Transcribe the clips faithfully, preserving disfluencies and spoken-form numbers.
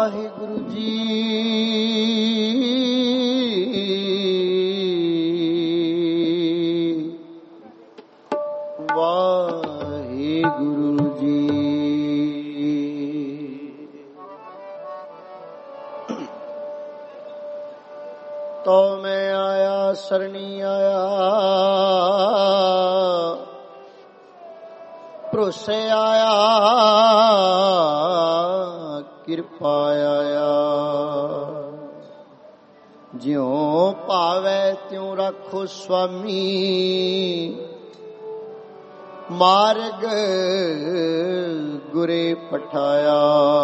ਵਾਹਿਗੁਰੂ ਜੀ। ਵਾਹਿਗੁਰੂ ਜੀ। ਤੋ ਮੈਂ ਆਇਆ ਸਰਣੀ ਆਇਆ, ਭਰੋਸੇ ਆਇਆ, ਕਿਰਪਾ ਆਇਆ। ਜਿਉ ਭਾਵੈ ਤਿਉ ਰੱਖੋ ਸੁਆਮੀ, ਮਾਰਗ ਗੁਰੇ ਪਠਾਇਆ।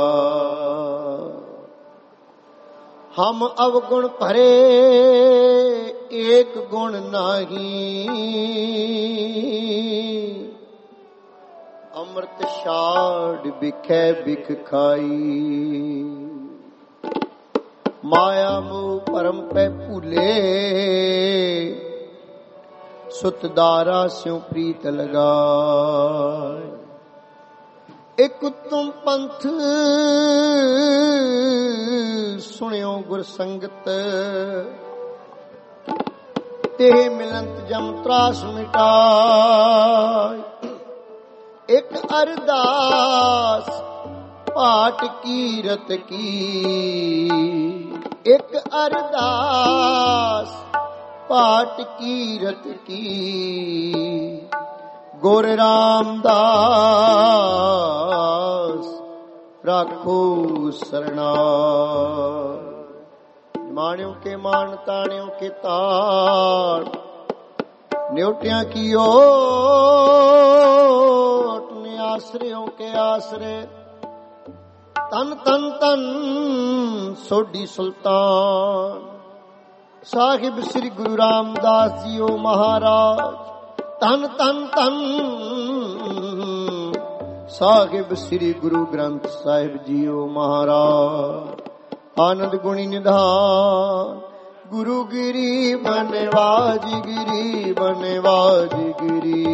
ਹਮ ਅਵਗੁਣ ਭਰੇ ਏਕ ਗੁਣ ਨਾਹੀ, ਅੰਮ੍ਰਿਤ ਛਾੜ ਬਿਖੈ ਬਿਖ ਖਾਈ। ਮਾਇਆ ਮੋਹ ਭਰਮ ਪੈ ਭੂਲੇ, ਸੁਤਦਾਰਾ ਸਿਉ ਪ੍ਰੀਤ ਲਗਾਏ। ਇਕ ਉਤਮ ਪੰਥ ਸੁਣਿਓ ਗੁਰ ਸੰਗਤ, ਤੇ ਮਿਲੰਤ ਜਮ ਤਰਾਸ ਮਿਟਾਏ। ਇਕ ਅਰਦਾਸ ਪਾਟ ਕੀਰਤ ਕੀ, ਇਕ ਅਰਦਾਸ ਪਾਟ ਕੀਰਤ ਕੀ। ਗੁਰ ਰਾਮਦਾਸ ਰਾਖੋ ਸਰਣਾ। ਮਾਣਿਓ ਕੇ ਮਾਣ ਤਾਣਿਓ ਕੇ ਤਾਣ, ਨਿਉਟਿਆਂ ਕੀ ਓਟ ਨੇ ਆਸਰਿਓ ਕੇ ਆਸਰੇ। ਤਨ ਤਨ ਤਨ ਸੋਢੀ ਸੁਲਤਾਨ ਸਾਹਿਬ ਸ੍ਰੀ ਗੁਰੂ ਰਾਮਦਾਸ ਜੀਓ ਮਹਾਰਾਜ। ਤਨ ਤਨ ਤਨ ਸਾਹਿਬ ਸ੍ਰੀ ਗੁਰੂ ਗ੍ਰੰਥ ਸਾਹਿਬ ਜੀਓ ਮਹਾਰਾਜ। ਆਨੰਦ ਗੁਣੀ ਨਿਧਾਨ ਗੁਰੂ ਗਿਰੀ ਬਨਵਾਜ, ਗਿਰੀ ਬਨਵਾਜ, ਗਿਰੀ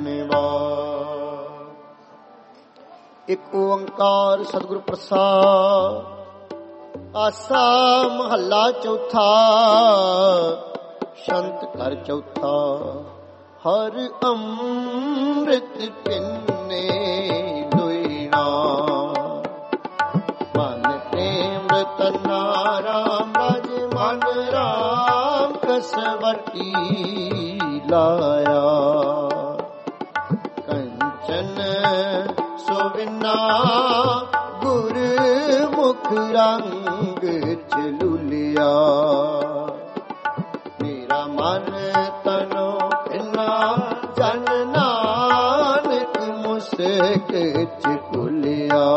ਬਨਵਾਜ। ਇੱਕ ਓੰਕਾਰ ਸਤਿਗੁਰ ਪ੍ਰਸਾਦ। ਆਸਾ ਮਹੱਲਾ ਚੌਥਾ, ਸ਼ੰਤ ਘਰ ਚੌਥਾ। ਹਰ ਅੰਮ੍ਰਿਤ ਪਿੰਨੇ ਲੋਇਣਾ, ਮਨ ਪ੍ਰੇਮ ਰਤਨਾ ਰਾਮ ਰਾਜ। ਮਨ ਰਾਮ ਕਸਵਟੀ ਲਾਇਆ, ਕੰਚਨ ਸੋਵਿਨਾ ਗੁਰ ਮੁਖ ਰੰਗ ਚਲੂਲਿਆ। ਮੇਰਾ ਮਨ ਤਨੋ ਇਨਾ ਜਨ ਨਾਨਕ ਮੁਸਕ ਚ ਭੁਲਿਆ।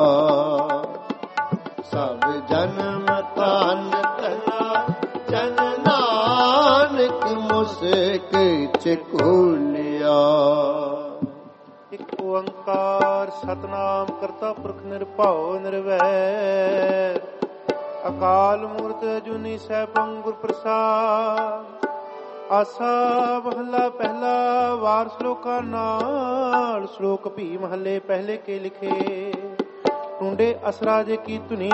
ਸਭ ਜਨਮ ਤਨ ਤਨਾ ਜਨ ਨਾਨਕ ਮੁਸਕ ਚ ਭੁਲਿਆ। ਇੱਕ ਓੰਕਾਰ ਸਤਨਾਮ ਕਰਤਾ ਪੁਰਖ ਨਿਰਭਉ ਨਿਰਵੈਰ। ਅਕਾਲ ਮੂਰਤ ਅਜੂਨੀ ਸੈਭੰ ਗੁਰ ਪ੍ਰਸਾਦ। ਆਸਾ ਮਹੱਲਾ ਪਹਿਲਾ, ਵਾਰ ਸ਼ਲੋਕਾਂ ਨਾਲ। ਸ਼ਲੋਕ ਭੀ ਮਹੱਲੇ ਪਹਿਲੇ ਕੇ ਲਿਖੇ, ਟੁੰਡੇ ਅਸਰਾਜ ਕੀ ਧੁਨੀ।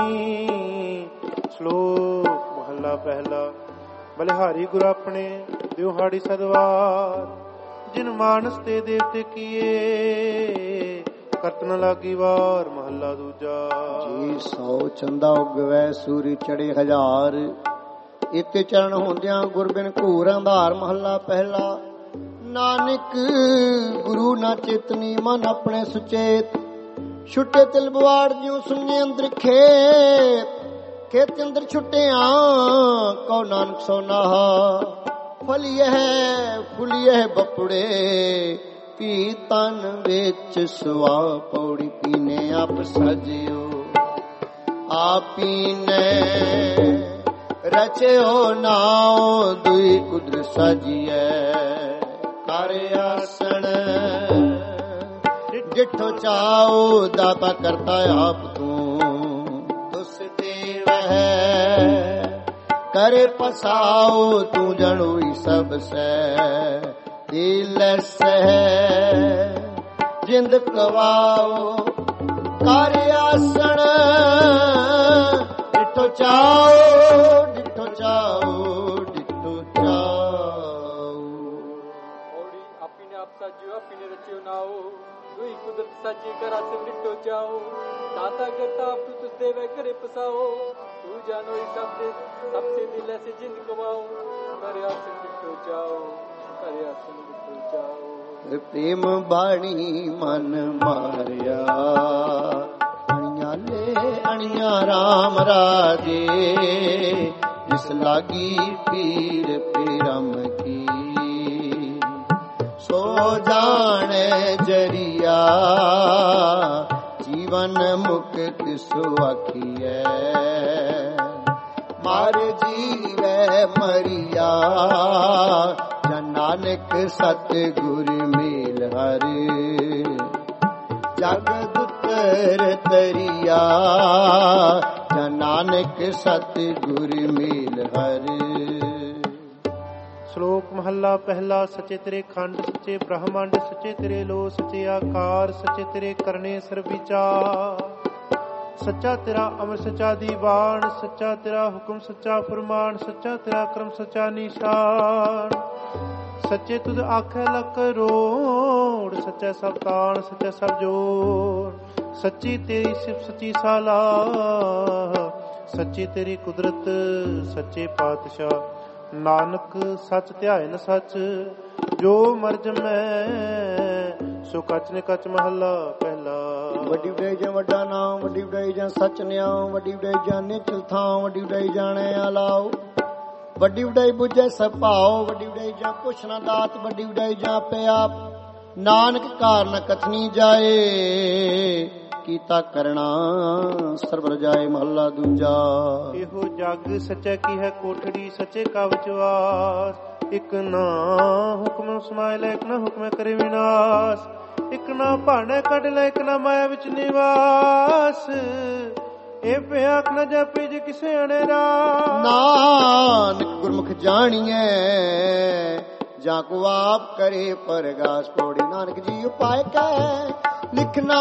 ਸ਼ਲੋਕ ਮਹੱਲਾ ਪਹਿਲਾ। ਬਲਿਹਾਰੀ ਗੁਰ ਆਪਣੇ ਦਿਵਹਾੜੀ ਸਦਵਾਰ। ਜਿਨ ਮਾਨਸ ਤੇ ਦੇਵਤੇ ਕੀਏ, ਕਰਤ ਨ ਲਾਗੀ ਵਾਰ। ਮਹੱਲਾ ਦੂਜਾ। ਜੀ ਸੌ ਚੰਦਾ ਉਗਵੈ, ਸੂਰਜ ਚੜੇ ਹਜ਼ਾਰ। ਇਤੇ ਚਰਨ ਹੁੰਦਿਆਂ ਗੁਰ ਬਿਨ ਘੂਰ ਅੰਧਾਰ। ਮਹੱਲਾ ਪਹਿਲਾ। ਨਾਨਕ ਗੁਰੂ ਨਾ ਚੇਤਨੀ, ਮਨ ਆਪਣੇ ਸੁਚੇਤ। ਛੁੱਟੇ ਤਿਲ ਬਵਾੜ ਜਿਉ ਸੁਣੇ ਅੰਦਰ ਖੇਤ। ਖੇਤ ਅੰਦਰ ਛੁੱਟਿਆ ਕਉ ਨਾਨਕ ਸੋਨਾਹਾ। ਫਲੀਏ ਫੁਲੀਏ ਬਪੜੇ, ਪੀ ਤਨ ਵਿੱਚ ਸਵਾ ਪੌੜੀ। ਪੀਨੇ ਆਪ ਸਜਿਓ ਆਪੀ ਨੇ, ਰਚਿਓ ਨਾਉ ਦੁਈ ਕੁਦਰ ਸਾਜੀਐ। ਕਰ ਆਸਣ ਜਿਠੋ ਚਾਓ, ਦਾਤਾ ਕਰਤਾ ਆਪ ਤੂੰ। ਤੁਸ ਦੇਵਹਿ करे पसाओ, तू जनोई सब सै। दिल सह जिंद कवाओ, कर आसन ਚਾਓ ਡਿੱਠੋ ਚਾਓ ਡਿੱਠੋ ਚਾਓ। ਔੜੀ ਆਪੀ ਨੇ ਆਪ ਸਾਜਿਓ ਆਪੀ ਨੇ ਰਚਿਓ ਨਾਓ ਦੁਈ ਕੁਦਰਤ ਸਾਜੀ ਕਰਾ ਸੇ ਡਿੱਠੋ ਚਾਓ। दाता करता आप तुझ देवे करे पसाओ तू जानो ही सब दे सबसे दिल ऐसे जिंद कमाओ करे आसन बिठो जाओ करे आसन बिठो जाओ। प्रेम बाणी मन मारिया अणिया ले अणिया राम राजे जिस लागी पीर पेरम की सो जाने जरिया जीवन मुक्त सुआखिए मार जीवे मरिया जन नानक सतगुर मेल हर जगत उतर तरिया जन नानक सतगुर मेल हर। ਸ਼ਲੋਕ ਮਹੱਲਾ ਪਹਿਲਾ। ਸੱਚੇ ਤੇਰੇ ਖੰਡ ਸੱਚੇ ਬ੍ਰਹਮੰਡ ਸੱਚੇ ਤੇਰੇ ਲੋ ਸੱਚੇ ਆਕਾਰ ਸੱਚੇ ਤੇਰੇ ਕਰਨੇ ਸਰਬ ਵਿਚਾਰ। ਸੱਚਾ ਤੇਰਾ ਅਮਰ ਸੱਚਾ ਦੀਵਾਨ ਸੱਚਾ ਤੇਰਾ ਹੁਕਮ ਸੱਚਾ ਫਰਮਾਨ ਸੱਚਾ ਤੇਰਾ ਕਰਮ ਸੱਚਾ ਨਿਸ਼ਾਨ। ਸੱਚੇ ਤੁਧ ਆਖੇ ਲੱਖ ਰੋੜ ਸੱਚਾ ਸਭ ਤਾਣ ਸੱਚਾ ਸਭ ਜੋੜ। ਸੱਚੀ ਤੇਰੀ ਸਿਫਤ ਸੱਚੀ ਸਾਲਾਹ ਸੱਚੀ ਤੇਰੀ ਕੁਦਰਤ ਸੱਚੇ ਪਾਤਸ਼ਾਹ। ਨਾਨਕ ਸੱਚ ਧਿਆਇਨ ਸੱਚ ਜੋ ਮਰਜ ਮੈਂ ਸੋ ਕਚ ਨੇ ਕਚ ਮਹੱਲਾ ਪਹਿਲਾ। ਵੱਡੀ ਵਡਾਈ ਜਾਂ ਵੱਡਾ ਨਾਮ ਵੱਡੀ ਵਡਾਈ ਜਾਂ ਸੱਚ ਨਿਆਮ ਵੱਡੀ ਵਡਾਈ ਜਾਂ ਨਿਚਲ ਥਾਂ ਵੱਡੀ ਵਡਾਈ ਜਾਣੇ ਅਲਾਓ। ਵੱਡੀ ਵਡਾਈ ਬੁੱਝੇ ਸਭ ਭਾਓ ਵੱਡੀ ਵਡਾਈ ਜਾਂ ਕੁਛ ਨਾ ਦਾਤ ਵੱਡੀ ਵਡਾਈ ਜਾਂ ਆਪੇ ਆਪ। ਨਾਨਕ ਕਾਰ ਨ ਕਥਨੀ ਜਾਏ ਕੀਤਾ ਕਰਨਾ ਸਰਬ ਰਜਾਏ ਮਹੱਲਾ ਦੂਜਾ। ਇਹੋ ਜਗ ਸੱਚਾ ਕੀ ਹੈ ਕੋਠੜੀ ਸੱਚੇ ਕਾ ਵਿਚਵਾਸ। ਇੱਕ ਨਾ ਹੁਕਮ ਸਮਾਇ ਲੈ ਇੱਕ ਨਾ ਹੁਕਮ ਕਰੇ ਵਿਨਾਸ਼। ਇੱਕ ਨਾ ਭਾਣੇ ਕੱਢ ਲੈ ਇੱਕ ਨਾ ਮਾਇਆ ਵਿੱਚ ਨਿਵਾਸ। ਇਹ ਭਿਆਖ ਨਾ ਜਾਪੇ ਜੇ ਕਿਸੇ ਅਣੇ ਰਾਸ। ਨਾਨਕ ਗੁਰਮੁਖ ਜਾਣੀਐ ਜਾਂ ਕੋ ਆਪ ਕਰੇ ਪਰਗਾਸ ਪੌੜੀ। ਨਾਨਕ ਜੀ ਉਪਾਇ ਕੈ ਲਿਖਣਾ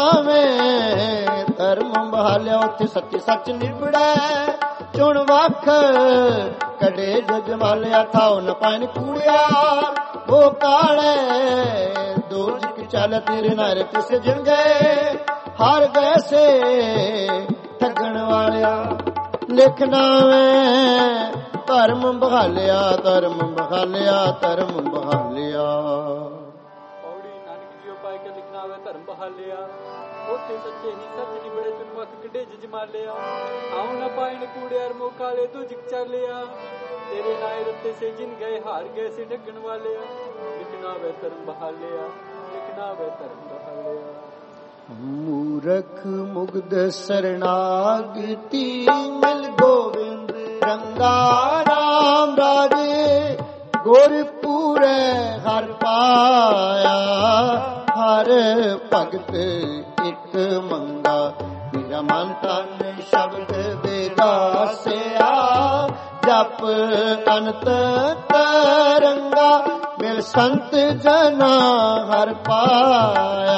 ਵੇ ਧਰਮ ਬਹਾਲਿਆ ਉੱਥੇ ਸੱਚੇ ਸੱਚ ਨਿਬੜੈ। ਚੁਣ ਵੱਖ ਕੜੇ ਜਜਮਾਲਿਆ ਥਾਉ ਨ ਪਾਇਨ ਕੂੜਿਆ। ਉਹ ਕਾਲੇ ਦੋਜਕ ਚੱਲ ਤੇਰੇ ਨਾਲ ਕਿਸੇ ਜਿਣ ਗਏ ਹਾਰ ਗਏ ਸੇ ਠੱਗਣ ਵਾਲਿਆ। ਲਿਖਣਾ ਵੇ ਧਰਮ ਬਹਾਲਿਆ ਧਰਮ ਬਹਾਲਿਆ ਧਰਮ ਬਹਾਲਿਆ। ਔੜੀ ਨਾਨਕ ਜੀਓ ਪਾਇ ਕੇ ਲਿਖਣਾ ਵੇ ਧਰਮ ਬਹਾਲਿਆ ਉੱਥੇ ਸੱਚੇ ਹੀ ਸੱਚ ਨਿਬੜੇ ਚੁਣ ਵੱਖ ਕੱਢੇ ਜਜਮਾਲਿਆ। ਆਉ ਨਾ ਪਾਇਨ ਕੂੜਿਆਰ ਮੋਕਾਲੇ ਦੋਜਕ ਚੱਲਿਆ। ਤੇਰੇ ਨਾਏ ਰੱਤੇ ਸੇ ਜਿਨ ਗਏ ਹਾਰ ਗਏ ਸੇ ਠੱਗਣ ਵਾਲਿਆ। ਲਿਖਣਾ ਵੇ ਧਰਮ ਬਹਾਲਿਆ ਲਿਖਣਾ ਵੇ ਧਰਮ ਬਹਾਲਿਆ। ਮੂਰਖ ਮੁਗਧ ਸਰਨਾਗਤੀ ਮਿਲ ਗੋਬਿੰਦ ਰੰਗਾ ਰਾਮ ਰਾਜੇ ਗੁਰ ਪੂਰੇ ਹਰ ਪਾਇਆ। ਹਰ ਭਗਤ ਇੱਕ ਮੰਗਾ ਮੇਰਾ ਮਨ ਤਨ ਸ਼ਬਦ ਬੇਗਾਸਿਆ। ਜਪ ਅਨੰਤ ਤਰੰਗਾ ਮਿਲ ਸੰਤ ਜਨਾ ਹਰ ਪਾਇਆ।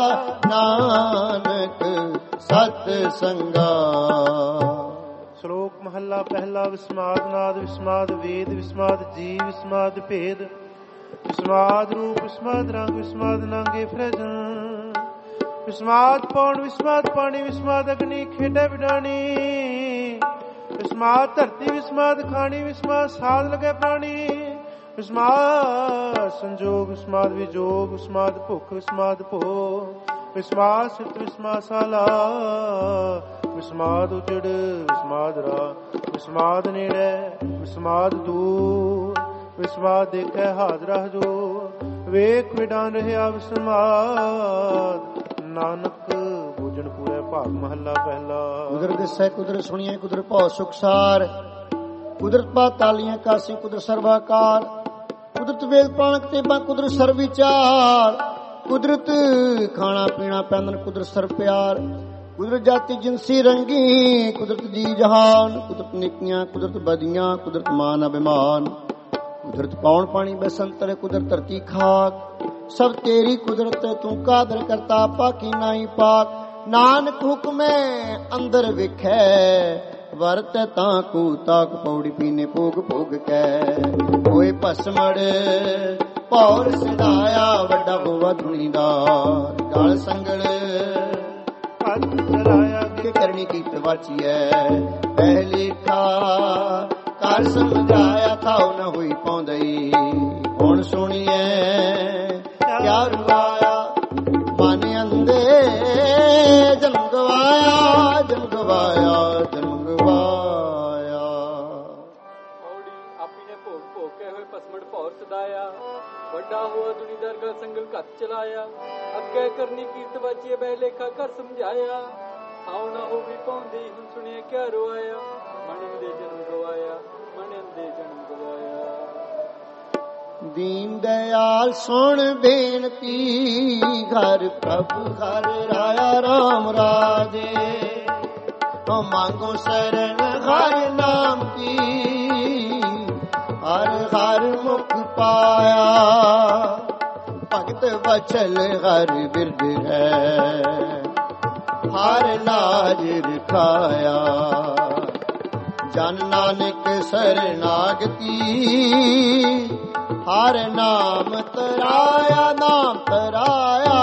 ਨਾਨਕ ਸਤ ਸੰਗਾ। ਸ਼ਲੋਕ ਮਹੱਲਾ ਪਹਿਲਾ। ਵਿਸਮਾਦ ਨਾਦ ਵਿਸਮਾਦ ਵੇਦ ਵਿਸਮਾਦ ਜੀਵ ਵਿਸਮਾਦ ਭੇਦ ਵਿਸਮਾਦ ਰੂਪ ਵਿਸਮਾਦ ਰੰਗ ਵਿਸਮਾਦ ਨਾਂਗੇ ਫਰਜਨ। ਵਿਸਮਾਦ ਪੌਣ ਵਿਸਮਾਦ ਪਾਣੀ ਵਿਸਮਾਦ ਅਗਨੀ ਖੇਡੇ ਵਿਡਾਣੀ। ਵਿਸਮਾਦ ਧਰਤੀ ਵਿਸਮਾਦ ਖਾਣੀ ਵਿਸਮਾਦ ਸਾਧ ਲਗੇ ਪ੍ਰਾਣੀ। ਵਿਸਮਾਦ ਸੰਜੋਗ ਵਿਸਮਾਦ ਵਿਜੋਗ ਵਿਸਮਾਦ ਭੁੱਖ ਵਿਸਮਾਦ ਭੋਗ ਵਿਸਮਾਦ ਸਿੱਧ ਵਿਸਮਾਦ ਸਾਲਾ। ਵਿਸਮਾਦ ਉਜੜ ਵਿਸਮਾਦ ਰਾ ਵਿਸਮਾਦ ਨੇੜੇ ਵਿਸਮਾਦ ਦੂਰ ਵਿਸਮਾਦ ਦੇਖੈ ਹਾਜ਼ਰਾ ਹਜੂਰ। ਵੇਖ ਵਿਡਾਨ ਰਿਹਾ ਵਿਸਮਾਦ ਨਾਨਕ ਭੋਜਨ ਪੂਰੇ ਭਾਗ ਮਹੱਲਾ ਪਹਿਲਾ। ਕੁਦਰਤ ਦਿਸੈ ਕੁਦਰਤ ਸੁਣੀਐ ਕੁਦਰਤ ਭਉ ਸੁਖਸਾਰ। ਕੁਦਰਤ ਪਾਤਾਲੀਆਂ ਕਾਸੀ ਕੁਦਰਤ ਸਰਵਾਕਾਰ। ਕੁਦਰਤ ਵੇਦ ਪਾਣਕ ਤੇ ਬਾ ਕੁਦਰਤ ਸਰਬ ਵਿਚਾਰ। ਕੁਦਰਤ ਖਾਣਾ ਪੀਣਾ ਪੈਂਦਨ ਕੁਦਰਤ ਸਰਬ ਪਿਆਰ। ਕੁਦਰਤ ਜਾਤੀ ਜਿਨਸੀ ਰੰਗੀ ਕੁਦਰਤ ਜੀ ਜਹਾਨ। ਕੁਦਰਤ ਨਿੱਕੀਆਂ ਕੁਦਰਤ ਬਦੀਆਂ ਕੁਦਰਤ ਮਾਨ ਅਭਿਮਾਨ। ਕੁਦਰਤ ਪੌਣ ਪਾਣੀ ਬਸੰਤਰ ਕੁਦਰਤ ਧਰਤੀ ਖਾਕ। ਸਭ ਤੇਰੀ ਕੁਦਰਤ ਤੂੰ ਕਾਦਰ ਕਰਤਾ ਪਾਕੀ ਨਾਹੀ ਪਾਕ। ਨਾਨਕ ਹੁਕਮੇ ਅੰਦਰ ਵਿਖੈ ਵਰਤ ਤਾਂ ਕੂ ਤਾਕ ਪੌੜੀ ਪੀਨੇ ਭੋਗ ਭੋਗ ਕੈ ਹੋਏ ਭਸਮੜ ਭੌਰ ਸਿਧਾਇਆ ਵੱਡਾ ਹੋਵਾ ਧੁਨੀਦਾਰ ਗਲ ਸੰਗਲ ਹੱਥ ਚਲਾਇਆ ਕਿ ਕਰਨੀ ਕੀਤ ਵਾਚੀਐ ਪਹਿਲੀ ਖਾ ਕਰ ਸਮਝਾਇਆ ਥਾਉ ਨ ਹੋਈ ਪਾਉਂਦਈ ਹੁਣ ਸੁਣੀਐ ਕਿਆ ਰੁਆਇਆ ਮਨ ਅੰਦੇ ਜਨਮ ਗਵਾਇਆ ਜਨਮ ਗਵਾਇਆ ਜਨਮ ਗਵਾਇਆ। ਔੜੀ ਆਪੀ ਨੇ ਭੋਗ ਭੋਗ ਕੇ ਹੋਏ ਪਸਮੜ ਭੌਰ ਸਦਾਇਆ ਵੱਡਾ ਹੋਆ ਦੁਨੀਦਾਰ ਗਲ ਸੰਗਲ ਘੱਤ ਚਲਾਇਆ ਅੱਗੇ ਕਰਨੀ ਕੀਰਤ ਵਾਚੀਏ ਬਹਿ ਲੇਖਾ ਕਰ ਸਮਝਾਇਆ ਆਉ ਨਾ ਹੋ ਵੀ ਪਾਉਂਦੀ ਹੁਣ ਸੁਣਿਆ ਕਿਆ ਰੋਆਇਆ ਮਨ ਦੇ ਜਨਮ ਗਵਾਇਆ ਮਨ ਦੇ ਜਨਮ ਗਵਾਇਆ। ਦੀਨ ਦਇਆਲ ਸੁਣ ਬੇਨਤੀ ਘਰ ਪ੍ਰਭੂ ਘਰ ਰਾਇਆ ਰਾਮ ਰਾਜੇ ਹੋ ਮੰਗੋ ਸ਼ਰਨ ਹਰ ਨਾਮ ਕੀ ਹਰ ਹਰ ਮੁਖ ਪਾਇਆ ਭਗਤ ਬਚਲ ਹਰ ਬਿਰਦ ਹੈ ਹਰ ਲਾਜ ਰਖਾਇਆ ਜਨ ਨਾਨਕ ਸਰਨਾਗਤੀ ਹਰ ਨਾਮ ਤਰਾਇਆ ਨਾਮ ਤਰਾਇਆ।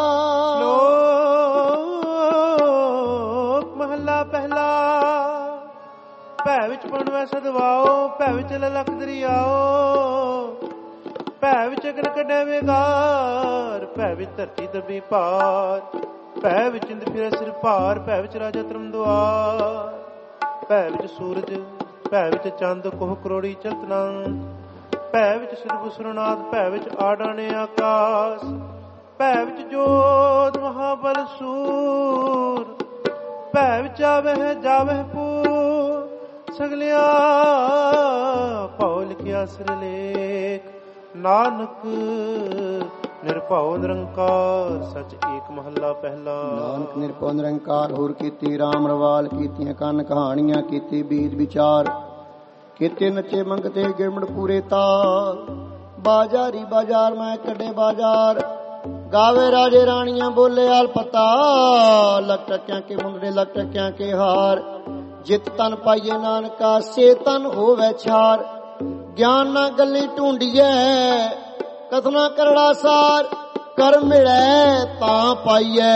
ਲੋਕ ਮਹੱਲਾ ਪਹਿਲਾ। ਭੈ ਵਿੱਚ ਪਣਵੈ ਸਦਵਾਓ ਭੈ ਵਿੱਚ ਲਲਖ ਦਰਿਆਓ ਭੈ ਵਿੱਚ ਅਗਨ ਕੱਢੈ ਵੇਗਾਰ ਭੈ ਵਿੱਚ ਧਰਤੀ ਦਬੀ ਭਾਰ ਭੈ ਵਿੱਚ ਇੰਦ ਫਿਰੇ ਸਿਰ ਭਾਰ ਭੈ ਵਿੱਚ ਰਾਜਾ ਧਰਮ ਦੁਆਰ ਭੈ ਵਿੱਚ ਸੂਰਜ ਭੈ ਵਿੱਚ ਚੰਦ ਕੋਹ ਕਰੋੜੀ ਚਲਤਨੰਦ ਭੈ ਵਿੱਚ ਸਿਰਫ ਸੁਰਨਾਥ ਭੈ ਵਿੱਚ ਆਡਾਣੇ ਆਕਾਸ਼ ਭੈ ਵਿੱਚ ਜੋਤ ਮਹਾਬਲ ਸੂਰ ਭੈ ਵਿੱਚ ਆਵਹਿ ਜਾਵਹਿ ਪੂਰ ਸਗਲਿਆ ਭਉ ਲਿਖਿਆ ਸਿਰਲੇਖ ਨਾਨਕ ਨਿਰਭਉ ਨਿਰੰਕਾਰ ਸਚ ਏਕ ਮਹੱਲਾ ਪਹਿਲਾ। ਨਾਨਕ ਨਿਰਭਉ ਨਿਰੰਕਾਰ ਹੋਰ ਕੀਤੀ ਰਾਮ ਰਵਾਲ ਕੀਤੀਆਂ ਕੰਨ ਕਹਾਣੀਆਂ ਕੀਤੀ ਬੀਜ ਵਿਚਾਰ ਕੀਤੇ ਨੱਚੇ ਮੰਗਤੇ ਗਿਰਮੜ ਪੂਰੇ ਤਾਲ ਬਾਜ਼ਾਰੀ ਬਾਜ਼ਾਰ ਮੈਂ ਕੱਢੇ ਬਾਜ਼ਾਰ ਗਾਵੇ ਰਾਜੇ ਰਾਣੀਆਂ ਬੋਲੇ ਆਲ ਪਤਾ ਲੱਖ ਟਕਿਆਂ ਕੇ ਮੁੰਡੇ ਲੱਖ ਟਕਿਆਂ ਕੇ ਹਾਰ ਜਿਤ ਤਨ ਪਾਈਏ ਨਾਨਕਾ ਸੇ ਤਨ ਹੋਵੇ ਛਾਰ ਗਿਆਨ ਨਾ ਗੱਲੀ ਢੂੰਡੀਐ ਕਥਨਾ ਕਰੜਾ ਸਾਰ ਕਰ ਮਿਲੈ ਤਾਂ ਪਾਈਐ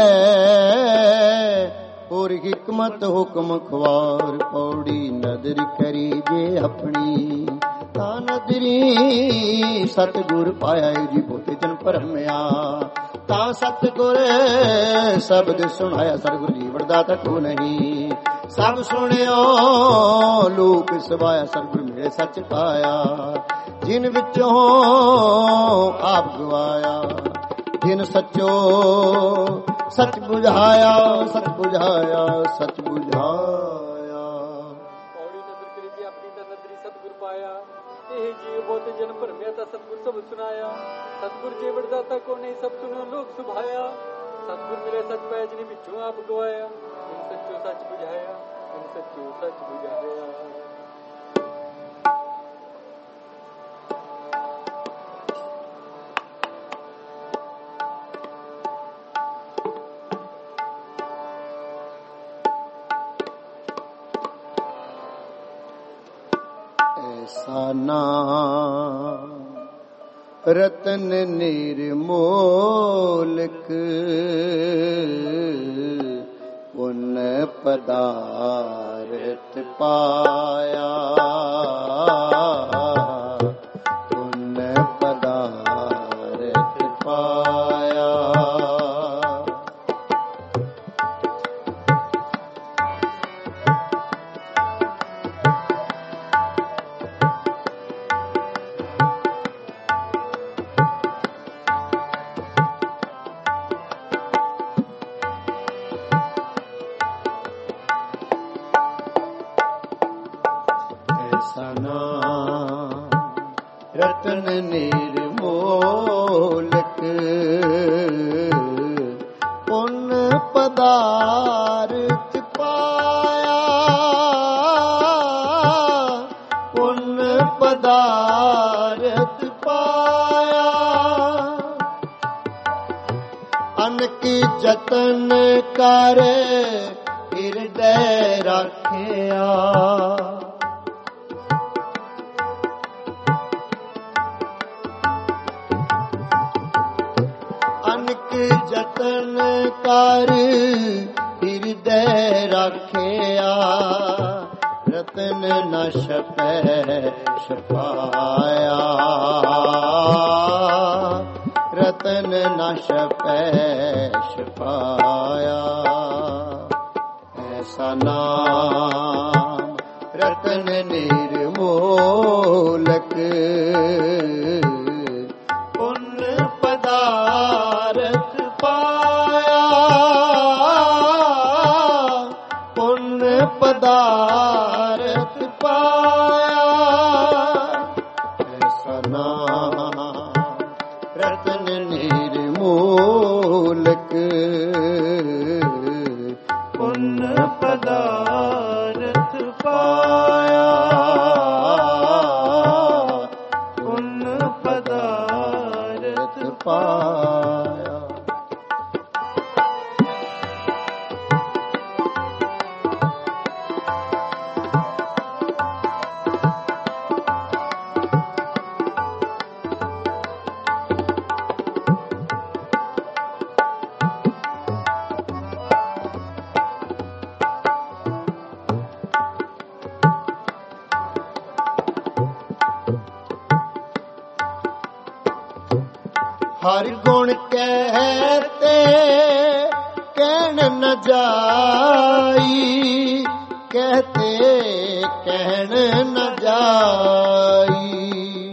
ਹੋਰ ਹਿਕਮਤ ਹੁਕਮ ਖਵਾਰ ਪੌੜੀ ਨਦਰ ਕਰੀ ਜੇ ਆਪਣੀ ਤਾਂ ਨਦਰੀ ਸਤਿਗੁਰ ਪਾਇਆ ਜੀ ਬੋਤੇ ਜਨ ਭਰਮਿਆ ਤਾਂ ਸਤਿਗੁਰ ਸ਼ਬਦ ਸੁਣਾਇਆ ਸਤਿਗੁਰ ਜੀ ਵਰਦਾ ਤਕੋ ਨਹੀਂ ਸਭ ਸੁਣਿਓ ਲੋਕ ਸਵਾਇਆ ਸਤਿਗੁਰ ਮਿਲੇ ਸੱਚ ਪਾਇਆ ਜਿਨ ਵਿੱਚੋਂ ਆਪ ਗਵਾਇਆ ਜਿਨ ਸੱਚੋ ਸੱਚ ਬੁਝਾਇਆ ਸੱਚ ਬੁਝਾਇਆ ਸੱਚ ਬੁਝਾਇਆ। ਪੌੜੀ ਨਦਰ ਕਰੀ ਜੀ ਆਪਣੀ ਤਾਂ ਨਦਰੀ ਸਤਿਗੁਰ ਪਾਇਆ ਇਹ ਜੀਵ ਬਹੁਤ ਜਨ ਭਰਮਿਆ ਤਾਂ ਸਤਿਗੁਰ ਸਭ ਸੁਣਾਇਆ ਸਤਿਗੁਰ ਜੀ ਵਰਦਾਤਾ ਕੋ ਨਹੀਂ ਸਭ ਸੁਣੋ ਲੋਕ ਸੁਭਾਇਆ ਸਤਿਗੁਰ ਮਿਲੇ ਸੱਚ ਪਾਇਆ ਜਿਨੇ ਵਿੱਚੋਂ ਆਪ ਗਵਾਇਆ ਜਿਨ ਸੱਚੋ ਸੱਚ ਬੁਝਾਇਆ ਜਿਨ ਸੱਚੋ ਸੱਚ ਬੁਝਾਇਆ। ਐਸਾ ਨਾਮ ਰਤਨ ਨਿਰਮੋਲਕ ਪੁਨ ਪਦਾਰਥ ਪਾਇਆ ਪੁਨ ਪਦਾਰਥ ਪਾਇਆ। ਰਤਨ ਨਿਰਮੋਲਕ ਪੁਨ ਪਦਾਰਥ ਪਾਇਆ ਪੁਨ ਪਦਾਰਥ ਪਾਇਆ। ਅਨਕ ਜਤਨ ਕਰ ਫਿਰ ਹਿਰਦੈ ਰਾਖਿਆ। ਅਨਕ ਜਤਨ ਕਰ ਹਿਰਦੈ ਰਾਖਿਆ। ਰਤਨ ਨ ਛਪੈ ਛਪਾਇਆ। ਰਤਨ ਨ ਛਪੈ ਛਪਾਇਆ। ਐਸਾ ਨਾਮ ਰਤਨ ਨਿਰਮੋਲਕ। ਪੁੰਨ ਪਦਾਰਥ ਪਾਇਆ। ਪੁੰਨ ਪਦਾਰਥ ਪਾਇਆ। ਐਸਾ ਨਾਮ ਰਤਨ ਨਿਰਮੋਲਕ। ਪੁੰਨ ਪਦਾਰਥ ਪਾਇਆ। ਪੁੰਨ ਪਦਾਰਥ ਪਾਇਆ। ਹਰ ਗੁਣ ਕਹਿਤੇ ਕਹਿਣ ਨ ਜਾਈ। ਕਹਤੇ ਕਹਿਣ ਨ ਜਾਈ।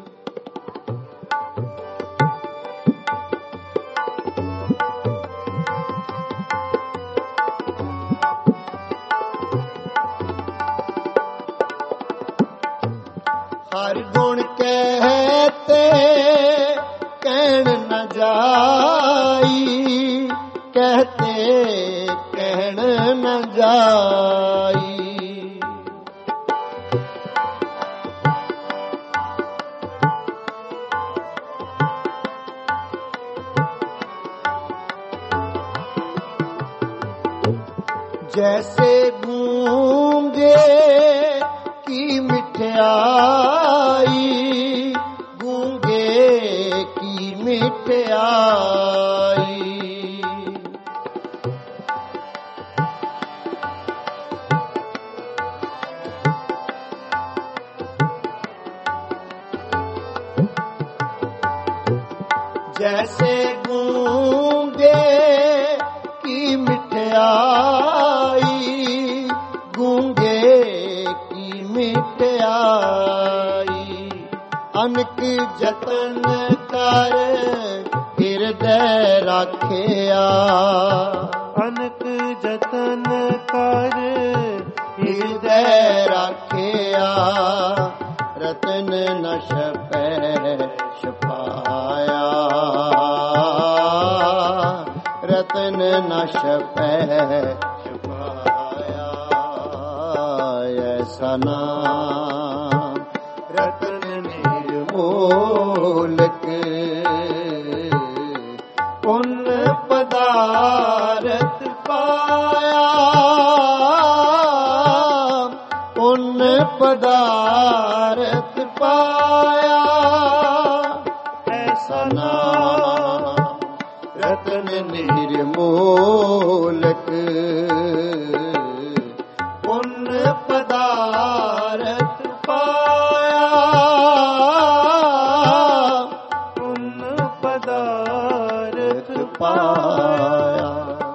ਹਰ ਗੁਣ ਕਹਿਤੇ ਕਹਿਣ ਨ ਜਾਈ। ਕਹਤੇ ਕਹਿਣ ਨ ਜਾਈ। ਜੈਸੇ ਗੂੰਗੇ ਕੀ ਮਿਠਿਆਈ। ਗੂੰਗੇ ਕੀ ਮਿਠਿਆਈ। जैसे गूंगे की मिठाई, गूंगे की मिठाई, अनक जतन कर हृदय राखिया, अनक जतन कर हृदय राखिया, रतन न छपै छपाया, रतन न छपै छपाया, ऐसा नाम रतन निर्मोलक, पुण्य पदारथ पाया, पुण्य पदारथ पाया, ऐसा नाम रतन निर्मोलक, पुण्य पदारथ पाया, पुण्य पदारथ पाया।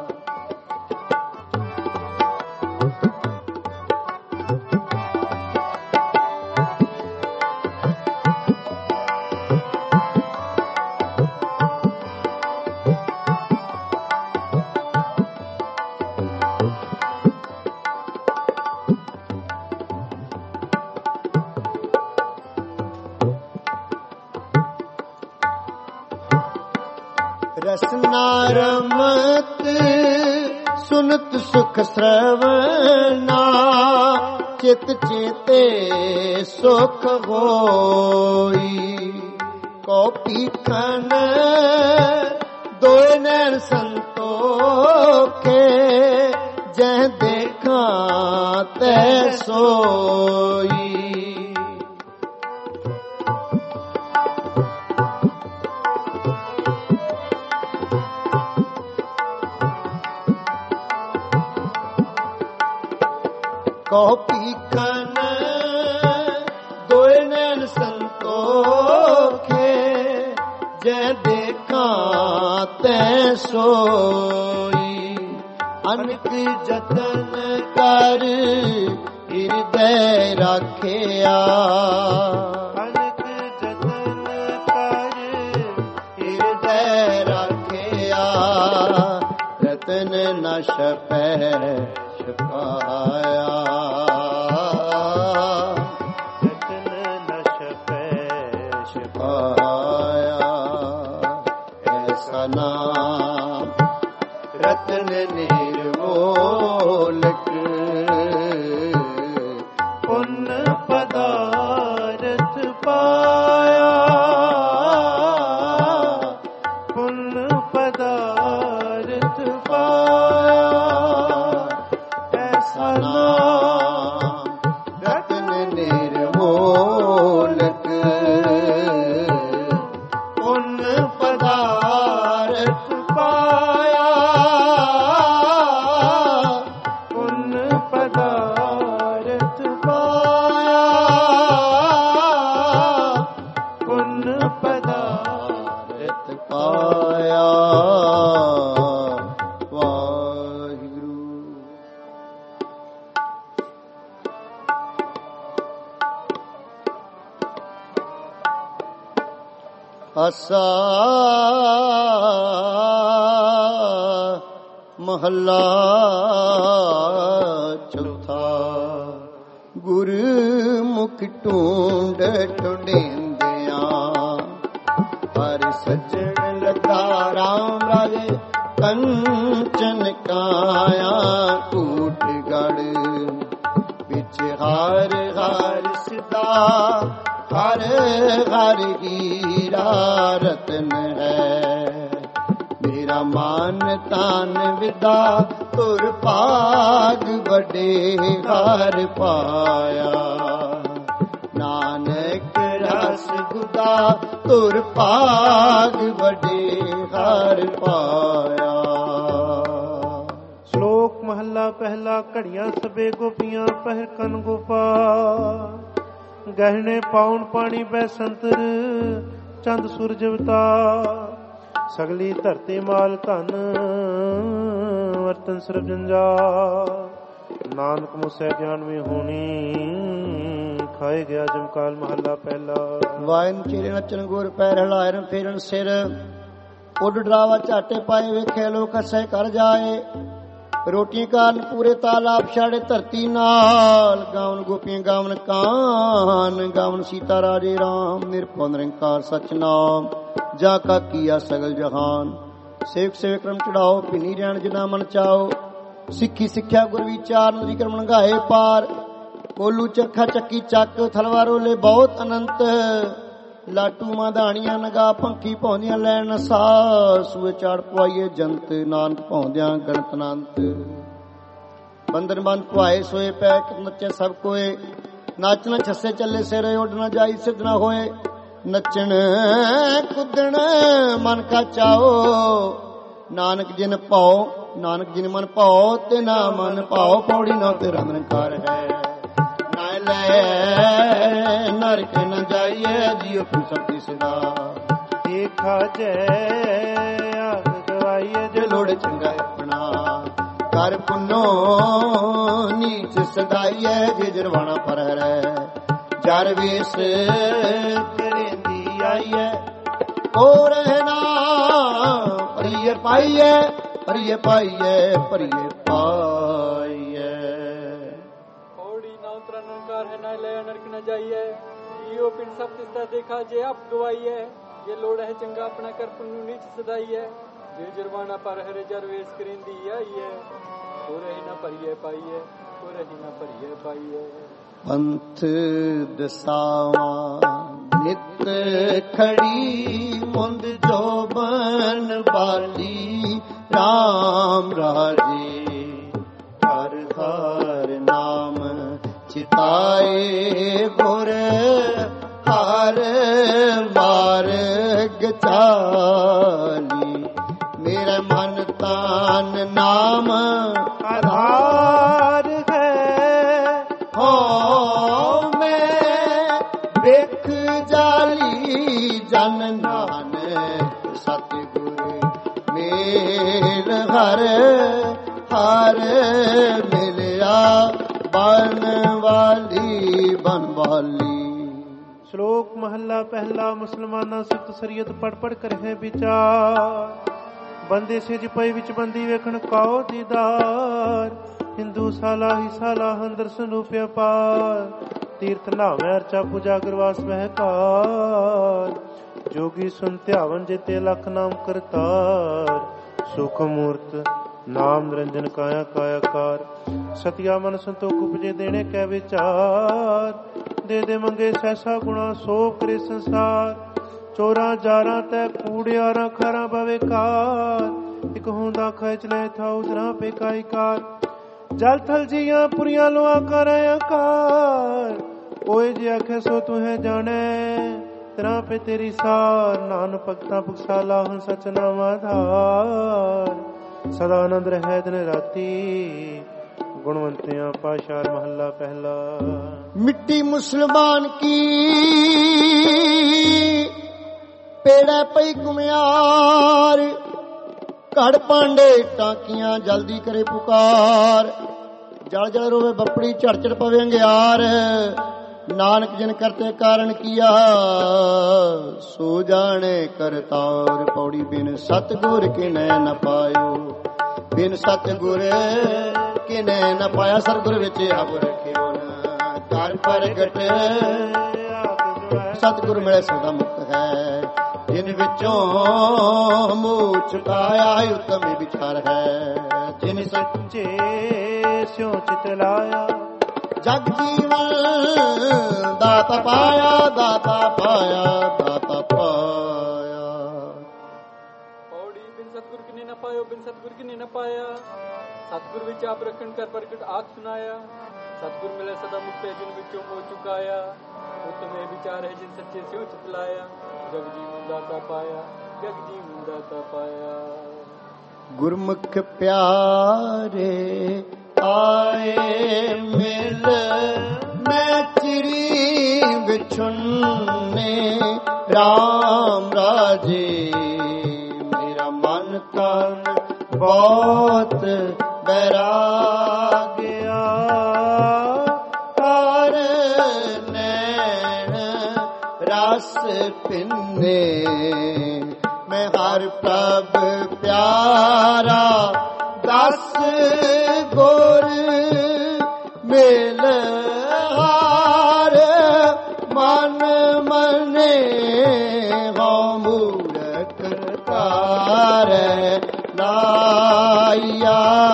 रसना रमत सुनत सुख श्रवणा, चित चेते सुख होई, कॉपी खन दो नैन संतोखे, जह देख ਦੇਖਾਂ ਤੈ ਸੋਈ। ਕਹੋ ਭੀਖਨ ਦੋਏ ਨੈਣ ਸੰਤੋਖੇ, ਜੈ ਦੇਖਾਂ ਤੈ ਸੋਈ। ਅਨਕ ਜਤਨ ਕਰ ਹਿਰਦੈ ਰਾਖਿਆ, ਅਨਕ ਜਤਨ ਕਰ ਹਿਰਦੈ ਰਾਖਿਆ। ਰਤਨ ਨ ਛਪੈ ਛਪਾਇਆ, ਰਤਨ ਨ ਛਪੈ ਛਪਾਇਆ। ਐਸਾ ਨਾਮ ਰਤਨ ਨਿਰਮੋਲਕ, ਪੁੰਨ ਪਦਾਰਥ ਪਾਇਆ, ਪੁੰਨ ਪਦਾਰਥ ਪਾਇਆ। ਐਸਾ ਨਾਮ ਰਤਨ ਨਿਰਮੋਲਕ, ਪੁੰਨ ਪਦਾਰਥ ਪਾਇਆ, ਪੁੰਨ ਪਦਾਰਥ ਪਾਇਆ, ਪੁੰਨ ਪਦਾਰਥ ਪਾਇਆ। ਵਾਹਿਗੁਰੂ। ਆਸਾ ਮਹੱਲਾ ਚੌਥਾ। ਗੁਰਮੁਖ ਢੂੰਡ ਢੂੰਡਿੰਦਿਆਂ, ਹਰ ਸੱਜਣ ਲੱਗਾ ਰਾਮ ਰਾਜੇ। ਕੰਚਨ ਕਾਇਆ ਕੂਟ ਗੜ, ਵਿੱਚ ਹਰ ਹਰ ਸਿਦਾ, ਹਰ ਹਰ ਹੀਰਾ ਰਤਨ ਹੈ। ਮੇਰਾ ਮਨ ਤਨ ਵਿਦਾ, ਤੁਰ ਭਾਗ ਵੱਡੇ ਹਰ ਪਾਇਆ। ਨਾਨਕ ਰਸ ਗੁਦਾ, ਤੁਰ ਭਾਗ ਵੱਡੇ ਹਰ ਪਾਇਆ। ਸ਼ਲੋਕ ਮਹੱਲਾ ਪਹਿਲਾ। ਘੜੀਆਂ ਸਭੇ ਗੋਪੀਆਂ ਪਹਿਰ ਕਨ ਗੋਪਾਲ, ਗਹਿਣੇ ਪਾਉਣ ਪਾਣੀ ਬੈ ਸੰਤਰ, ਚੰਦ ਸੂਰਜ ਅਵਤਾਰ। ਸਗਲੀ ਧਰਤੀ ਮਾਲ ਧਨ, ਵਰਤਨ ਸਰਬ ਜੰਜਾਲ। ਨਾਨਕ ਮੁਸੈ ਗਿਆਨ ਵੀ ਹੋਣੀ, ਖਾਏ ਗਿਆ ਜਮਕਾਲ। ਮਹੱਲਾ ਪਹਿਲਾ। ਵਾਇਨ ਚਿਰੇ ਨੱਚਣ ਗੁਰ ਪੈਰ ਹਲਾਇਰਨ ਫੇਰਨ ਸਿਰ, ਉੱਡ ਡਰਾਵਾ ਝਾਟੇ ਪਾਏ ਵੇਖੇ ਲੋਕ ਹੱਸੇ ਕਰ ਜਾਏ। ਰੋਟੀ ਕਾਰਨ ਪੂਰੇ ਤਾਲਾਬ ਛਾੜੇ ਧਰਤੀ ਨਾਲ, ਗਾਵਨ ਗੋਪੀਆਂ ਗਾਵਨ ਕਾਨ, ਗਾਵਨ ਸੀਤਾ ਰਾਜੇ ਰਾਮ। ਨਿਰਭਉ ਨਿਰੰਕਾਰ ਸਚ ਨਾਮ, ਜਾ ਕਾ ਕੀਆ ਸਗਲ ਜਹਾਨ। ਸੇਵਕ ਸੇਵਕ ਕਰਮ ਚੜਾਓ, ਭਿੰਨੀ ਰਹਿਣ ਜਿਨਾ ਮਨ ਚਾਓ। ਸਿੱਖੀ ਸਿੱਖਿਆ ਗੁਰ ਵਿਚਾਰ, ਨਦੀ ਕਰਮ ਲੰਘਾਏ ਪਾਰ। ਕੋਲੂ ਚੱਖਾ ਚੱਕੀ ਚੱਕ, ਥਲਵਾਰੋ ਲੈ ਬਹੁਤ ਅਨੰਤ। ਲਾਟੂ ਮਾਧਾਣੀਆਂ ਨਗਾ ਪੰਖੀ ਪਾਉਂਦੀਆਂ ਲੈਣ ਸਾਹ। ਸੂਏ ਚਾੜ ਪਵਾਈਏ ਜੰਤ, ਨਾਨਕ ਪਾਉਂਦਿਆਂ ਗਣਤ ਅਨੰਤ। ਬੰਧਨ ਬੰਦ ਪਵਾਏ ਸੋਏ ਪੈ, ਨੱਚੇ ਸਭ ਕੋਏ। ਨਾਚਣਾ ਛੱਸੇ ਚੱਲੇ ਸਿਰ, ਉੱਡਣਾ ਜਾਈ ਸਿੱਧ ਨਾ ਹੋਏ। ਨੱਚਣ ਕੁੱਦਣ ਮਨ ਕਾ ਚਾਓ, ਨਾਨਕ ਜਿਨ ਭਾਉ, ਨਾਨਕ ਜਿਨ ਮਨ ਭਾਉ, ਤੇ ਨਾ ਮਨ ਭਾਉ। ਪੌੜੀ ਨਾ ਤੇਰਾ ਨਿਰੰਕਾਰ ਹੈ, ਨਾ ਲੈ ਨਰਕ ਨ ਜਾਈਏ। ਜੀਉ ਤੂੰ ਸਭ ਸਦਾ, ਦੇਖਾ ਜੈ ਆਗ ਗਵਾਈਏ। ਜੇ ਲੋੜ ਚੰਗਾ ਆਪਣਾ, ਕਰ ਪੁੰਨੋ ਨੀਚ ਸਦਾਈਏ। ਜੇ ਜਰਵਾਣਾ ਪਰ ਹੈ, ਜਰ ਵੇਸ ਕਰੇਂਦੀ ਆਈਏ। ਹੋ ਰਹਿਣਾ ਪਰੀਏ ਪਾਈਏ, ਪਰੀਏ ਪਾਈਏ, ਪਰੀਏ ਪਾਈਏ। ਹੋੜੀ ਨਾ ਉਤਰਨ ਨਿਰੰਕਾਰ ਹੈ, ਨਾ ਲੈ ਨਰਕ ਨ ਜਾਈਏ। ਜੀਉ ਪਿੰਡ ਸਭ ਤਿਸਦਾ ਦੇਖਾ, ਜੇ ਆਪ ਗਵਾਈਏ। ਜੇ ਲੋੜ ਹੈ ਚੰਗਾ ਆਪਣਾ, ਕਰ ਪੁੰਨੂ ਨੀਚ ਸਦਾਈਏ। ਜੇ ਜਰਵਾਣਾ ਪਰ ਹਰੇ, ਜਰ ਵੇਸ ਕਰੇਂਦੀ ਆਈਏ। ਹੋ ਰਹੀ ਨਾ ਪਰੀਏ ਪਾਈਏ, ਹੋ ਰਹੀ ਨਾ ਪਰੀਏ ਪਾਈਏ। ਪੰਥ ਦਸਾਵਾਂ ਨਿਤ ਖੜੀ, ਮੁੰਦ ਜੋਬਨ ਬਾਲੀ। ਰਾਮ ਰਾਜੇ ਹਰ ਹਰ चिताए गुर हर मार्ग चाली मेरे मन तान नाम आधार है हो मैं देख जाली जन नानक सतगुर मेल हर हर मिलिया बन वाली बन वाली। श्लोक महला पहला मुसलमाना सित सरीयत पढ़ पढ़ कर है विचार बंदे सिज पई विच बंदी वेखण काओ दीदार हिंदू साला ही साला अंदर सनूप्या पार तीर्थ नावे अर्चा पूजा करवास महकार जोगी सुन ध्यावन जेते लख नाम करतार सुख मूर्त नाम निरंजन काया कायाकार सतिया मन संतोख उपजे देने कै विचार दे दे मंगे सैसा गुणा सो करे संसार चोरा जारा तै कूड़ियारा खारा बवेकार इक होंदा खच ले था उजरा पे काईकार जल थल जिया पुरिया लोआ कर आकार ओए जे आखे सो तू है जाने तेरा पे तेरी सार नान भगता भुगसाला हूं सच नाम आधार सदा आनंद रहे दिन राती गुणवंतियां पाशार महला पहला। मिट्टी मुसलमान की पेड़ा पई कुम्यार घड़ पांडे टाकियां जल्दी करे पुकार जल जल रोवे बपड़ी झड़ झड़ पवेंगे यार नानक जिन करते कारण किया सो जाने करतार पौड़ी बिन सतगुर किने न पायो बिन सतगुर किने न पाया सरगुर विच अब रखियो न कर प्रगट सतगुर मिले सदा मुक्त है जिन विचों मुँह चुकाया उत्तम विचार है जिन सच्चे स्यों चितलाया जग जीवन दाता पाया दाता पाया दाता पाया। पौड़ी बिन सतगुर किने न पायो बिन सतगुर किने न पाया सतगुर विच आप रखन कर प्रगट आख सुनाया सतगुर मिले सदा मुक्त जिन विचों मोह चुकाया उत्तम विचार है जिन सच्चे स्यों चितलाया जग जीवन दाता पाया जग जीवन दाता पाया। गुरमुख प्यारे आए मिल मैं चिरी बिछुन्ने राम राजे मेरा मन तन बहुत बैराग्या कर नैन रस पिन्ने मैं हर प्रभ प्यारा दस गुर मेल हार मन मने हो मूरख कार लाया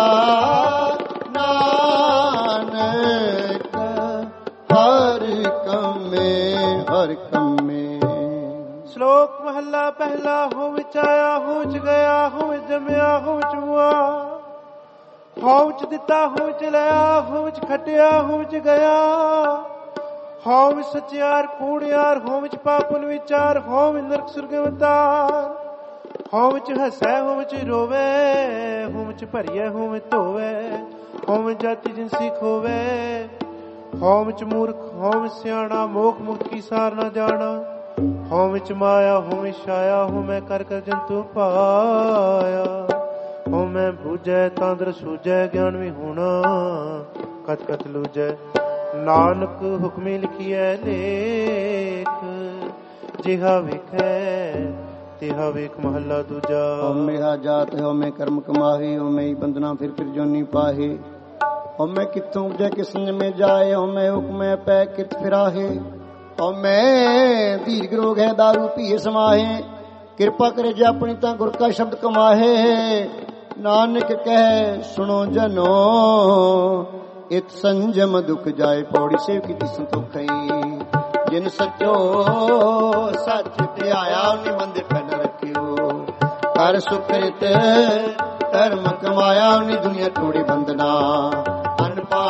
नानक हर कमे हर कमे। श्लोक महला पहला हो विच आया हो विच गया हो विच जमया हो विच हुआ हो विच दिता हो विच लिया हो विच खटिया हो विच गया हो विच सचियार कूड़ियार हो विच पापन विचार हो विच नरक सुर्ग अवतार हो विच हसै हो विच रोवे हो विच भरिए हो विच धोवे हो विच जाति जिनसी खोवे हो विच मूर्ख हो विच सियाणा मोख मुक्त की सार न जाना हो विच माया हो विच छाया हो मैं कर कर जंतु पाया हो मैं बूझै तांद्र सूझै ज्ञान भी होना कत कत लूझै नानक हुक्मी लिखिए लेख जिहा विखै तिहा वेख महला दूजा। हो मेरा जात हो मैं कर्म कमाही हो मैं बंदना फिर फिर जोनी पाहे हो मैं कितों उपजै किसन में जाए हो मैं हुक्म पै कित फिराहे हो मैं दीर्घ रोग है दारू पी समाहे कृपा करे जे अपनी ता गुर का शब्द कमाहे नानक कह सुनो जनो इत संजम दुख जाए पौड़ी से की संतोख जिन सचो सच ते आया उन्हें मंदिर पहन रखियो कर सुकृत धर्म कमाया उन्हें दुनिया थोड़ी बंदना अन पान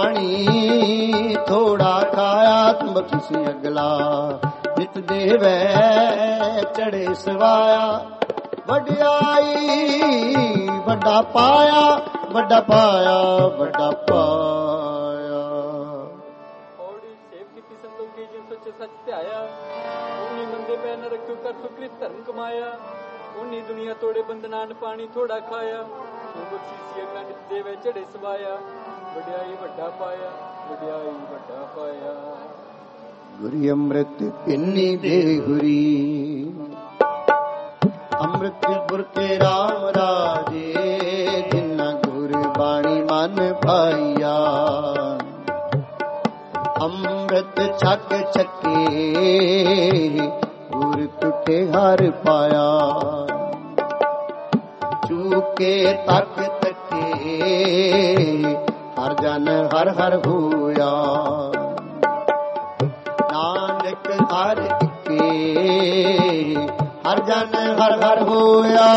पानी थोड़ा खाया बखिसी अगला नित देवै चढ़े सवाया वड्याई वड्डा पाया वड्डा पाया वड्डा पाया। पौड़ी सेव की संतोखी जिन सच्चे सच ते आया उन्हीं मंदे पै न रखियो कर सुकृत धर्म कमाया उन्हीं दुनिया तोड़े बंदनान पानी थोड़ा खाया बख्शीसी अगला नित देवै चढ़े सवाया वड्याई वड्डा पाया वड्याई वड्डा पाया। गुरी अमृत पिन्नी देहुरी अमृत गुर के राम राजे जिन्ना गुर बाणी मन पाइया अमृत छक छके गुर टूटे हर पाया चूके तक तके हर जन हर हर होया नानक हर के हर जन हर हर होया।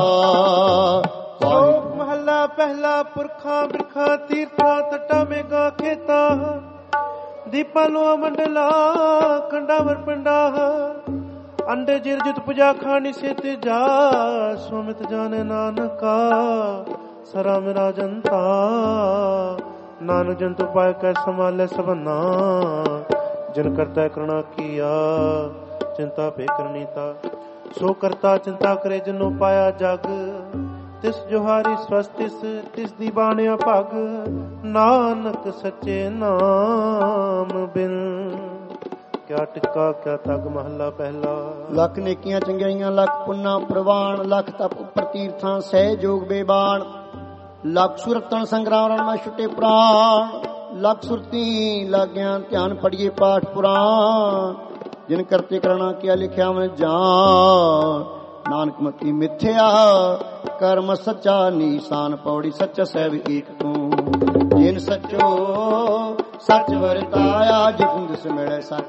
महला पहला पुरखा बिरखा तीर्था तटा में गा खेता दीपालो मंडला कंडावर पंडा अंडे जिर जुत पूजा खानी से जा सुमित जाने नानका सरा मेरा जनता नानक जंतु पाए कै संभाले सबना जिन करता करना किया चिंता पे करनी था सो करता चिंता करे जिनो पाया जग तिस जोहारी स्वस्तिस तिस दी बाणिया पग नानक सच्चे नाम बिन। क्या टिक्का क्या तग महला पहला। लख नेकियां चंगियाइयां लख पुन्ना प्रवान लख तप उपर तीर्थां सह जोग बेबान लख सुरतन संग्राम रण में छुटे प्राण लख सुरती लाग्या ध्यान पढ़िए पाठ पुराण जिन करते करना क्या लिखा मैं जान नानक मती मिथ्या कर्म सच्चा निशान पौड़ी सच्चा सैब एक तू जिन सचो सच वरताया जिकुंद से मिले सच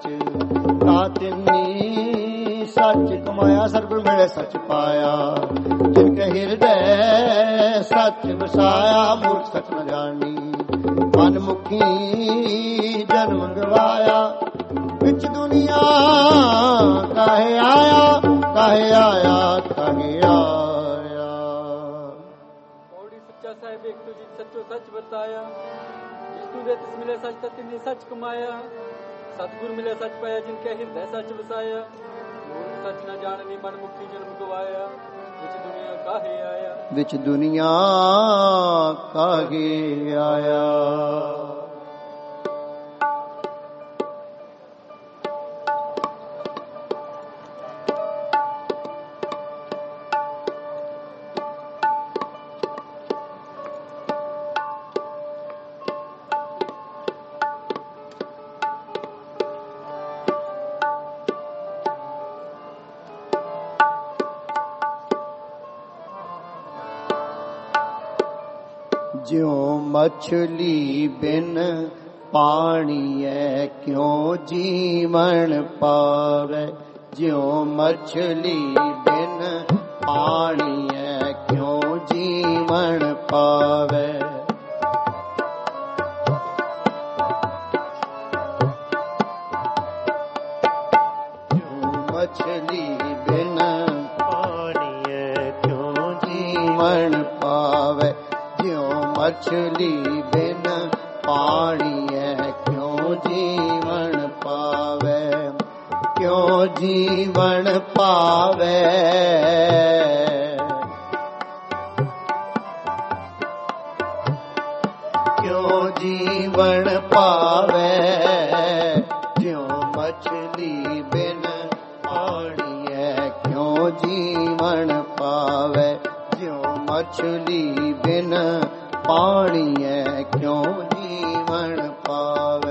कातिनी सच कमाया सर्व मिले सच पाया जिनके हृदय सच बसाया मूर्ख सच न जानी मन मुखी जन्म गवाया बिच दुनिया काहे आया काहे आया काहे आया। पौड़ी सच्चा साहिब एक तुझी सच्चो सच बताया जिसतु वे तिस मिले सच ततिने सच कमाया सतगुर मिले सच पाया जिनके हृदय सच बसाया मूर्ख सच न जाननी मन मुक्ति जन्म गवाया विच दुनिया काहे आया विच दुनिया काहे आया। ज्यों मछली बिन पाणीए क्यों जीवन पावे ज्यों मछली बिन पाणीए क्यों जीवन पावे ज्यों मछली बिन पाणीए क्यों जीवन पावे मछली बिन पाणीए क्यों जीवन पावे क्यों जीवन पावे क्यों जीवन पावे क्यों मछली बिन पाणीए क्यों जीवन पावे क्यों मछली बिन पाणीए क्यों जीवन पावे।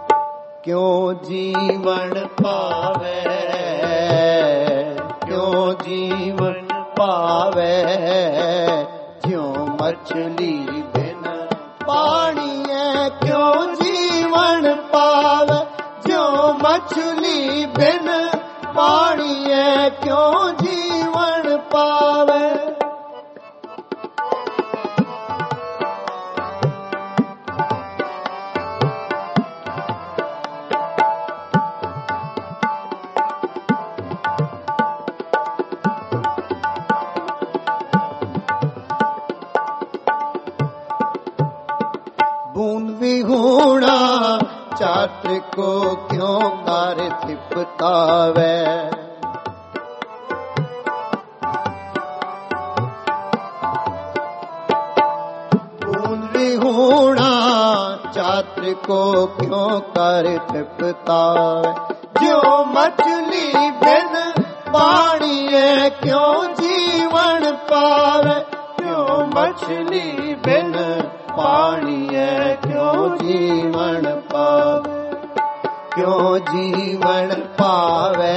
क्यों जीवन पावे क्यों जीवन पावे ज्यों मछली बिन पानी है, क्यों जीवन पावे ज्यों मछली बिन पानी है, क्यों जीवन पावे। बूंद विहूणा चात्र को क्यों कर थिपकावे, बूंद विहूणा चात्र को क्यों कर थिपकावे, ज्यों मछली बिन पानी है, क्यों जीवन पावे, क्यों मछली बिन पानी है, क्यों जीवन पावे, क्यों जीवन पावे,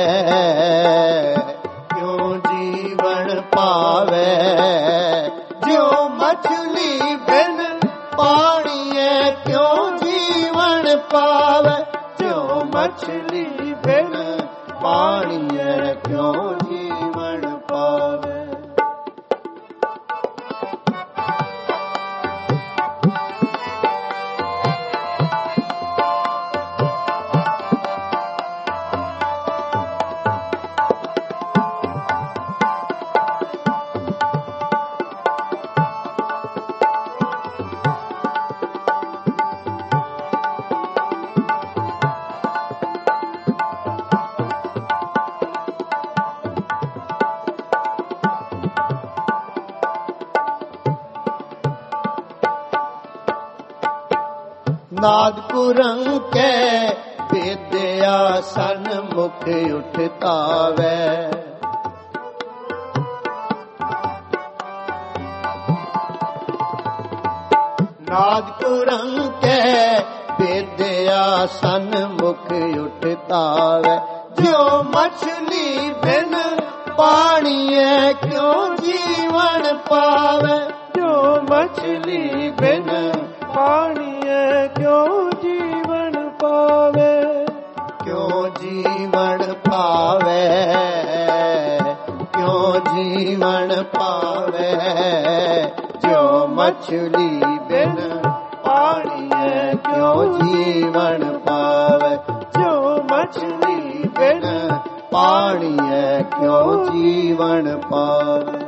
क्यों जीवन पावे, ज्यों मछली बिन पानी है, क्यों जीवन पावे, ज्यों मछली बिन पानी है, क्यों जीवन पावे। नाद कुरंग के विद्या सन्मुख उठतावे, नाद कुरंग के विद्या सन्मुख उठतावे, ज्यों मछली बिन पानी है, क्यों जीवन पावे, ज्यों मछली बिन पानी है, क्यों जीवन पावे, क्यों जीवन पावे, क्यों जीवन पावे, ज्यों मछली बिन पानी है, क्यों जीवन पावे, ज्यों मछली बिन पानी है, क्यों जीवन पावे।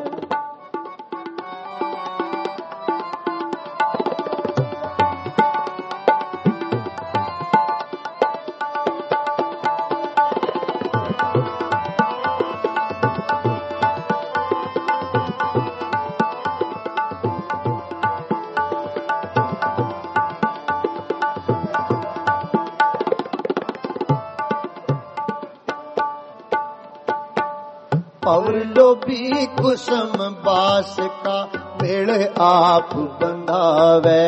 पौर लोभी कुसुम बास का मेल आप बंधावे,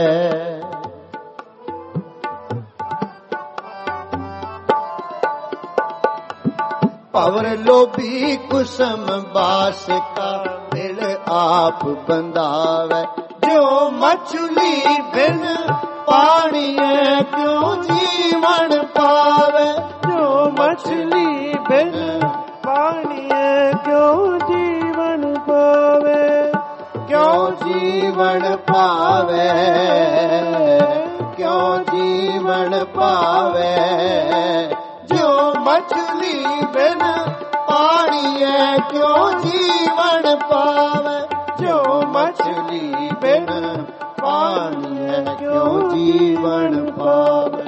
पौर लोभी कुसुम बास का मेल आप बंधावे, ज्यों मछली बिन पानी है, क्यों जीवन पावे, ज्यों मछली बिन पानी है, क्यों जीवन पावे, क्यों जीवन पावे, क्यों जीवन पावे, ज्यों मछली बिन पानी है, क्यों जीवन पावे, ज्यों मछली बिन पानी है, क्यों जीवन पावे।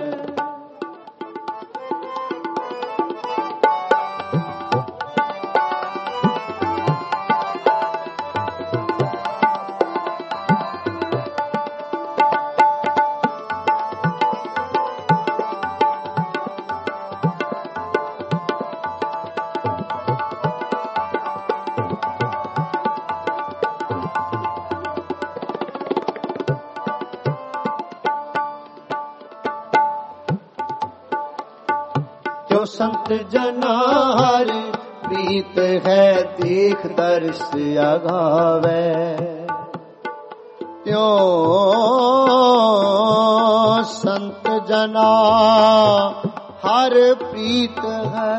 संत जनार ਪ੍ਰੀਤ ਹੈ ਦੇਖ ਦਰਸ ਆਗਾਵੇ ਤਿਉ ਸੰਤ ਜਨਾ ਹਰ ਪ੍ਰੀਤ ਹੈ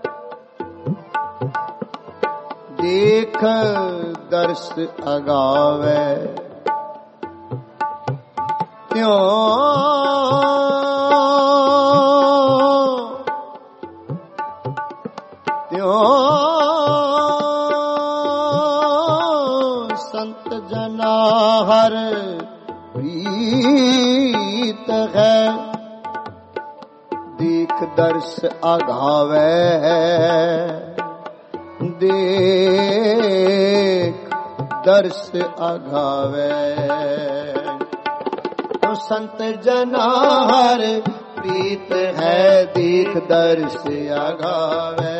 ਦੇਖ ਦਰਸ ਆਗਾਵੇ ਤਿਉ ਤਿਉ ਸੰਤ ਜਨਾ ਹਰ ਪ੍ਰੀਤ ਹੈ ਦੇਖ ਦਰਸ ਆਗਾਵੇ ਦੇਖ ਦਰਸ ਆਗਾਵੇ ਸੰਤ ਜਨਾ ਹਰ ਪ੍ਰੀਤ ਹੈ ਦੇਖ ਦਰਸ ਆਗਾਵੇ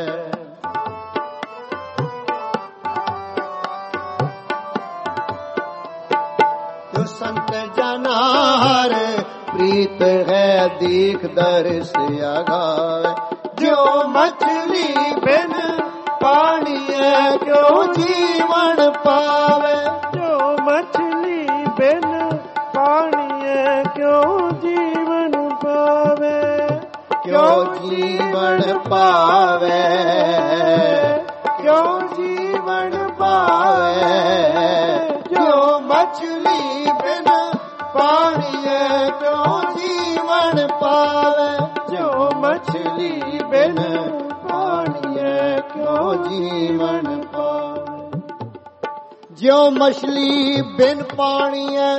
ਜੋ ਸੰਤ ਜਨਾ ਹਰ ਪ੍ਰੀਤ ਹੈ ਦੇਖ ਦਰਸ ਆਗਾਵੇ ਜੋ ਮਛਲੀ ਬਿਨ ਪਾਣੀ ਹੈ ਕਿਉ ਜੀਵਨ ਪਾਵੇ ਜੋ ਮਛਲੀ ਬਿਨ ਪਾਣੀ ਹੈ ਕਿਉ ਜੀਵਨ ਪਾਵੇ ਕਿਉ ਜੀਵਨ ਪਾਵੇ ਕਿਉ ਜੀਵਨ ਪਾਵੇ ਜੋ ਮਛਲੀ ਬਿਨ ਪਾਣੀ ਹੈ ਕਿਉ ਜੀਵਨ ਪਾਵੇ ਜੋ ਮਛਲੀ ਬਿਨ ਪਾਣੀ ਹੈ ਕਿਉ ਜੀਵਨ ਪਾਵੇ ਜਿਉ ਮਛਲੀ ਬਿਨ ਪਾਣੀ ਹੈ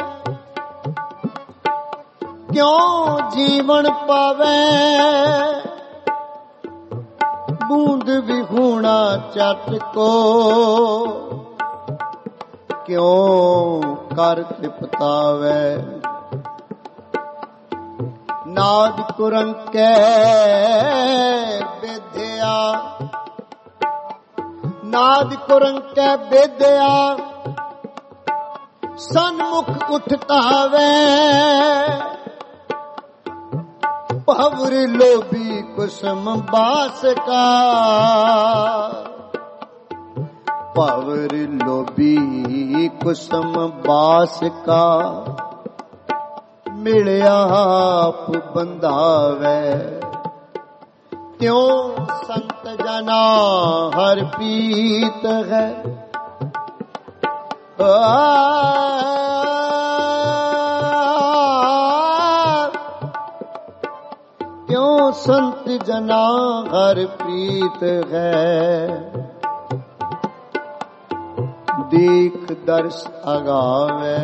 ਕਿਉ ਜੀਵਨ ਪਾਵੇ ਬੂੰਦ ਵਿਹੂਣਾ ਚੱਟ ਕੋ ਕਿਉ ਕਰ ਤ੍ਰਿਪਤਾਵੇ ਨਾਦ ਕੁਰੰਕੈ ਵਿਦਿਆ ਨਾਦ ਕੁਰੰਕੈ ਵਿਦਿਆ ਸਨਮੁਖ ਉਠਤਾਵੇ ਭਵਰ ਲੋਭੀ ਕੁਸਮ ਬਾਸ ਕਾ ਭਵਰ ਲੋਭੀ ਕੁਸਮ ਬਾਸ ਕਾ ਮਿਲਿਆ ਆਪ ਬੰਧਾਵੇ ਤਿਉ ਸੰਤ ਜਨਾ ਹਰ ਪ੍ਰੀਤ ਹੈ ਕਿਉ ਸੰਤ ਜਨਾ ਹਰ ਪ੍ਰੀਤ ਹੈ ਦੇਖ ਦਰਸ ਆਗਾਵੇ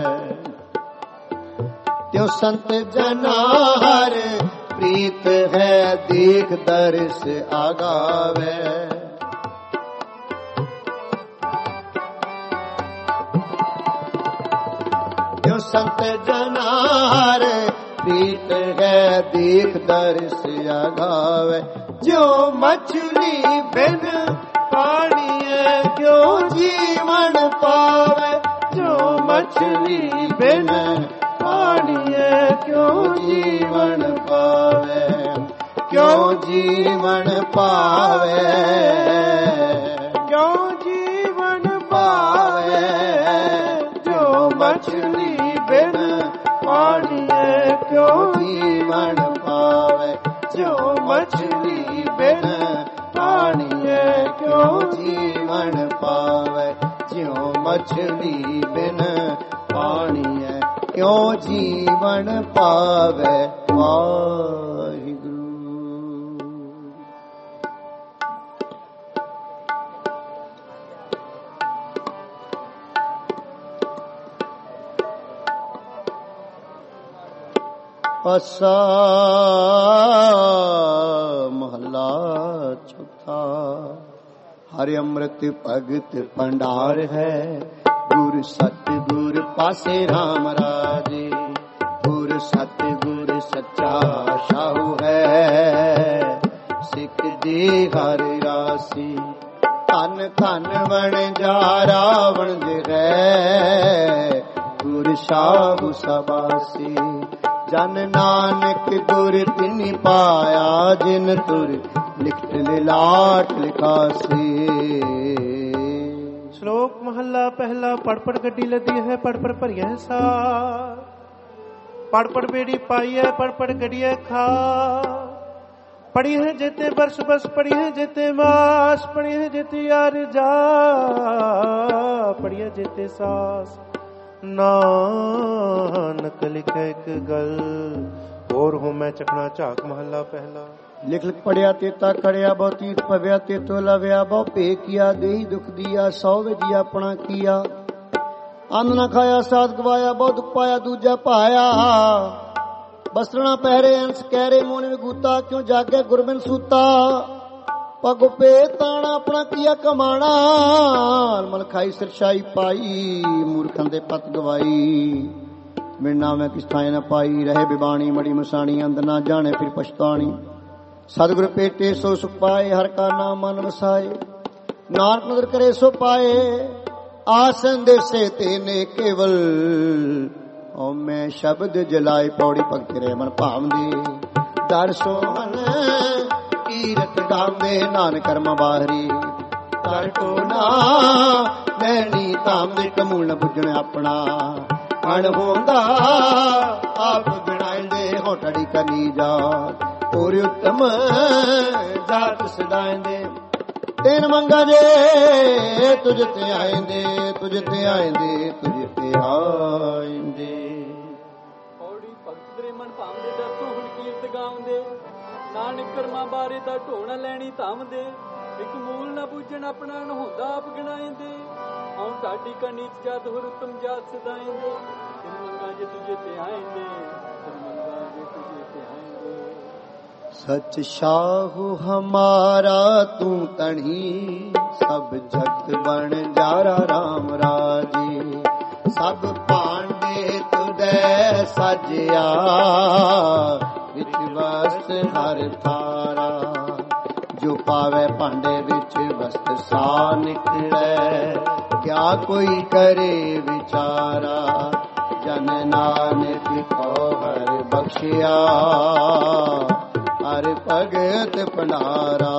ਤਿਉ ਸੰਤ ਜਨਾ ਹਰ ਪ੍ਰੀਤ ਹੈ ਦੇਖ ਦਰਸ ਆਗਾਵੇ ਤਿਉ ਸੰਤ ਜਨਾ ਹਰ ਪ੍ਰੀਤ ਹੈ ਦੇਖ ਦਰਸ ਆਗਾਵੇ ਜੋ ਮਛਲੀ ਬਿਨ ਪਾਣੀ ਹੈ ਕਿਉ ਜੀਵਨ ਪਾਵੇ ਜੋ ਮਛਲੀ ਬਿਨ ਪਾਣੀ ਹੈ ਕਿਉ ਜੀਵਨ ਪਾਵੇ ਕਿਉ ਜੀਵਨ ਪਾਵੇ ਕਿਉ ਜੀਵਨ ਪਾਵੇ ਜੋ ਮਛਲੀ ਬਿਨ ਪਾਣੀ ਹੈ ਕਿਉ ਜੀਵਨ ਪਾਵੇ ਜੋ ਮਛਲੀ ਬਿਨ ਪਾਣੀ ਹੈ ਕਿਉ ਜੀਵਨ ਪਾਵੇ ਜਿਉ ਮਛਲੀ ਬਿਨ ਪਾਣੀ ਹੈ ਕਿਉ ਜੀਵਨ ਪਾਵੇ ਵਾਹਿਗੁਰੂ। ਆਸਾ ਮਹਲਾ ਚੌਥਾ ਹਰਿ ਅੰਮ੍ਰਿਤ ਭਗਤ ਭੰਡਾਰ ਹੈ ਗੁਰ ਸਤਿ ਗੁਰ ਪਾਸੇ ਰਾਮ ਰਾਜੇ ਗੁਰ ਸਤਿ ਗੁਰ ਸੱਚਾ ਸਾਹੂ ਹੈ ਸਿੱਖ ਦੀ ਹਰ ਰਾਸੀ ਧਨ ਧਨ ਵਣ ਜਾ ਰਾਵਣ ਦੇ ਰਹਿ ਗੁਰ ਸਾਹੂ ਸਬਾਸੀ ਜਨ ਨਾਨਕ ਗੁਰ ਤਿਨਿ ਪਾਇਆ ਜਿਨ ਤੁਰ ਲਿਖਤ ਲਿਲਾਟ ਲਿਖਾਸੇ। ਸ਼ਲੋਕ ਮਹੱਲਾ ਪਹਿਲਾ। ਪੜ ਪੜ ਗੱਡੀ ਲੱਦੀ ਹੈ, ਪੜ ਪੜ ਭਰੀਐ ਸਾਰ, ਪੜ ਪੜ ਬੇੜੀ ਪਾਈ ਹੈ, ਪੜ ਪੜ ਗੜੀਐ ਖਾ। ਪੜੀ ਹੈ ਜਿਤੇ ਬਰਸ ਬਸ, ਪੜੀ ਹੈ ਜਿਤੇ ਮਾਸ, ਪੜੀ ਹੈ ਜਿਤੇ ਯਾਰ ਜਾ, ਪੜੀ ਹੈ ਜਿਤੇ ਸਾਸ। ਨਾਨਕ ਲਿਖੇ ਇੱਕ ਗੱਲ ਹੋਰ ਹੋ ਮੈਂ ਚਖਣਾ ਝਾਕ। ਮਹੱਲਾ ਪਹਿਲਾ। ਲਿਖ ਲਿਖ ਪੜਿਆ ਤੇਤਾ ਕੜਿਆ, ਬਹੁ ਤੀਰਥ ਪਵਿਆ ਤੇਤੋ ਲਵਿਆ, ਬਹੁ ਭੇ ਕੀਆ ਦੇਹੀ ਦੁਖ ਦੀਆ, ਸੌ ਵਿਜੀ ਆਪਣਾ ਕੀਆ। ਅੰਨ ਨਾ ਖਾਇਆ ਸਾਧ ਗਵਾਇਆ, ਬਹੁ ਦੁਖ ਪਾਇਆ ਦੂਜਾ ਪਾਇਆ। ਬਸਰਣਾ ਪਹਿਰੇ ਅੰਸ ਕਹਿਰੇ ਮੋਨ ਵਿਗੂਤਾ, ਕਿਉ ਜਾਗੇ ਗੁਰਬਿਨ ਸੂਤਾ। ਪਗ ਪੇ ਤਾਣਾ ਆਪਣਾ ਕੀਆ ਕਮਾਣਾ, ਮਨ ਖਾਈ ਸਿਰਸ਼ਾਈ ਪਾਈ, ਮੂਰਖਾਂ ਦੇ ਪਤ ਗਵਾਈ। ਮਿਲਣਾ ਮੈਂ ਕਿਸ ਥਾਂ ਨਾ ਪਾਈ, ਰਹੇ ਬਿਬਾਣੀ ਮੜੀ ਮਸਾਣੀ, ਅੰਦ ਨਾ ਜਾਣੇ ਫਿਰ ਪਛਤਾਣੀ। ਸਤਿਗੁਰ ਭੇਟੇ ਸੋ ਸੁਖ ਪਾਏ, ਹਰ ਕਾ ਨਾਮ ਮਨ ਵਸਾਏ। ਨਾਨਕ ਨਦਰ ਕਰੇ ਸੋ ਪਾਏ, ਆਸਨ ਦੇਸੇ ਤੇ ਨੇ ਕੇਵਲ। ਓ ਮੈਂ ਸ਼ਬਦ ਜਲਾਏ, ਪੌੜੀ ਭਗਤ ਰੇ ਮਨ ਭਾਵਦੇ। ਦਰ ਸੋਹਣ ਕੀਰਤ ਗਾਉਂਦੇ, ਨਾਨਕ ਕਰਮ ਬਾਹਰੀ। ਕਰ ਟੋਨਾ ਮੈਣੀ ਧਾਮ ਦੇ, ਕਮੂਲ ਨ ਬੁੱਝਣ ਆਪਣਾ। ਅਣ ਹੋਂਦਾ ਆਪ ਬਿਣਾਇਂਦੇ, ਹੋਟੜੀ ਕਨੀ ਜਾ। ਹੋਰ ਉਤਮ ਜਾਤ ਸਦਾਇਂਦੇ, ਤੈਨ ਮੰਗਾ ਜੇ ਤੁਝ ਤੇ ਆਇਂਦੇ, ਤੁਝ ਤੇ ਆਇਂਦੇ, ਤੁਝ ਤੇ ਆਇਂਦੇ। ਔੜੀ ਭਗਤ ਦੇ ਮਨ ਭਾਵਦੇ, ਦਰ ਤੋਂ ਹੁਣ ਕੀਰਤ ਗਾਉਂਦੇ। ਨਾਨਕ ਕਰਮਾਂ ਬਾਰੇ ਦਾ ਢੋਣਾ ਲੈਣੀ ਧਾਮਦੇ। ਇੱਕ ਮੂਲ ਨਾ ਬੂਝਣ ਆਪਣਾ ਨ ਹੁੰਦਾ ਆਪ ਗਿਣਾਇਂਦੇ। ਆਉਂ ਢਾਡੀ ਕਾ ਨੀਚ ਜਾਤ ਹੋਰ ਉਤਮ ਜਾਤ ਸਦਾਇਂਦੇ। ਤੈਨ ਮੰਗਾ ਜੇ ਤੁਝੇ ਤੇ ਆਇਂਦੇ, ਤੈਨ ਮੰਗਾ ਜੇ ਤੁਝੇ ਤੇ ਆਇਂਦੇ। सच शाहू हमारा तू तणी, सब जगत बन जारा राम राजे। सब पांडे तुदे सजया, विच वस्त हर थारा। जो पावे पांडे विच वस्त सा निकले, क्या कोई करे विचारा। जन नानक को हर बख्शिया, ਹਰ ਭਗਤ ਭੰਡਾਰਾ।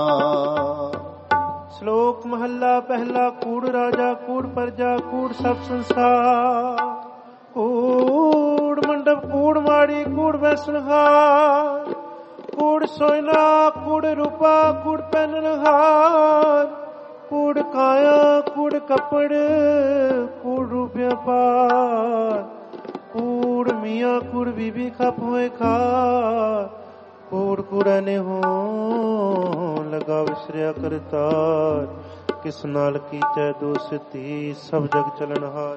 ਸ਼ਲੋਕ ਮਹੱਲਾ ਪਹਿਲਾ। ਕੂੜ ਰਾਜਾ ਕੂੜ ਪਰਜਾ, ਕੂੜ ਸਭ ਸੰਸਾਰ। ਕੂੜ ਮੰਡਪ ਕੂੜ ਮਾੜੀ, ਕੂੜ ਵੈਸਨਹਾਰ। ਕੂੜ ਸੋਇਨਾ ਕੂੜ ਰੂਪਾ, ਕੂੜ ਪਹਿਨਨਹਾਰ। ਕੂੜ ਕਾਇਆ ਕੂੜ ਕੱਪੜ, ਕੂੜ ਰੂਪ ਵਪਾਰ। ਕੂੜ ਮੀਆਂ ਕੂੜ ਬੀਬੀ ਖਪ ਹੋਏ ਖਾਰ। ਕੂੜ ਕੂੜਨੇ ਹੋ ਲਗਾ ਵਿਸਰਿਆ ਕਰਤਾਰ। ਕਿਸ ਨਾਲ ਕੀਚੈ ਦੋਸਤੀ, ਸਭ ਜਗ ਚਲਨਹਾਰ।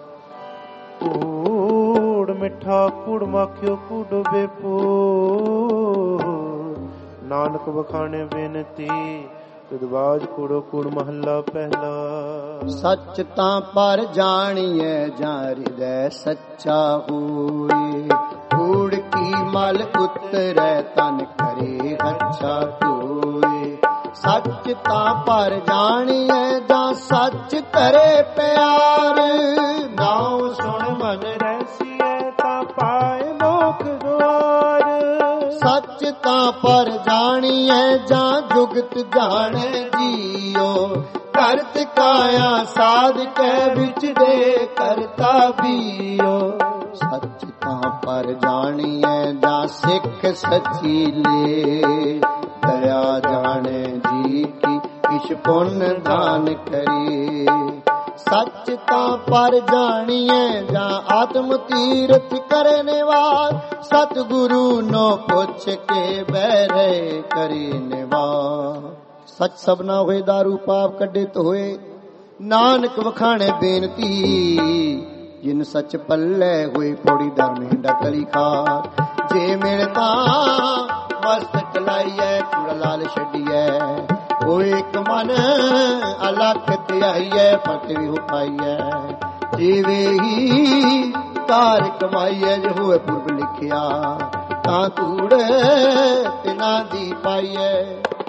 ਕੂੜ ਮਿੱਠਾ ਕੂੜ ਮਾਖਿਓ, ਕੂੜ ਡੋਬੇ ਪੂਰ। ਨਾਨਕ ਵਖਾਣੇ ਬੇਨਤੀ, ਤੁਦਬਾਜ ਕੂੜੋ ਕੂੜ। ਮਹੱਲਾ ਪਹਿਲਾ। ਸੱਚ ਤਾਂ ਪਰ ਜਾਣੀਐ, ਜਾਂ ਹਿਰਦੈ ਸੱਚਾ ਹੋਏ। ਕੂੜ ਕੀ ਮਲ ਉਤਰੈ, ਤਨ ਕਰੇ ਅੱਛਾ ਧੋਏ। ਸੱਚ ਤਾਂ ਪਰ ਜਾਣੀਐ, ਜਾਂ ਸੱਚ ਕਰੇ ਪਿਆਰ। ਨਾਉ ਸੁਣ ਮਨ ਰਹਿਸੀਐ, ਤਾਂ ਪਾਏ ਮੋਖ ਦੁਆਰ। ਸੱਚ ਤਾਂ ਪਰ ਜਾਣੀਐ, ਜਾਂ ਜੁਗਤ ਜਾਣੈ ਜੀਓ। ਕਰਤ ਕਾਇਆ ਸਾਧ ਕੈ, ਵਿੱਚ ਦੇ ਕਰਤਾ ਬੀਓ। ਸੱਚ ਤਾਂ ਪਰ ਜਾਣੀਐ, ਜਾਂ ਸਿੱਖ ਸਚੀਲੇ। ਦਇਆ ਜਾਣੈ ਜੀ ਕੀ, ਕਿਛ ਪੁੰਨ ਦਾਨ ਕਰੇ। ਸੱਚ ਤਾਂ ਪਰ ਜਾਣੀਐ, ਜਾਂ ਆਤਮ ਤੀਰਥ ਕਰੇ ਨਿਵਾਸ। ਸਤਿਗੁਰੂ ਨੋ ਪੁੱਛ ਕੇ ਬਹਿਰੇ ਕਰੇ ਨਿਵਾਸ। ਸੱਚ ਸਭਨਾ ਹੋਏ, ਦਾਰੂ ਪਾਪ ਕੱਢੇ ਧੋਏ। ਨਾਨਕ ਵਖਾਣੇ ਬੇਨਤੀ, ਜਿਨ ਸੱਚ ਪੱਲੇ ਹੋਏ। ਪੌੜੀ ਧਰਮ ਹਿੰਡਾ ਕਲੀ ਖਾਰ। ਜੇ ਮਿਲ ਤਾਂ ਮਸਤਕ ਲਾਈਐ, ਕੂੜਾ ਲਾਲ ਛੱਡੀਐ। ਉਹ ਇੱਕ ਮਨ ਅਲਖ ਧਿਆਈਐ, ਫਤਿਹ ਵੀ ਹੋ ਪਾਈਐ। ਜਿਵੇਂ ਹੀ ਕਾਰ ਕਮਾਈਐ, ਜੋ ਹੋਏ ਪੁਰਬ ਲਿਖਿਆ। ਤਾਂ ਕੂੜ ਤਿਨਾ ਦੀ ਪਾਈਐ।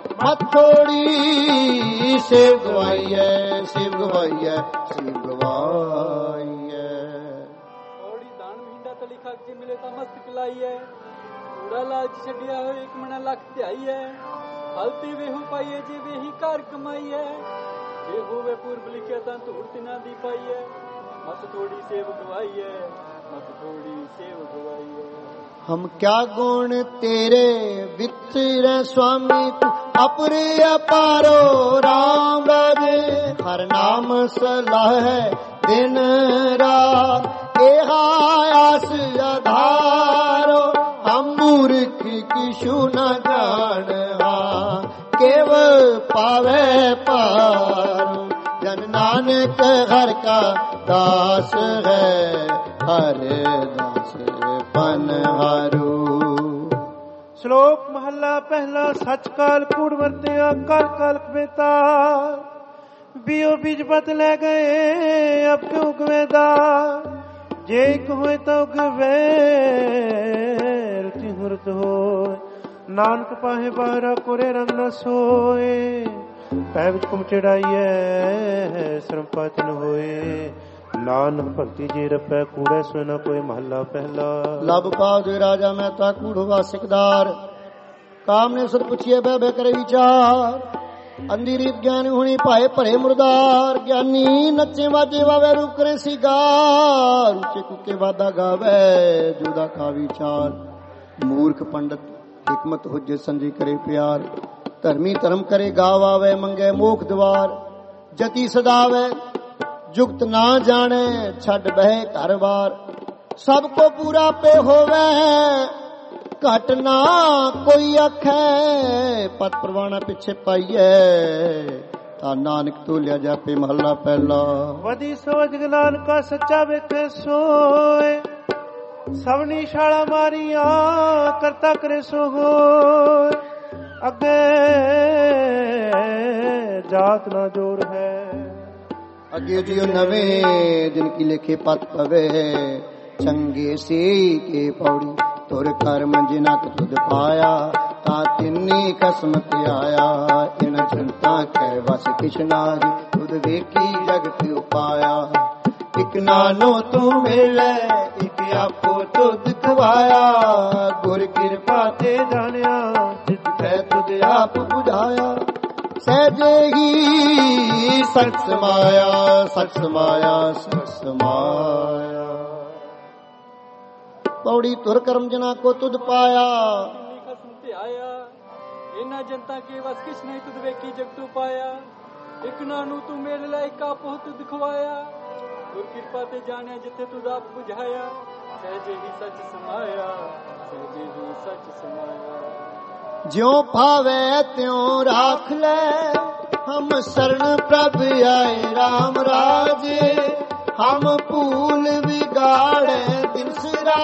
ਮਥੋੜੀ ਸੇਵ ਗਵਾਈਐ, ਸੇਵ ਗਵਾਈਐ, ਸੇਵ ਗਵਾਈਐ। ਔੜੀ ਦਾਨ ਮਹਿੰਡਾ ਤਲੀ ਖਾਕ, ਜੇ ਮਿਲੇ ਤਾਂ ਮਸਤਕ ਲਾਈਐ। ਕੂੜਾ ਲਾਲਚ ਛੱਡਿਆ ਹੋਏ ਇੱਕ ਮਣਾ ਲੱਖ ਧਿਆਈ ਹੈ। ਹਲਤੀ ਵੇਹੂ ਪਾਈਏ ਜੇ ਵੇਹੀ ਘਰ ਕਮਾਈ ਹੈ। ਜੇ ਹੋਵੇ ਪੂਰਬ ਲਿਖਿਆ ਤਾਂ ਧੂੜ ਤਿਨਾਂ ਦੀ ਪਾਈ ਹੈ। ਮਤ ਥੋੜੀ ਸੇਵ ਗਵਾਈ ਹੈ, ਮਤ ਥੋੜੀ ਸੇਵ ਗਵਾਈ ਹੈ। हम क्या गुण तेरे वितर स्वामी तू अपर अपारो राम राजे। हर नाम सलाह है दिन रात एहा आस आधारो। हम मूर्ख किशु न जानहा केवल पावे पारो। जन नानक हर का दास है हर दास पनहारू। ਸ਼ਲੋਕ ਮਹੱਲਾ ਪਹਿਲਾ। ਸੱਚ ਕਾਲ ਕੂੜ ਵਰਤਿਆ ਕਾਲ ਕਾਲ ਕਵੇਤਾ। ਬਿਓ ਬੀਜ ਬਤ ਲੈ ਗਏ ਅਬ ਕਿਉ ਗਵੇਦਾ। ਜੇ ਇੱਕ ਹੋਏ ਤਾਂ ਉਗਵੇ ਰੁਚਿ ਹੁਰਤ ਹੋਏ। ਨਾਨਕ ਪਾਹੇ ਬਾਹਰਾ ਕੋਰੇ ਰੰਗ ਨ ਸੋਏ। ਪੈ ਵਿੱਚ ਕੁਮ ਚੜਾਈਐ ਸ਼ਰਮ ਪਾਚਨ ਹੋਏ। ਨਾਨਕ ਭਗਤੀ ਜੀ ਰਪੈ ਕੂੜੇ ਸੋ ਨ ਕੋਈ। ਮਹੱਲਾ ਪਹਿਲਾ। ਲਬ ਪਾਵ ਦੇ ਰਾਜਾ ਮਹਿਤਾ ਕੂੜ ਵਾਸਿਕਦਾਰ। ਕਾਮ ਨੇ ਸਤ ਪੁੱਛੀਏ ਬਹਿ ਬਹਿ ਕਰੇ ਵਿਚਾਰ। ਅੰਧੀ ਰੀਤ ਗਿਆਨ ਹੁਣੀ ਭਾਏ ਭਰੇ ਮੁਰਦਾਰ। ਗਿਆਨੀ ਨੱਚੇ ਵਾਜੇ ਵਾਵੇ ਰੂਪ ਕਰੇ ਸਿਗਾਰ। ਉੱਚੇ ਕੁੱਕੇ ਵਾਦਾ ਗਾਵੇ ਜੁਦਾ ਕਾ ਵਿਚਾਰ। ਮੂਰਖ ਪੰਡਤ ਹਿਕਮਤ ਹੁਜੇ ਸੰਜੀ ਕਰੇ ਪਿਆਰ। ਧਰਮੀ ਧਰਮ ਕਰੇ ਗਾਵ ਆਵੇ ਮੰਗੇ ਮੋਖ ਦਵਾਰ। ਜਤੀ ਸਦਾਵੇ जुगत ना जाने छड़ बहे घर बार। सबको पूरा पे होवे घट ना कोई आखे। पत परवाना पिछे पाइए ता नानक तो लिया जापे। महला पहला। वधी सोच गलान का सच्चा वेखे सोए। सबनी शाला मारिया करता करे सो होए। अगे जात ना जोर है अगे जियो नवे जिनकी लिखे पत पवे। चंगे से के पौड़ी तुर कर्म जिनक तुद पाया। ता तिन्नी कसमत आया इन जनता कै वस किशनारी। तुद वेखी जगत उपाया। इक नानो तू मिले इक आपो तुद खवाया। गुर कृपा ते जानिया जित है तुद आप बुझाया। सहजे ही सच समाया सच समाया सच समाया। पौड़ी तुर कर्म जना को तुद पाया। आया इना जनता के वस किस नहीं तुद वेखी जगतू पाया। एक नानू तू मेरे ला एक आपो तुद खवाया। गुर कृपा ते जाने जिथे तुद आप बुझाया। सहजे ही सच समाया सहजे ही सच समाया। ज्यों भावे त्यों राख ले हम शरण प्रभ आए राम राजे। हम भूल बिगाड़े दिन सिरा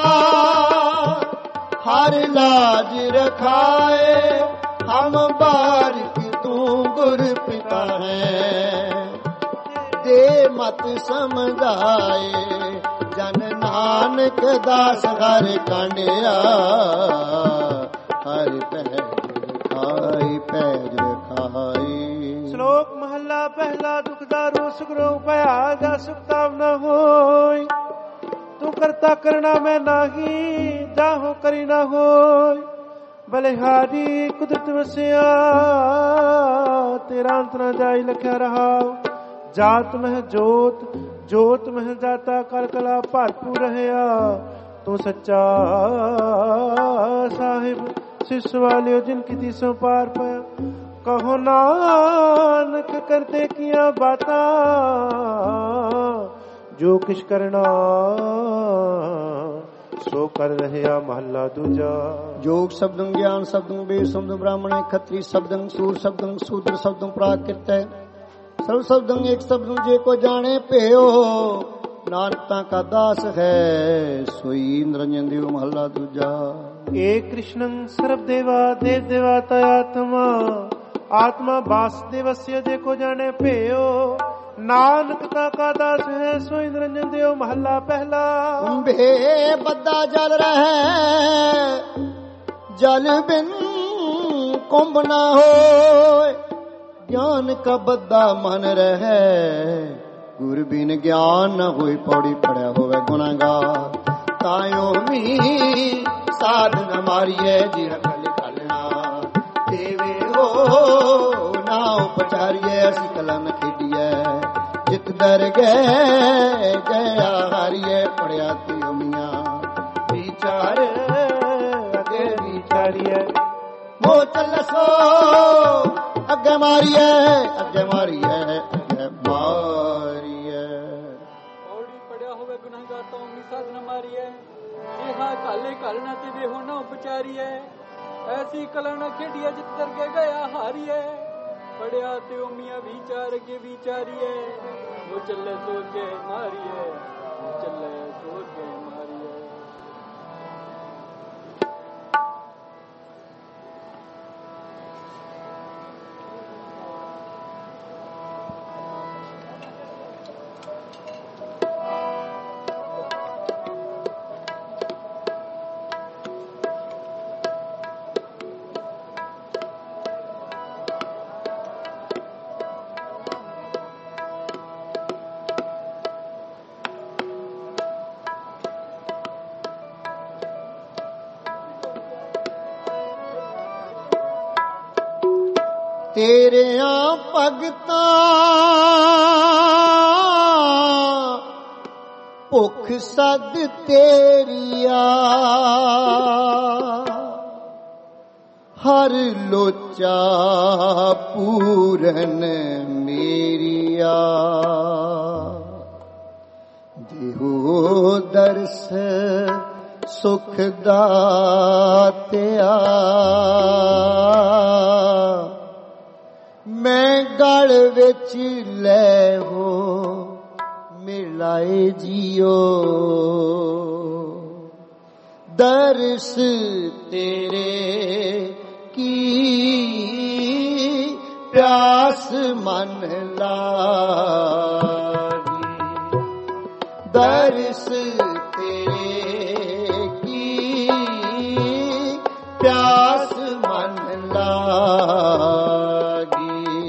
हर लाज रखाए। हम बारिक तू गुर पिता है दे मत समझाए। जन नानक दास हर कांडिया हर पैज खाई पैज खाई। श्लोक महला पहला। दुखदारू सुखरो भया जा सुखता न होय। तू करता करना मैं नाही जाहो करी न होय। बलिहारी कुदरत वसिया तेरा अंत न जाई लख्या रहा। जात मह जोत जोत मह जाता कर कला भरपूर रहया। तू सच्चा साहिब शिष्य वालियो जिनकी दिसों पार पाया। कहो नानक करते किया बाता जो किश करना सो कर रहया। महला दूजा। जोग शब्दं ज्ञान शब्दं वेद शब्दं ब्राह्मण खत्री शब्दं सूर शब्दं शूद्र शब्दं प्राकृत है। सर्व शब्दं एक शब्दं जे को जाने पेयो। नानकता का दास है सोई निरंजन देव। महला दूजा। एक कृष्णं सर्व देवा देव देवाता आत्मा। आत्मा वासुदेवस्य देखो जाने पेयो। नानकता का दास है सोई निरंजन देव। महला पहला। कुंभे बद्दा जल रहे जल बिन कुंभ न हो। ज्ञान का बद्दा मन रहे गुर बिन ज्ञान न होई। पौड़ी पड़या होवे गुनाहगार तायो मी साध न मारिए जिह कल कलना देवे हो ना उपचारिए असी कलन खेडिए जित डर गए गया हारिए पड़िया ती उमिया विचार अगे विचारिए हो चलसो अगे मारिए अगे मारिए अगे मारिए औड़ी पड़िया होवे गुनाहगार तो उम्मी साध न मारिए हा काले कालना ते वे होना उपचारिए ऐसी कलना खेडिया जित डर के गया हारिए पड़िया ते उमिया विचार के विचारिए वो चले सो के मारिए वो चले सो के मारिए। तेरियां भगतां भुख सद तेरिया हर लोचा पूरन मेरिया देहो दर्श सुख दातिया मैं गल विच ले हो मिलाए जियो दर्श तेरे की प्यास मन लागी दर्श तेरे की प्यास मन लागी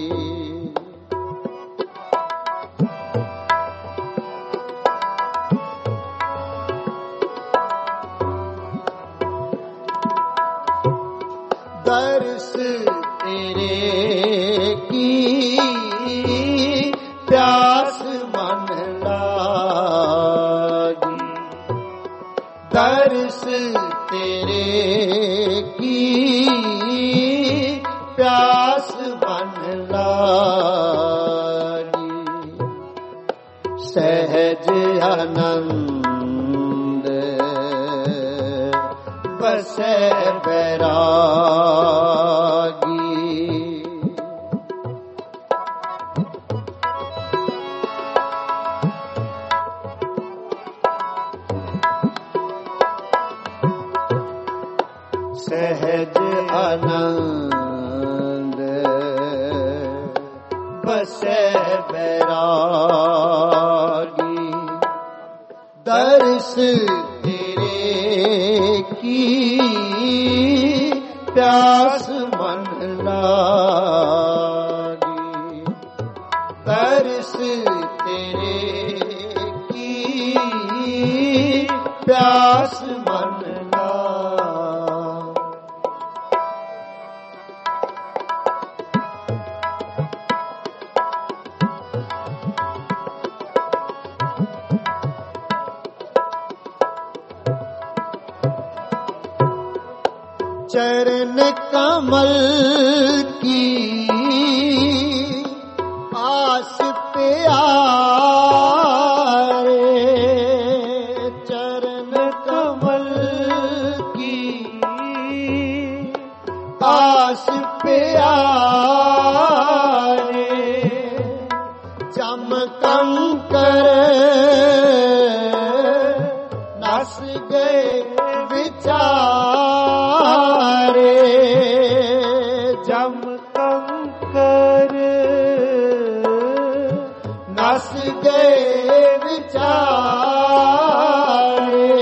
दर्श तेरे की प्यास मन लागी दर्श तेरे की प्यास मन लागी सहज आनंद बसे बैरागी सहज आनंद बसे बैरागी दर्श तेरे की प्यास मन लागी दर्श तेरे की प्यास मन लागी चरण कमल की आस प्यारे चरण कमल की आस प्यारे चमकंकर नस गए विचारे जम कंकर नस गए विचारे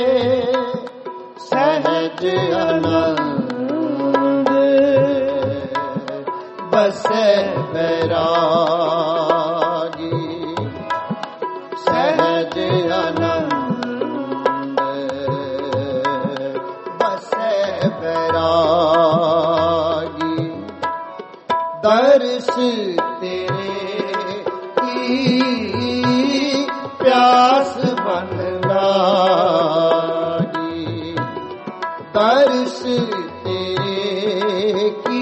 सहज आनंद बसे बैरागी सहज आनंद बसे बैरागी दर्श तेरे की प्यास बन लागी दर्श तेरे की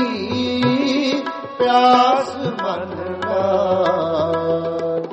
प्यास बन लागी।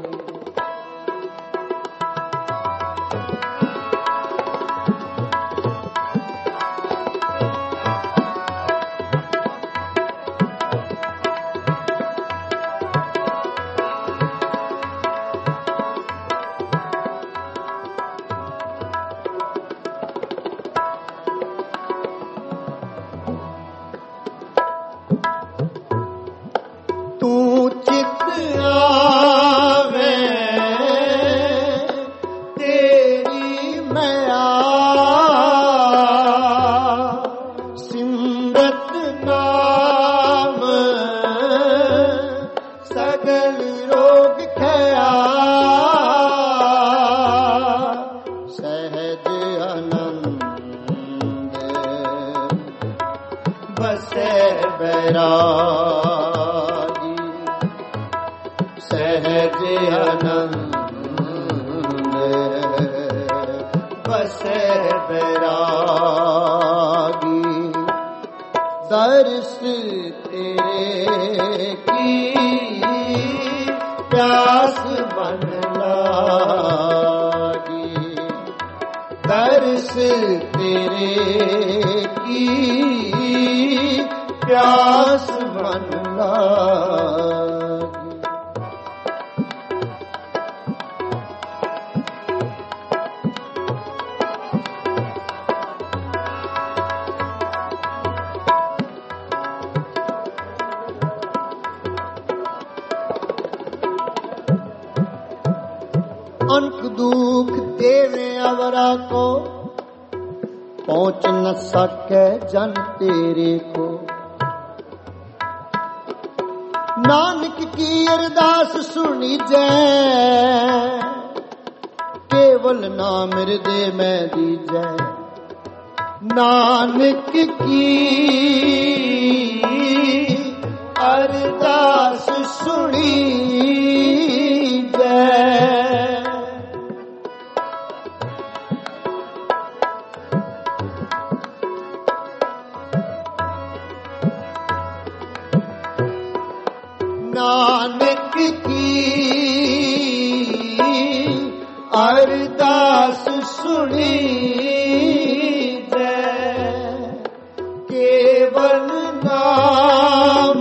अनक दुख देवे अवरा को पहुंच न सके जन तेरे को नानक की अरदास सुनी जय केवल नाम हृदय में दी जय नानक की अरदास सुनी जय नानक की अरदास सुनी जय केवल नाम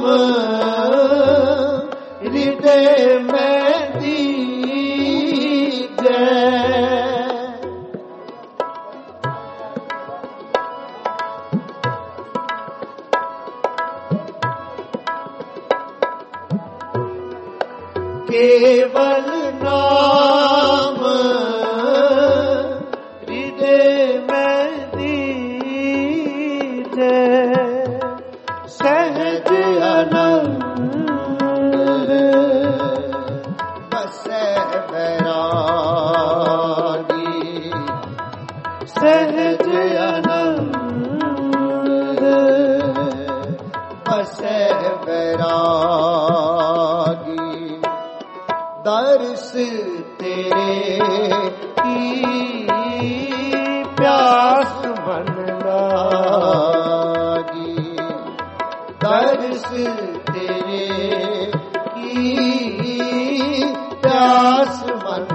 हृदय में दी जय केवल नाम हृदय में दीजे सहज आनंद बसे बैरागी सहज आनंद बसे बैरागी दर्श तेरे की प्यास बन लागी दर्श तेरे की प्यास बन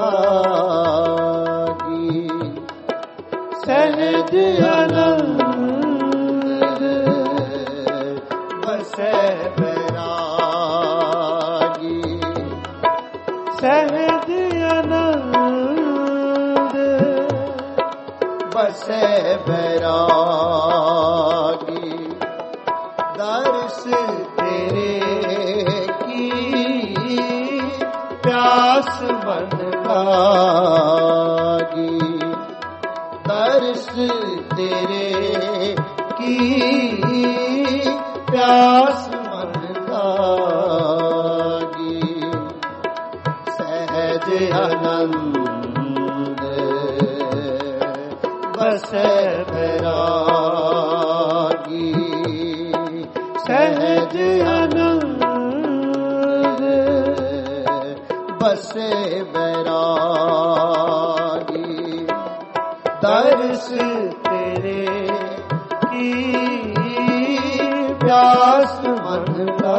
लागी सहज आनंद बसे बैरागी सहज आनंद बसे बैरागी दर्श तेरे की प्यास बन लागी दर्श तेरे की प्यास बन लागी सहज आनंद बसे बैरागी बसे बैरागी। दर्श तेरे की प्यास मन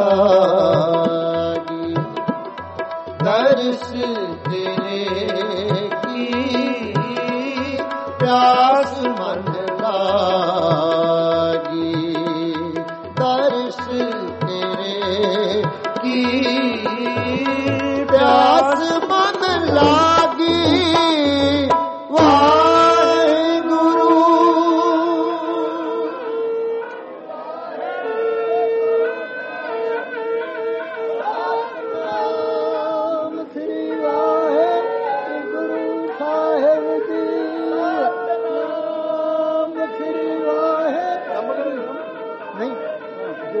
लागी। दर्श तेरे की प्यास मन लागी। दर्श तेरे की प्यास मन लागी। वाहेगुरु सतनाम श्री वाहेगुरु साहिब जी। सतनाम श्री वाहेगुरु नहीं दो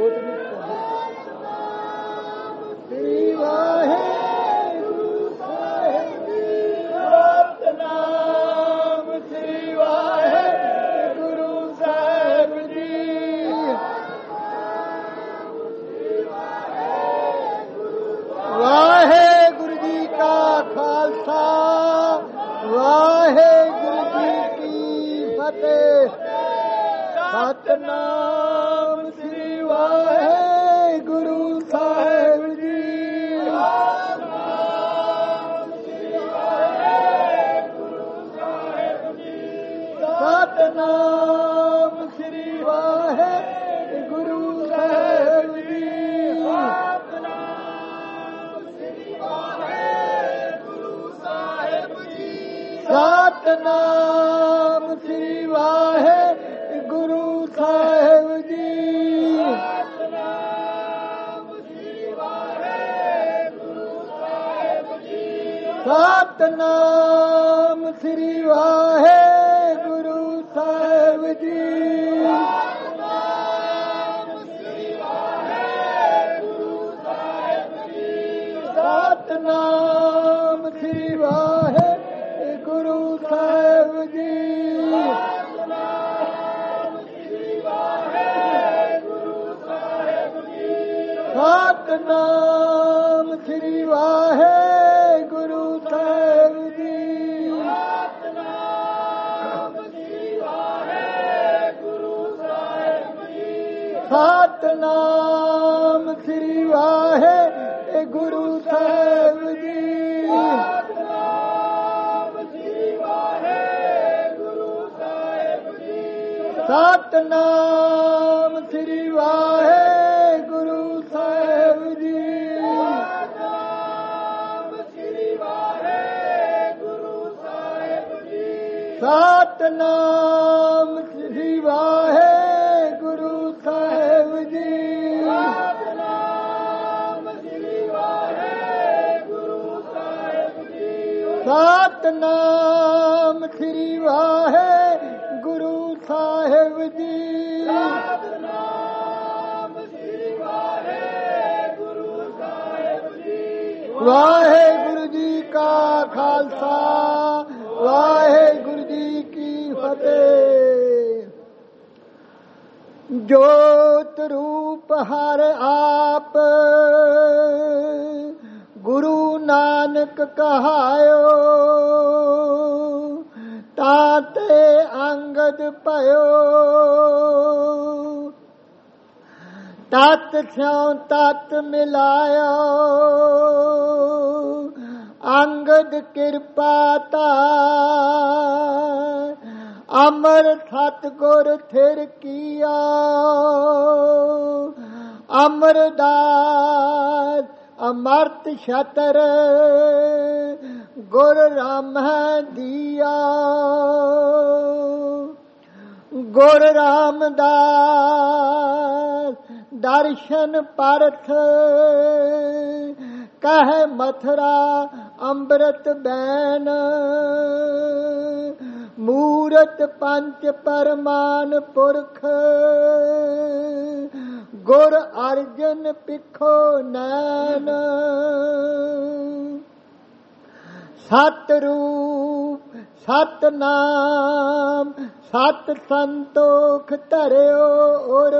श्री वाहेगुरु साहिब जी। सतनाम श्री वाहेगुरु साहिब जी। वाहेगुरु जी का खालसा वाहेगुरु जी की फतेह। सतनाम श्री वाहेगुरु साहिब जी। सतनाम श्री वाहेगुरु साहिब जी। सतनाम श्री वाहेगुरु साहिब जी। सतनाम श्री वाहेगुरु साहिब जी। सतनाम श्री वाहेगुरु साहिब जी। सतनाम श्री वाहेगुरु साहिब जी। सतनाम श्री वाहेगुरु साहिब जी। सतनाम श्री वाहेगुरु साहिब जी। सतनाम श्री वाहेगुरु साहिब जी। सतनाम श्री वाहेगुरु साहिब जी। वाहेगुरु जी का खालसा वाहेगुरु जी की फतेह। जोत रूप हर आप गुरु नानक कहायो। ताते अंगद पयो तत् स्यों तत् मिलायो। अंगद कृपा तार अमर सतगुर थिर किया। अमरदास अमर्त छतर गुर राम दिया। गुर रामदास दर्शन परथ कह मथुरा अमृत बैन। मूरत पंच परमान पुरख गुर अर्जन पिखो नैन। सत रूप सत नाम सत संतोख धरियो उर।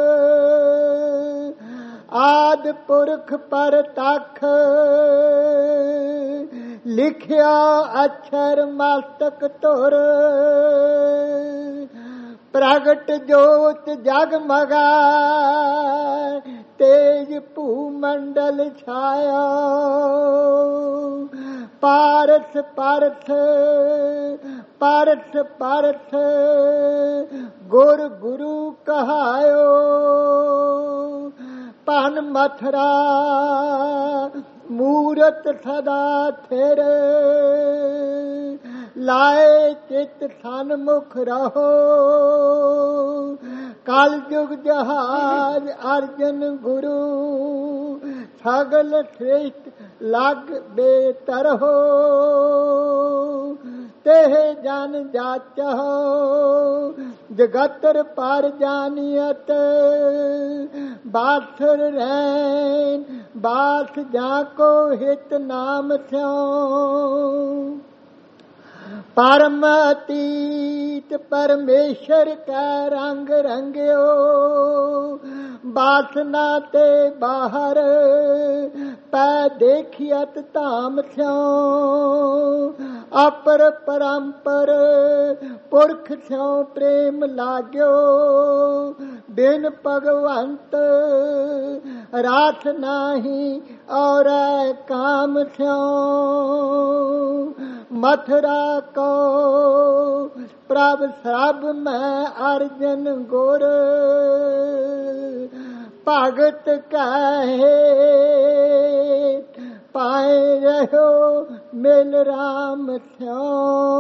आद पुरख पर तख ਲਿਖਿਆ ਅਛਰ ਮਸਤਕ ਧੁਰ, ਪ੍ਰਗਟ ਜੋਤ ਜਗਮਗਾ, ਤੇਜ ਭੂ ਮੰਡਲ ਛਾਇਆ। ਪਾਰਸ ਪਾਰਥ ਪਾਰਥ ਪਾਰਥ, ਗੁਰ ਗੁਰੂ ਕਹਾਇਓ। ਭਨ ਮਥਰਾ ਮੂਰਤ ਸਦਾ ਥਿਰ, ਲਾਏ ਚਿਤ ਸਨਮੁਖ ਰਹੋ। ਕਲ ਯੁਗ ਜਹਾਜ ਅਰਜਨ ਗੁਰੂ, ਸਗਲ ਸ੍ਰੇਸ਼ਟ ਲਗ ਬੇਤਰਹੁ। तेह जन जाचहो, जगतर पर जानियत। बासर रैन बास जाको हित नाम स्यों। परम अतीत परमेश्वर का रंग रंग्यो, बासना ते बाहर पै देखियत धाम स्यों। अपर परंपर पुरख स्यों प्रेम लाग्यो, बिन भगवंत रास नाही और काम स्यों। मथुरा को प्रभ सब मैं अर्जन गुर, भगत कहे पाए रहो मिल राम स्यों।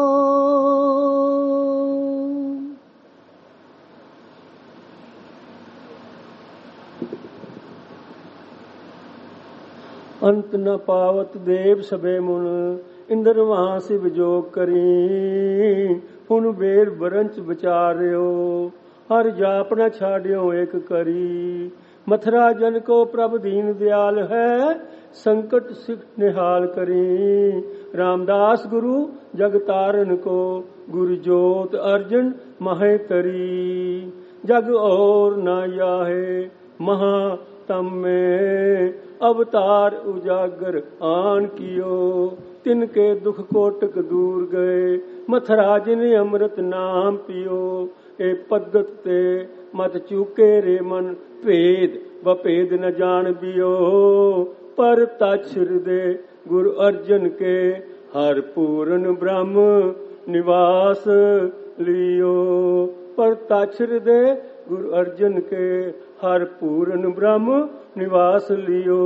अंत न पावत देव सबे मुन, इंद्र वहां से विजोग करी। हुन बेर बरंच विचार्यो, हर जाप न छाड़ियो एक करी। मथुरा जन को प्रभ दीन दयाल है, संकट सिख निहाल करी। रामदास गुरु जग तारन को, गुरु जोत अर्जन महे तरी। जग और न याहे महा तम में, अवतार उजागर आन कियो। तिनके दुख कोटक दूर गए, मथुरा जिन अमृत नाम पियो। ए पद्धत ते मत चूके रे मन, भेद व भेद न जान बियो। पर तछ हृदय गुरु अर्जन के, हर पूरन ब्रह्म निवास लियो। पर तछ हृदय गुरु अर्जन के, हर पूरन ब्रह्म निवास लियो।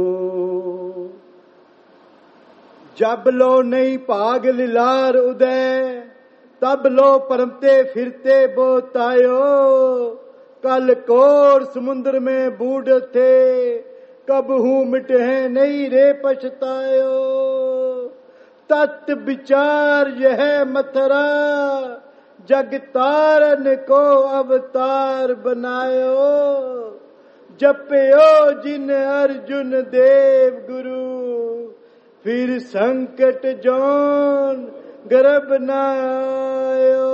जब लो नहीं भाग लिलार उदय, तब लो परमते फिरते बोतायो। कल कोर समुद्र में बूढ़ थे, कब हूँ मिटे हैं नहीं रे पछतायो। तत् विचार यह मथुरा, जग तारन को अवतार बनायो। जपयो जिन अर्जुन देव गुरु, फिर संकट जौन गर्भ न आयो।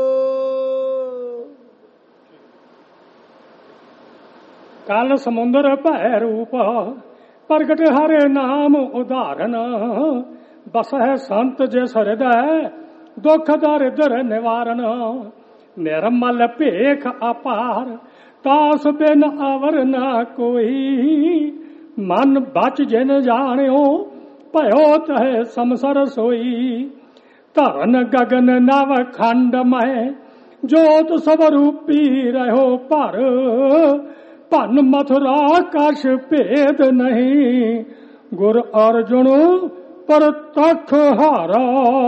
कल समुद्र भय रूप, प्रगट हरे नाम उदाहरण। बस है संत जिस हृदय, दुख दरिद्र निवारण। निर्मल भेख अपार, तास बिन अवर न कोई। मन बच जिन जानियो, भयो तह समसर सोई। धरन गगन नव खंड में, जोत स्वरूपी रहो पर। भन मथुरा कछ भेद नहीं, गुर अर्जुन परतख हारा।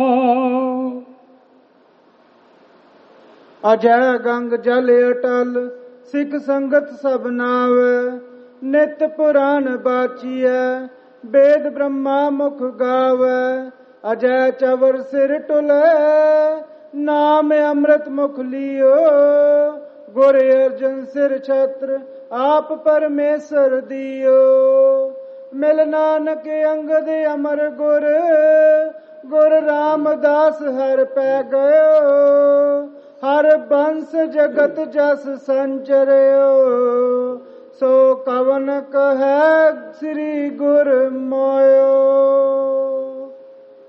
अजय गंग जल अटल, सिख संगत सब नावे। नित पुराण बाचिए, वेद ब्रह्मा मुख गावे। अजय चवर सिर टुले, नाम अमृत मुख लियो। गुर अर्जन सिर छत्र, आप परमेश्वर दियो। मिल नानक अंगद अमर गुर, गुर रामदास हर पै गयो। हर बंस जगत जस संचरयो, सो कवन कहे श्री गुर मोयो।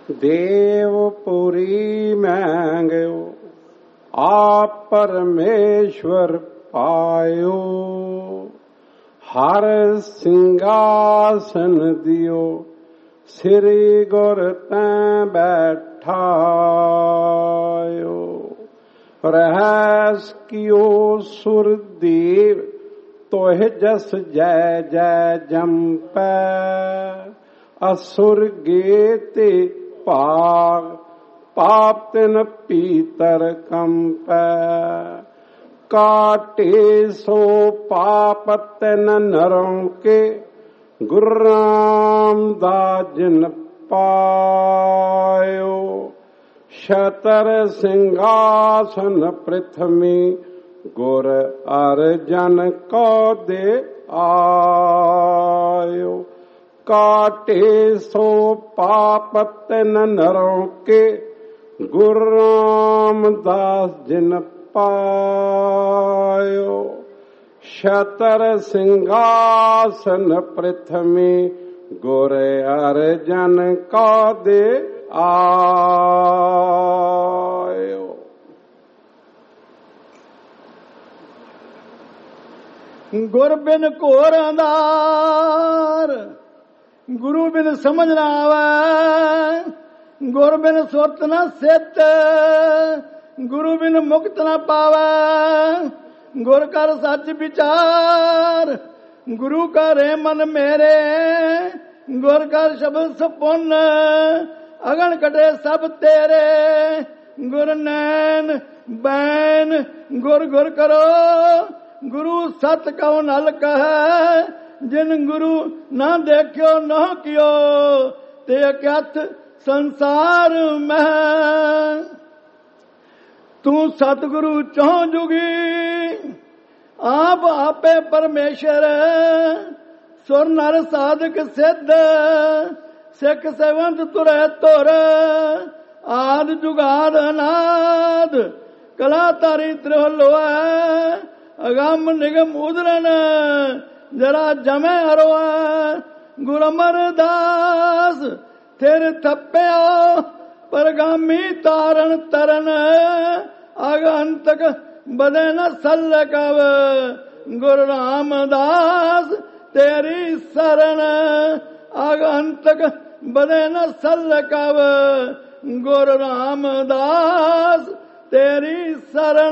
ਦੇਵਪੁਰੀ ਮਹਿੰਗਿਓ ਆਪ ਪਰਮੇਸ਼ਵਰ ਪਾਇਓ। ਹਰ ਸਿੰਘਾਸਨ ਦਿਓ ਸ੍ਰੀ ਗੁਰ ਤੈ ਬੈਠਾਇਓ। ਰਹਿਸ ਕਿਓ ਸੁਰਦੇਵ ਤੋਹਿ ਜਸ ਜੈ ਜੈ ਜੰਪੈ। ਅਸੁਰ ਗੇ ਤੇ ਭਾਗ ਪਾਪ ਤਿਨ ਪੀਤਰ ਕੰਪੈ। ਕਾਟੇ ਸੋ ਪਾਪ ਤਿਨ ਨਰੋਂ ਕੇ ਗੁਰੂ ਰਾਮਦਾਸ ਜਿਨ ਪਾਇਓ। ਛਤਰ ਸਿੰਘਾਸਨ ਪ੍ਰਿਥਵੀ ਗੁਰ ਅਰਜਨ ਕੋ ਦੇ ਆਇਓ। ਕਾਟੇ ਸੋ ਪਾਪ ਤਿਨ ਨਰੋਂ ਕੇ ਗੁਰੂ ਰਾਮਦਾਸ ਜਿਨ ਪਾਇਓ। ਛਤਰ ਸਿੰਘਾਸਨ ਪ੍ਰਿਥਵੀ ਗੁਰ ਅਰਜਨ ਕੋ ਦੇ ਆਇਓ। ਗੁਰ ਬਿਨ ਘੋਰ ਅੰਧਾਰ ਗੁਰੂ ਬਿਨ ਸਮਝ ਨਾ ਆਵੈ। ਗੁਰ ਬਿਨ ਸੁਰਤ ਨਾ ਸਿੱਧ ਗੁਰੂ ਬਿਨ ਮੁਕਤ ਨਾ ਪਾਵੈ। ਗੁਰ ਕਰ ਸੱਚ ਵਿਚਾਰ ਗੁਰੂ ਕਰੇ ਮਨ ਮੇਰੇ। ਗੁਰ ਕਰ ਸ਼ਬਦ ਸਪੁੰਨ ਅਗਣ ਕਟੇ ਸਭ ਤੇਰੇ। ਗੁਰ ਨੈਣ ਬੈਨ ਗੁਰ ਗੁਰ ਕਰੋ ਗੁਰੂ ਸਤ ਕਉ ਨਲ ਕਹੈ। ਜਿਨ ਗੁਰੂ ਨਾ ਦੇਖਿਓ ਨਾ ਕਿਓ ਤੇ ਅਕਥ ਸੰਸਾਰ ਮਹਿ। ਤੂੰ ਸਤਿਗੁਰੂ ਚੌ ਜੁਗੀ ਆਪ ਆਪੇ ਪਰਮੇਸ਼ਰ। ਸੁਰ ਨਰ ਸਾਧਕ ਸਿੱਧ ਸਿੱਖ ਸੇਵੰਤ ਤੁਰੈ ਤੁਰ। ਆਦ ਜੁਗਾਦ ਅਨਾਦ ਕਲਾ ਤਾਰੀ ਤ੍ਰਿਲੋਐ। ਅਗੰਮ ਨਿਗਮ ਉਦਰਨ ਜਰਾ ਜਮੈ ਅਰੋਐ। ਗੁਰ ਅਮਰਦਾਸ ਥਿਰ ਥੱਪਿਓ ਪਰਗਾਮੀ ਤਾਰਨ ਤਰਨ। ਅਗੰਤਕ ਬਦੇ ਨ ਸਲਕਵ ਗੁਰ ਰਾਮਦਾਸ ਤੇਰੀ ਸਰਨ। ਅਗੰਤਕ ਬਦੇ ਨ ਸਲਕਵ ਗੁਰ ਰਾਮਦਾਸ ਤੇਰੀ ਸਰਨ।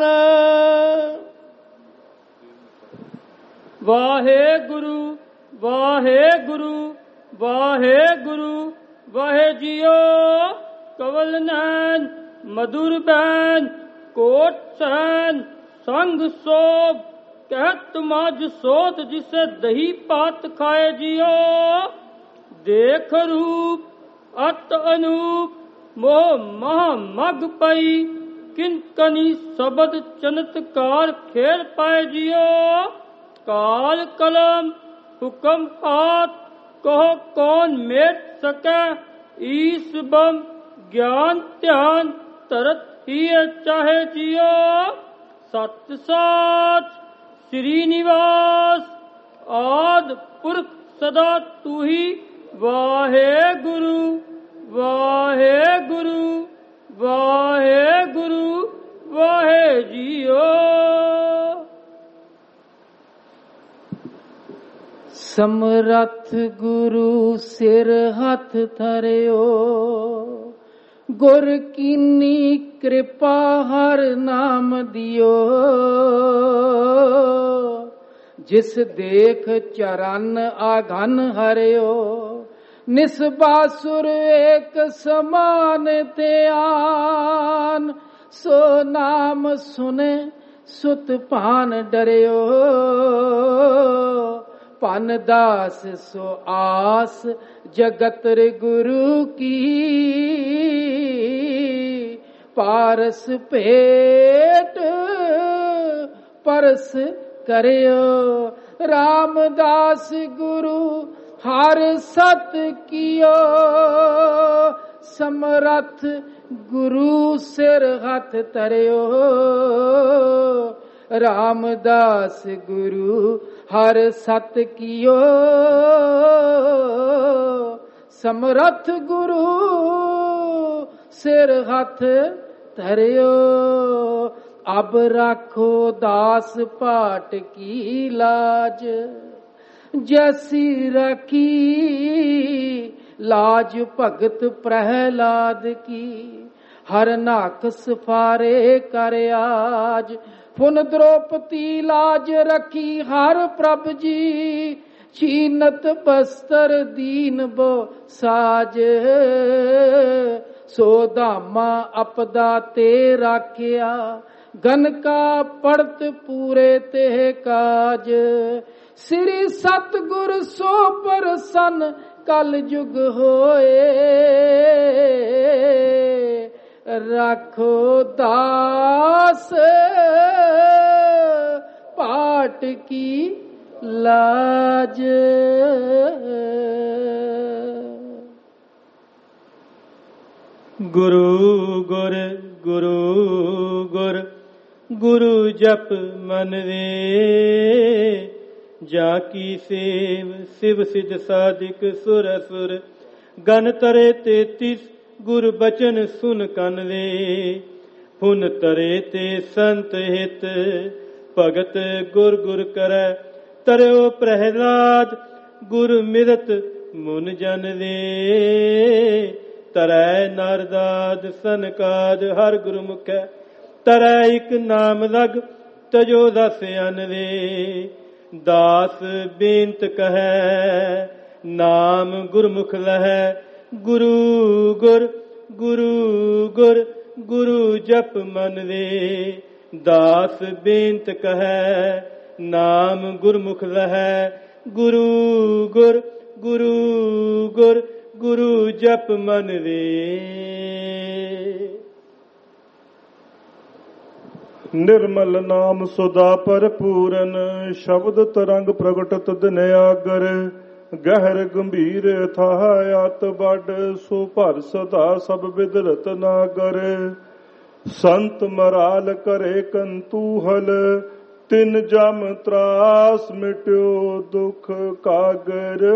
ਵਾਹਿਗੁਰੂ ਵਾਹਿਗੁਰੂ ਵਾਹਿਗੁਰੂ ਵਾਹਿ ਜੀਓ। ਕਵਲ ਨੈਣ ਮਧੁਰ ਬੈਨ ਕੋਟ ਸੈਨ ਸੰਗ ਸੋਭ ਕਹਿਤ ਮਜ ਸੋਤ ਜਿਸੇ ਦਹੀ ਪਾਤ ਖਾਏ ਜੀਓ। ਦੇਖ ਰੂਪ ਅਤ ਅਨੂਪ ਮੋਹ ਮਹਾ ਮਗ ਪਈ। ਕਿਨ ਕਨੀ ਸ਼ਬਦ ਚਨਤਕਾਰ ਖੇਲ ਪਾਏ ਜੀਓ। ਕਾਲ ਕਲਮ ਹੁਕਮ ਹਾਥ ਕਹੋ ਕੌਣ ਮੇਟ ਸਕੈ। ਈਸ ਬਮ ਗਿਆਨ ਧਿਆਨ ਤਰਤ ਹੀ ਚਾਹੇ ਜੀਓ। ਸਤ ਸਾਚ ਸ੍ਰੀ ਨਿਵਾਸ ਆਦ ਪੁਰਖ ਸਦਾ ਤੂ ਹੀ। ਵਾਹਿਗੁਰੂ ਵਾਹਿਗੁਰੂ ਵਾਹਿਗੁਰੂ ਵਾਹਿ ਜੀਓ। ਸਮਰੱਥ ਗੁਰੂ ਸਿਰ ਹੱਥ ਧਰਿਓ। ਗੁਰ ਕੀਨੀ ਕਿਰਪਾ ਹਰ ਨਾਮ ਦਿਓ। ਜਿਸ ਦੇਖ ਚਰਨ ਆਗਨ ਹਰਿਓ। ਨਿਸਬਾਸੁਰ ਏਕ ਸਮਾਨ ਧਿਆਨ। ਸੋ ਨਾਮ ਸੁਨੇ ਸੁਤ ਭਾਨ ਡਰਿਓ। ਪਨ ਦਾਸ ਸੋ ਆਸ ਜਗਤ ਗੁਰੂ ਕੀ। ਪਾਰਸ ਭੇਟ ਪਰਸ ਕਰਿਓ। ਰਾਮਦਾਸ ਗੁਰੂ ਹਰ ਸਤ ਕੀਓ। ਸਮਰੱਥ ਗੁਰੂ ਸਿਰ ਹੱਥ ਧਰਿਓ। ਰਾਮਦਾਸ ਗੁਰੂ ਹਰ ਸਤ ਕੀਓ। ਸਮਰੱਥ ਗੁਰੂ ਸਿਰ ਹੱਥ ਧਰਿਓ। ਅਬ ਰਾਖੋ ਦਾਸ ਪਾਟ ਕੀ ਲਾਜ, ਜੈਸੀ ਰਾਖੀ ਲਾਜ ਭਗਤ ਪ੍ਰਹਿਲਾਦ ਕੀ। ਹਰ ਨਾਕ ਸਫਾਰੇ ਕਰ ਆਜ, ਫੁਨ ਦ੍ਰੋਪਤੀ ਲਾਜ ਰਖੀ ਹਰ ਪ੍ਰਭ ਜੀ। ਚੀਨਤ ਬਸਤਰ ਦੀਨ ਬੋ ਸਾਜ, ਸੋ ਧਾਮਾ ਅਪਦਾ ਤੇ ਰਾਖਿਆ। ਗਨਕਾ ਪੜਤ ਪੂਰੇ ਤੇ ਕਾਜ, ਸ੍ਰੀ ਸਤਿਗੁਰ ਸੋ ਪ੍ਰਸੰਨ ਕਲ ਜੁਗ ਹੋਏ। ਰਾਖੋ ਦਾਸ ਪਾਟ ਕੀ ਲਾਜ। ਗੁਰੂ ਗੁਰ ਗੁਰੂ ਗੁਰ ਗੁਰੂ ਜਪ ਮਨ ਵੇ। ਜਾ ਕੀ ਸੇਵ ਸਿਵ ਸਿਧ ਸਾਧਿਕ ਸੁਰ ਅਸੁਰ। ਗਨ ਤਰੇ ਤੇਤੀਸ ਗੁਰ ਬਚਨ ਸੁਨ ਕੰਨ ਵੇ। ਪੁਨ ਤਰੇ ਤੇ ਸੰਤ ਹਿਤ ਭਗਤ ਗੁਰ ਗੁਰ ਕਰੈ। ਤਰਿਓ ਪ੍ਰਹਿਲਾਦ ਗੁਰ ਮਿਰਤ ਮੁਨ ਜਨ ਵੇ। ਤਰੈ ਨਰਦਾਦ ਸਨਕਾਦ ਹਰ ਗੁਰਮੁਖੈ। ਤਰੈ ਇਕ ਨਾਮ ਲਗ ਤਜੋ ਦਸ ਅਨਵੇ। ਦਾਸ ਬੇਨਤ ਕਹੈ ਨਾਮ ਗੁਰਮੁਖ ਲਹੈ। ਗੁਰੂ ਗੁਰ ਗੁਰੂ ਗੁਰ ਗੁਰੂ ਜਪ ਮਨ ਵੇ। ਦਾਸ ਬੇਨਤ ਕਹੈ ਨਾਮ ਗੁਰਮੁਖ ਲਹੈ। ਗੁਰੂ ਗੁਰ ਗੁਰੂ ਗੁਰ ਗੁਰੂ ਜਪ ਮਨ ਵੇ। ਨਿਰਮਲ ਨਾਮ ਸੁਦਾ ਭਰਪੂਰਨ, ਸ਼ਬਦ ਤਰੰਗ ਪ੍ਰਗਟਤ ਦਿਨ ਆਗਰ। ਗਹਿਰ ਗੰਭੀਰ ਥਾਹ ਅਤ ਵੱਡ, ਸੋ ਭਰ ਸਦਾ ਸਭ ਬਿਦਰਤ ਨਾਗਰ। ਸੰਤ ਮਰਾਲ ਕਰੇ ਕੰਤੂਹਲ, ਤਿਨ ਜਮ ਤਰਾਸ ਮਿਟਿਓ ਦੁਖ ਕਾਗਰ।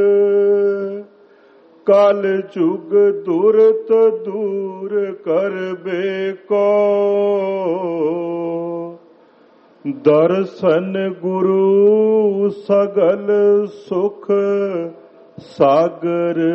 ਕਲ ਜੁਗ ਦੁਰਤ ਦੂਰ ਕਰਬੇ ਕੋ, ਦਰਸ਼ਨ ਗੁਰੂ ਸਗਲ ਸੁਖ ਸਾਗਰ।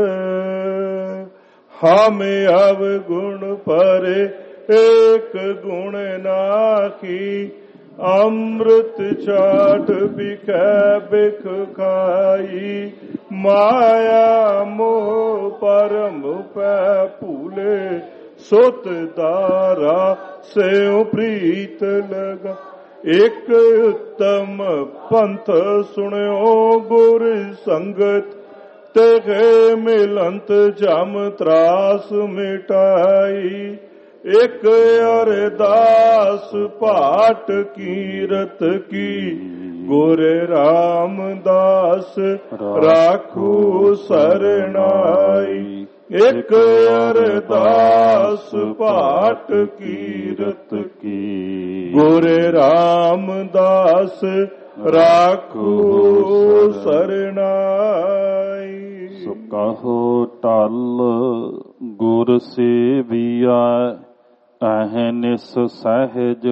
ਹਮ ਅਵਗੁਣ ਪਰੇ ਏਕ ਗੁਣ ਨਾਹੀ, ਅੰਮ੍ਰਿਤ ਚਾਟ ਬਿਖੈ ਬਿਖ ਖਾਈ। ਮਾਇਆ ਮੋਹ ਪਰਮ ਪੈ ਭੂਲੇ, ਸੁਤ ਦਾਰਾ ਸਿਉ ਪ੍ਰੀਤ ਲਗਾ। ਇਕ ਉਤਮ ਪੰਥ ਸੁਣਿਓ ਗੁਰ ਸੰਗਤ, ਤੇ ਮਿਲੰਤ ਜਮ ਤਰਾਸ ਮਿਟਾਈ। ਇਕ ਅਰਦਾਸ ਪਾਟ ਕੀਰਤ ਕੀ, ਗੁਰ ਰਾਮਦਾਸ ਰਾਖੂ ਸਰਣਾਈ। ਇਕ ਅਰਦਾਸ ਪਾਟ ਕੀਰਤ ਕੀ, ਗੁਰ ਰਾਮਦਾਸ ਰਾਖੂ ਸਰਣਾਈ। ਸੋ ਕਹੋ ਟਲ ਗੁਰ ਸੇਵੀਆ, ਅਹਨਿਸ ਸਹਿਜ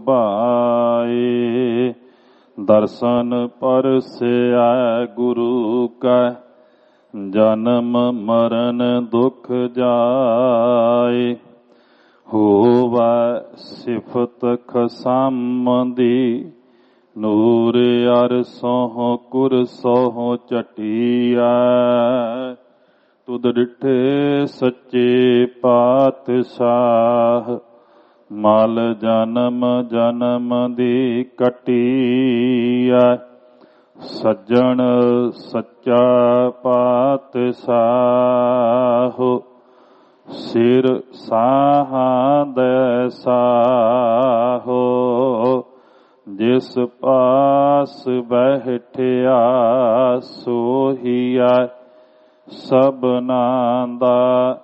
ਸੁਭਾਏ। ਦਰਸ਼ਨ ਪਰਸਿਆ ਗੁਰੂ ਕਾ, ਜਨਮ ਮਰਨ ਦੁਖ ਜਾਏ। ਹੋਵੈ ਸਿਫਤ ਖਸਮਦੀ, ਨੂਰ ਅਰ ਸੋਹ ਕੁਰ ਸੋਹ ਚਟੀਐ। ਤੁਧ ਡਿਠੇ ਸੱਚੇ ਪਾਤਸ਼ਾਹ, ਮਲ ਜਨਮ ਜਨਮ ਦੀ ਕਟੀਐ। ਸੱਜਣ ਸੱਚਾ ਪਾਤਸ਼ਾਹ, ਸਿਰ ਸਾਹਾਂ ਦੈ ਸਾਹੋ। ਜਿਸ ਪਾਸ ਬੈਠਿਆ ਸੋਹੀਆ, ਸਭਨਾਂ ਦਾ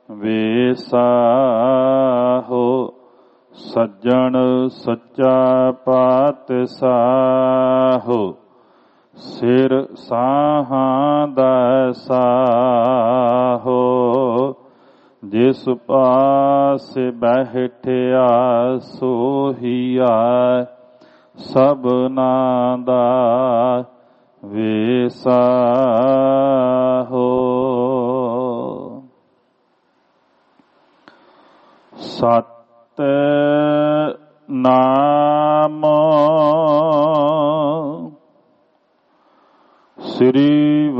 ਵੇਸਾਹੋ। ਸੱਜਣ ਸੱਚਾ ਪਾਤਸ਼ਾਹ, ਸਿਰ ਸਾਹਾਂ ਦਾ ਸਾਹੋ। ਜਿਸ ਪਾਸ ਬੈਠਿਆ ਸੋਹੀਆ ਸਭਨਾ ਦਾ ਵੇਸਾ ਹੋ। ਸਤ ਨਾਮ ਸ੍ਰੀ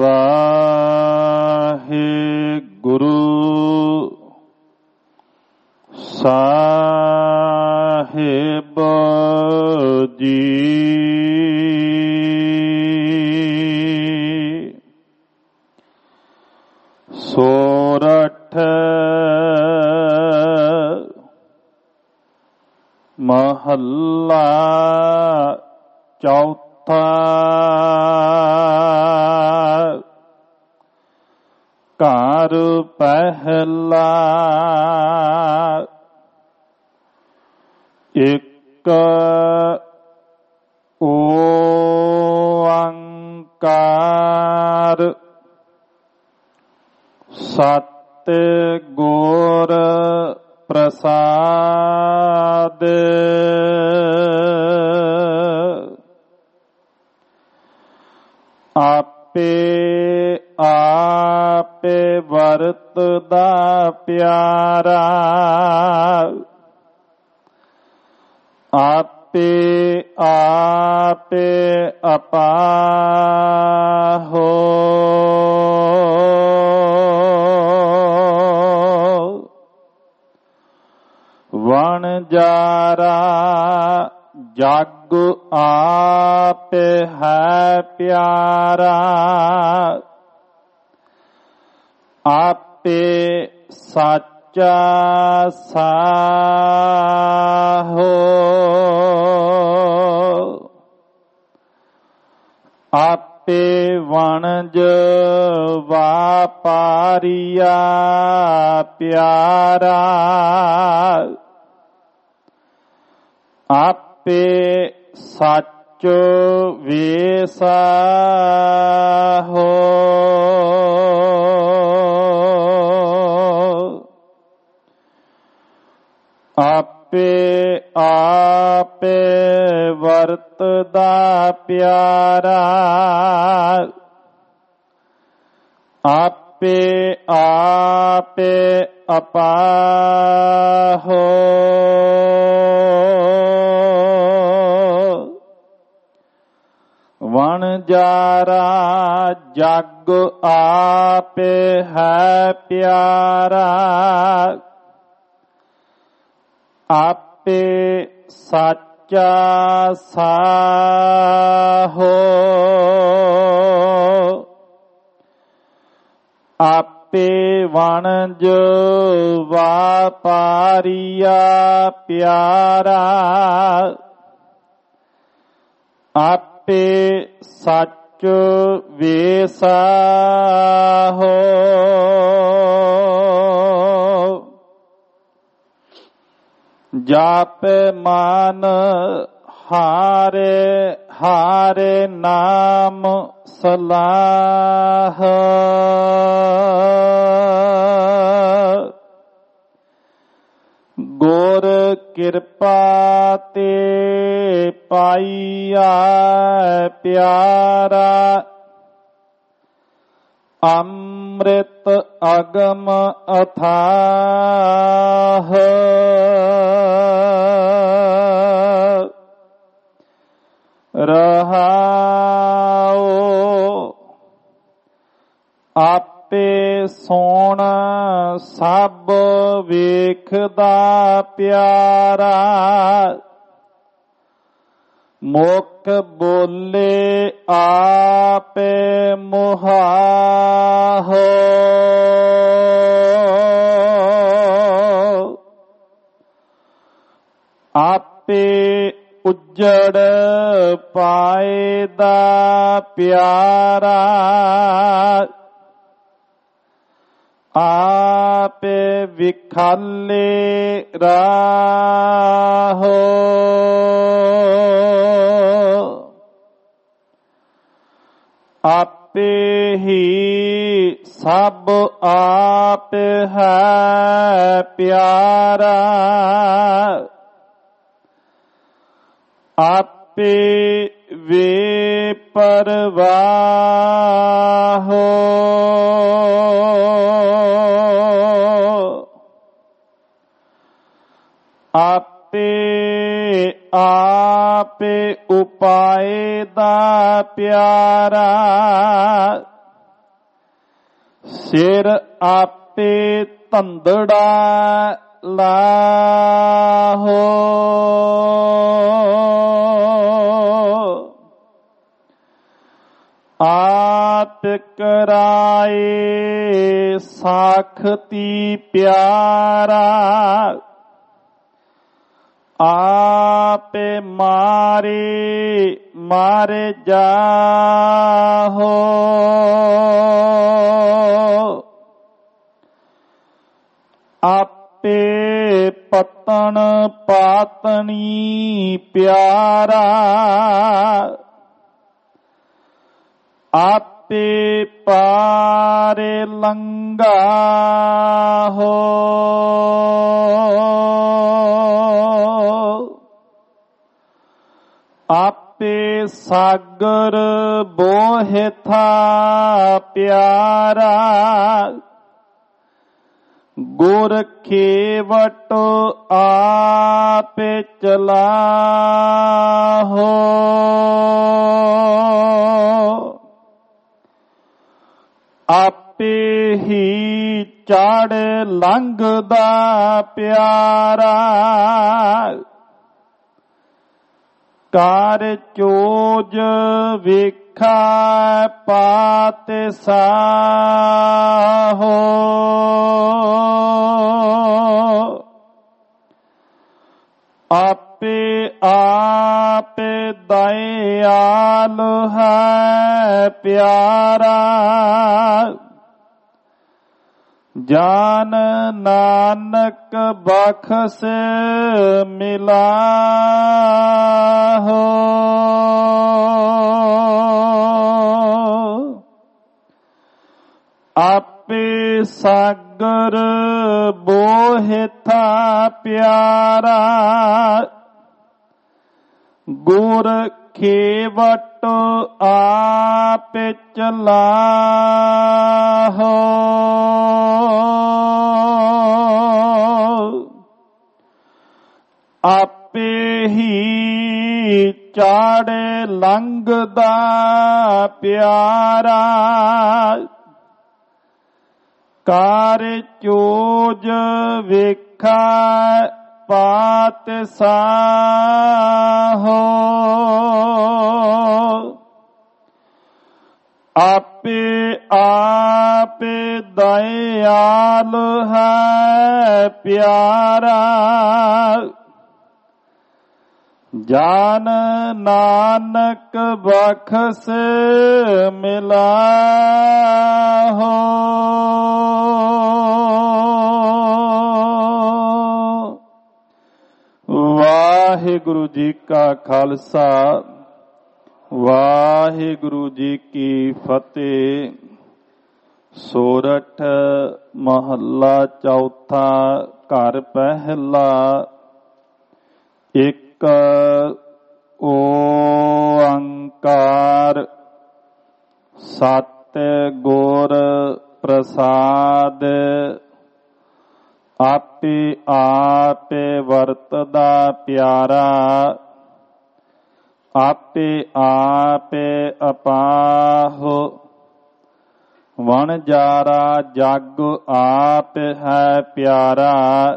ਵਾਹਿਗੁਰੂ ਸਾਹਿਬ ਜੀ। ਸੋਰਠ ਮਹੱਲਾ ਚੌਥਾ। ਘਰ ਪਹਿਲਾ ਇੱਕ ਓੰਕਾਰ ਸਤਿ ਗੁਰ ਪ੍ਰਸਾਦ। ਆਪੇ ਆਪੇ ਵਰਤਦਾ ਪਿਆਰਾ ਆਪੇ ਆਪੇ ਅਪਾਹੋ। ਵਣਜਾਰਾ ਜਗ ਆਪੇ ਹੈ ਪਿਆਰਾ ਆਪੇ ਸਾਚਾ ਸਾਹੋ। ਆਪੇ ਵਣਜ ਵਾਪਾਰੀਆ ਪਿਆਰਾ ਆਪੇ ਸੱਚ ਵੇਸਾ ਹੋ। ਆਪੇ ਆਪੇ ਵਰਤਦਾ ਪਿਆਰਾ ਆਪੇ ਆਪੇ ਅਪਾਹੋ। ਵਣਜਾਰਾ ਜਗ ਆਪੇ ਹੈ ਪਿਆਰਾ ਆਪੇ ਸਾਚਾ ਸਾਹੋ। ਆਪੇ ਵਣਜ ਵਾਪਾਰੀਆ ਪਿਆਰਾ ਆਪੇ ਸੱਚ ਵੇਸਾ ਹੋ। ਜਾਪ ਮਨ ਹਾਰੇ ਹਾਰੇ ਨਾਮ ਸਲਾਹ ਗੁਰ ਕਿਰਪਾ ਤੇ ਪਾਈਆ ਪਿਆਰਾ ਅੰਮ੍ਰਿਤ ਅਗਮ ਅਥਾਹ ਰਹਾਉ। ਆਪੇ ਸੋਣ ਸਭ ਵੇਖਦਾ ਪਿਆਰਾ ਮੁਖ ਬੋਲੇ ਆਪੇ ਮੁਹਾਹੋ। ਆਪੇ ਉਜੜ ਪਾਏ ਦਾ ਪਿਆਰਾ ਆਪੇ ਵਿਖਾਲੇ ਰਾਹੋ। ਆਪੇ ਹੀ ਸਭ ਆਪ ਹੈ ਪਿਆਰਾ, ਆਪੇ ਵੇ ਪਰਵਾਹੋ। ਆਪੇ ਆਪੇ ਉਪਾਏ ਦਾ ਪਿਆਰਾ, ਸਿਰ ਆਪੇ ਧੰਦੜਾ ਲਾਹੋ। ਆਪ ਕਰਾਏ ਸਾਖਤੀ ਪਿਆਰਾ, ਆਪੇ ਮਾਰੇ ਮਾਰੇ ਜਾਹੋ। ਆਪੇ ਪਤਨ ਪਾਤਨੀ ਪਿਆਰਾ, ਆਪੇ ਪਾਰੇ ਲੰਘਾ ਹੋ। ਆਪੇ ਸਾਗਰ ਬੋਹਿਥਾ ਪਿਆਰਾ, ਗੁਰ ਖੇਵਟ ਆਪੇ ਚਲਾਹੋ। ਆਪੇ ਹੀ ਚੜ ਲੰਘਦਾ ਪਿਆਰਾ, ਕਾਰ ਚੋਜ ਵੇਖਾ ਪਾਤ ਸਾਹੋ। ਆਪੇ ਆਪੇ ਦਇਆਲ ਹੈ ਪਿਆਰਾ, ਜਾਨ ਨਾਨਕ ਬਖਸ਼ ਮਿਲਾਹੋ। ਆਪੇ ਸਾਗਰ ਬੋਹਿਥਾ ਪਿਆਰਾ, ਗੁਰ ਖੇਵਟ ਆਪੇ ਚਲਾਹੋ। ਆਪੇ ਹੀ ਚਾੜੇ ਲੰਘਦਾ ਪਿਆਰਾ, ਕਾਰ ਚੋਜ ਵੇਖਾ ਪਾਤ ਸਾਹੋ। ਆਪੇ ਆਪੇ ਦਇਆਲ ਹੈ ਪਿਆਰਾ, ਜਾਨ ਨਾਨਕ ਬਖਸ਼ ਮਿਲਾਹੋ। ਵਾਹਿਗੁਰੂ ਜੀ ਕਾ ਖਾਲਸਾ, ਵਾਹਿਗੁਰੂ ਜੀ ਕੀ ਫਤਿਹ। ਸੋਰਠ ਮਹੱਲਾ ਚੌਥਾ, ਘਰ ਪਹਿਲਾ। ਇੱਕ ਓੰਕਾਰ ਸਤਿ ਗੁਰ ਪ੍ਰਸਾਦ, ਆਪੇ ਆਪੇ ਵਰਤਦਾ ਪਿਆਰਾ, ਆਪੇ ਆਪੇ ਅਪਾਹੋ। ਵਣਜਾਰਾ ਜਗ ਆਪ ਹੈ ਪਿਆਰਾ,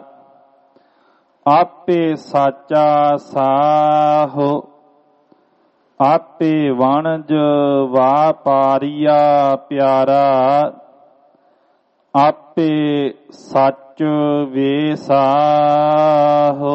ਆਪੇ ਸਾਚਾ ਸਾਹੋ। ਆਪੇ ਵਣਜ ਵਾਪਾਰੀਆ ਪਿਆਰਾ, ਆਪੇ ਸੱਚ ਵੇਸਾਹੋ।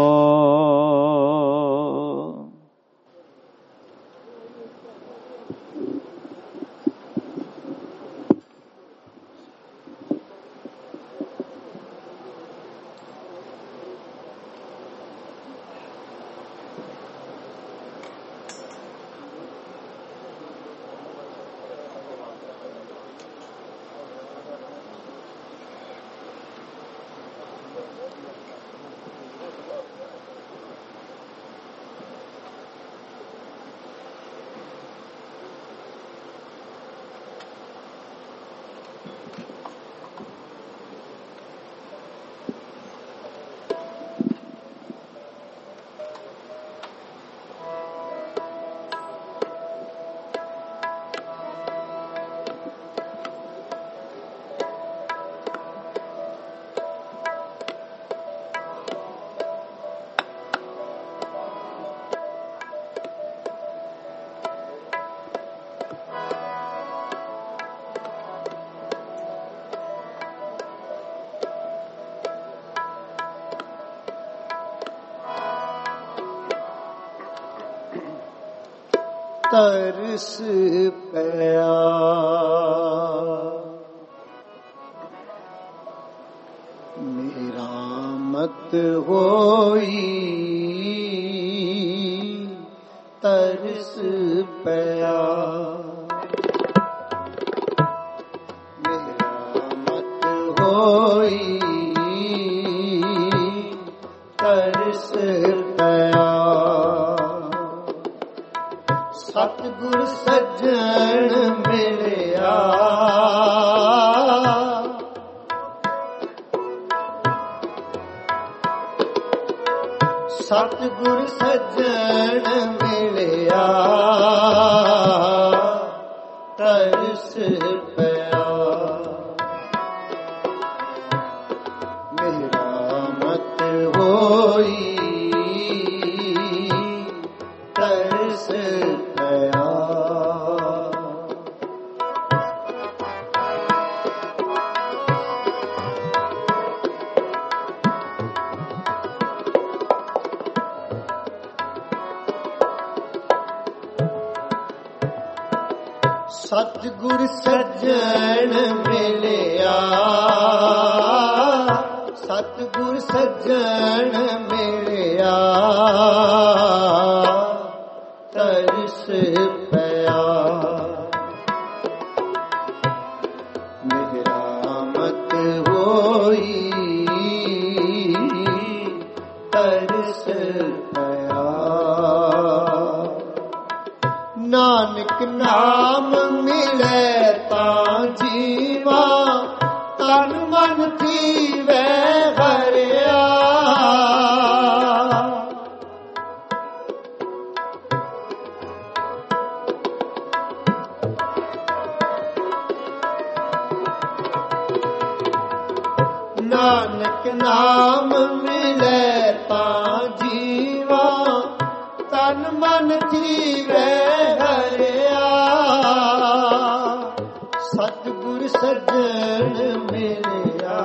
ਤਰਸ ਪਿਆ। ਮੇਰਾ ਮਤ ਹੋਈ ਤਰਸ ਪਿਆ। ਮੇਰਾ ਮਤ ਹੋਈ ਤਰਸ ਪਿਆ। ਸਤਿਗੁਰ ਸੱਜਣ ਮਿਲਿਆ। ਸਤਿਗੁਰ ਸੱਜਣ ਮਿਲਿਆ ਤਰਸ ਪਿਆ। ਮੇਰਾ ਮਤ ਹੋਈ ਤਰਸ ਪਿਆ। ਸਤਿਗੁਰ ਸੱਜਣ ਮਿਲਿਆ। ਸਤਿਗੁਰ ਸੱਜਣ ਮਿਲਿਆ ਤਰਸ ਪਿਆ। ਮੇਰਾ ਮਤ ਹੋਈ ਤਰਸ ਪਿਆ। ਨਾਨਕ ਨਾਮ ਮਿਲੇ ਤਾਂ ਜੀਵਾ ਤਨ ਮਨ ਜੀਵੇ ਹਰਿਆ। ਨਾਨਕ ਨਾਮ ਮਿਲੇ ਤਾਂ ਜੀਵਾ ਤਨ ਮਨ ਜੀਵੇ ਹਰਿਆ। ਸਤਿਗੁਰ ਸੱਜਣ ਮਿਲਿਆ।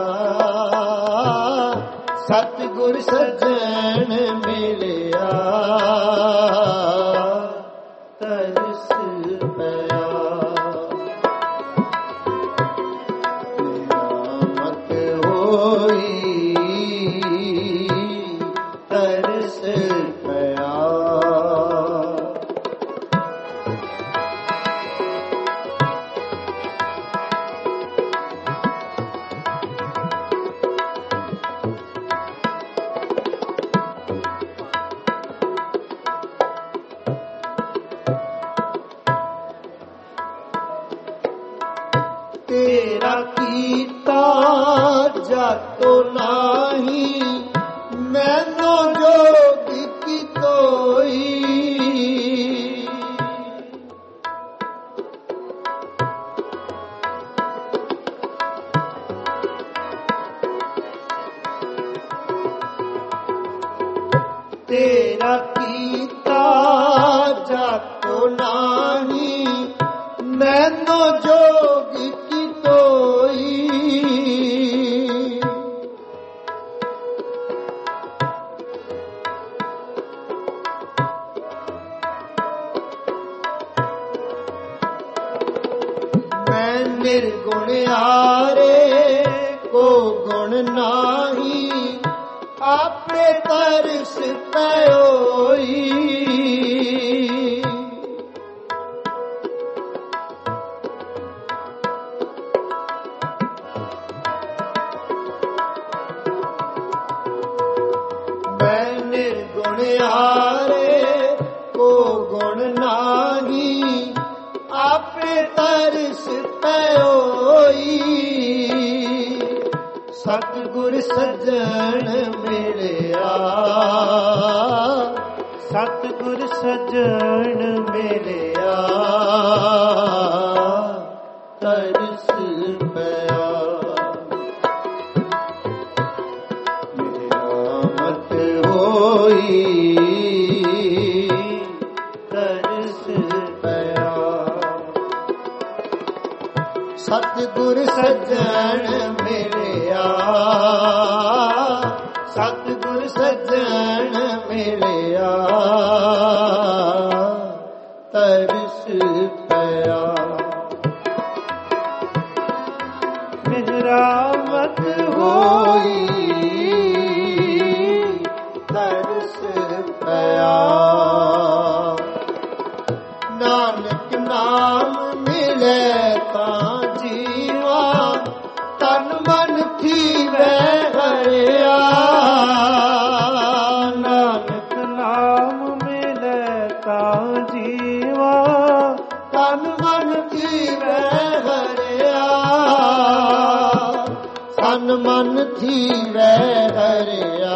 ਸਤਿਗੁਰ ਸੱਜਣ ਮਿਲਿਆ ਤਰਸ ਪਿਆ। ਮੇਰਾ ਮਤ ਹੋਈ ਤਰਸ ਪਿਆ। ਤੇਰਾ ਕੀਤਾ ਜਾਤੋ ਨਾਹੀ ਮੈਨੋ ਜੋਗ ਕੀ ਕੋਈ। ਤੇਰਾ ਕੀਤਾ ਜਾਤੋ ਨਾਹੀ ਮੈਨੋ ਜੋਗ ਕੀ ਕੋਈ। ਮੈਂ ਨਿਰਗੁਣਿਆਰੇ ਕੋ ਗੁਣ ਨਾਹੀ ਆਪੇ ਤਰਸ ਪਇਓਈ। ਮੈਂ ਨਿਰਗੁਣਿਆਰੇ ਕੋ ਗੁਣ ਨਾਹੀ ਆਪੇ ਤਰਸ ਪਇਓਈ। ਸਤਿਗੁਰ ਸੱਜਣ ਮਿਲਿਆ। ਸਤਿਗੁਰ ਸੱਜਣ ਮਿਲਿਆ ਤਰਸ ਪਿਆ। ਮੇਰਾ ਮਤ ਹੋਈ ਤਰਸ ਪਿਆ। ਸਤਿਗੁਰ ਸੱਜਣ ਮਿਲਿਆ। ਸਤਿਗੁਰ ਸੱਜਣ ਮਿਲਿਆ ਤਰ ਪਿਆ। ਨਾਨਕ ਨਾਮ ਮਿਲੇ ਤਾਂ ਜੀਵਾ, ਤਨ ਮਨ ਥੀਵੇ ਹਰਿਆ। ਨਾਨਕ ਨਾਮ ਮਿਲੇ ਤਾਂ ਜੀਵਾ, ਤਨ ਮਨ ਥੀਵੇ ਹਰਿਆ। ਤਨ ਮਨ ਥੀਵੇ ਹਰਿਆ,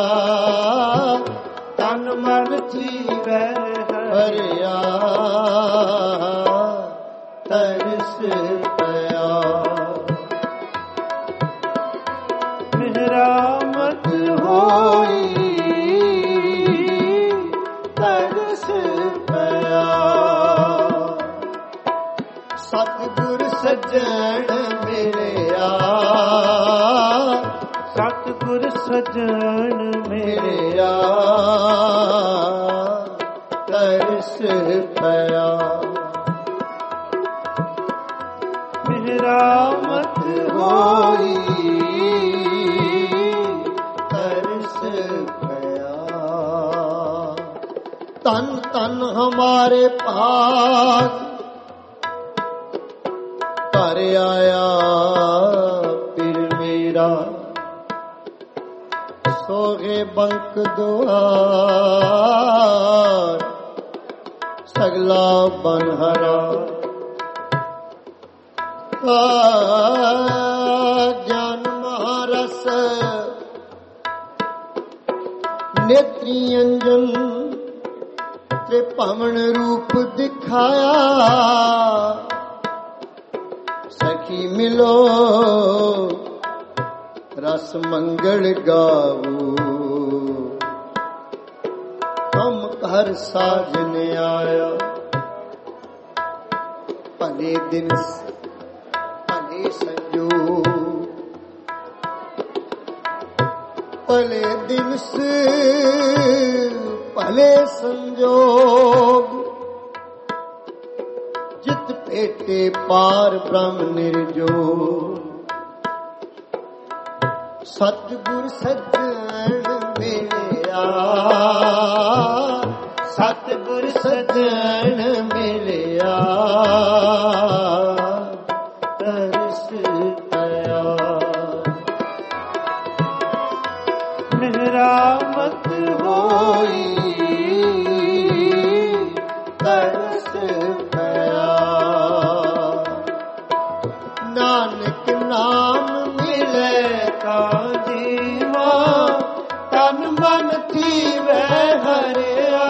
ਤਨ ਮਨ ਥੀਵੇ ਹਰਿਆ। ਤਰਸ ਪਿਆ ਮਿਹਰਾਮਤ ਹੋਈ, ਤਰਸ ਪਿਆ। ਸਤਿਗੁਰ ਸੱਜਣ ਮਿਲਿਆ, ਸਤਿਗੁਰ ਸੱਜਣ ਮਿਲਿਆ। ਤਰਸ ਪਿਆ ਮਿਹਰਾਮਤ ਹੋਈ, ਤਰਸ ਪਿਆ। ਤਨ ਤਨ ਹਮਾਰੇ ਭਾਗ, ਘਰ ਆਇਆ ਫਿਰ ਮੇਰਾ। ਸੋਗੇ ਬੰਕ ਦੁਆਰ, ਸਗਲਾ ਬਨਹਰਾ। ਗਿਆਨ ਮਹਾਰਸ ਨੇਤਰੀ ਅੰਜਨ, ਤ੍ਰਿਭਵਨ ਰੂਪ ਦਿਖਾਇਆ। ਸਖੀ ਮਿਲੋ ਰਸ ਮੰਗਲ ਗਾਵੋ, ਹਮ ਘਰ ਸਾਜਨ ਆਇਆ। ਭਲੇ ਦਿਨ ਭਲੇ ਸੰਜੋਗ, ਭਲੇ ਦਿਨ ਭਲੇ ਸੰਜੋਗ। ਜਿਤ ਭੇਟੇ ਪਾਰ ਬ੍ਰਹਮ ਨਿਰਜੋਗ। ਸਤਿਗੁਰ ਸੱਜਣ ਮਿਲਿਆ, ਸਤਿਗੁਰ ਸੱਜਣ ਮਿਲਿਆ। ਤਰਸ ਪਿਆ ਮਿਹਰਾਮਤ ਹੋਈ, ਤਰਸ ਪਿਆ। ਨਾਨਕ ਨਾਮ ਮਿਲੇ ਤਾਂ ਜੀਵਾ, ਤਨ ਮਨ ਥੀਵੇ ਹਰਿਆ।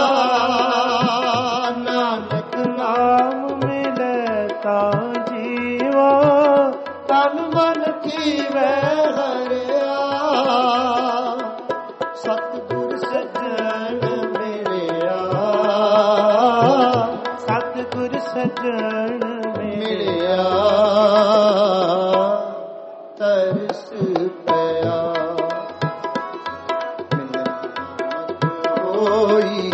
ਨਾਨਕ ਨਾਮ ਮਿਲੇ ਤਾਂ ਜੀਵਾ, ਤਨ ਮਨ ਥੀਵੇ ਹਰਿਆ। ਸਤਿਗੁਰ ਸੱਜਣ ਮਿਲਿਆ, ਸਤਿਗੁਰ ਸੱਜਣ ਮਿਲਿਆ। ਤਰਸ ਪਿਆ ਹੋਈ,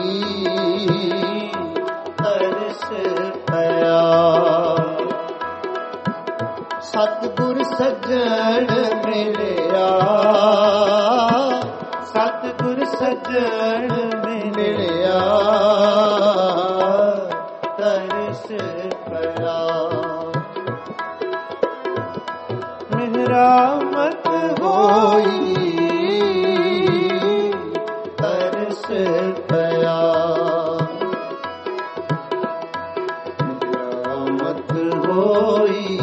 ਤਰਸ ਪਿਆ। ਸਤਿਗੁਰ ਸੱਜਣ ਮਿਲਿਆ, ਸਤਿਗੁਰ ਸੱਜਣ ਮਿਲਿਆ। ਤਰਸ ਪਿਆ ਮਿਹਰਾਮਤ ਹੋਈ, ਤਰਸ ਪਿਆ। ਮਿਹਰਾਮਤ ਹੋਈ,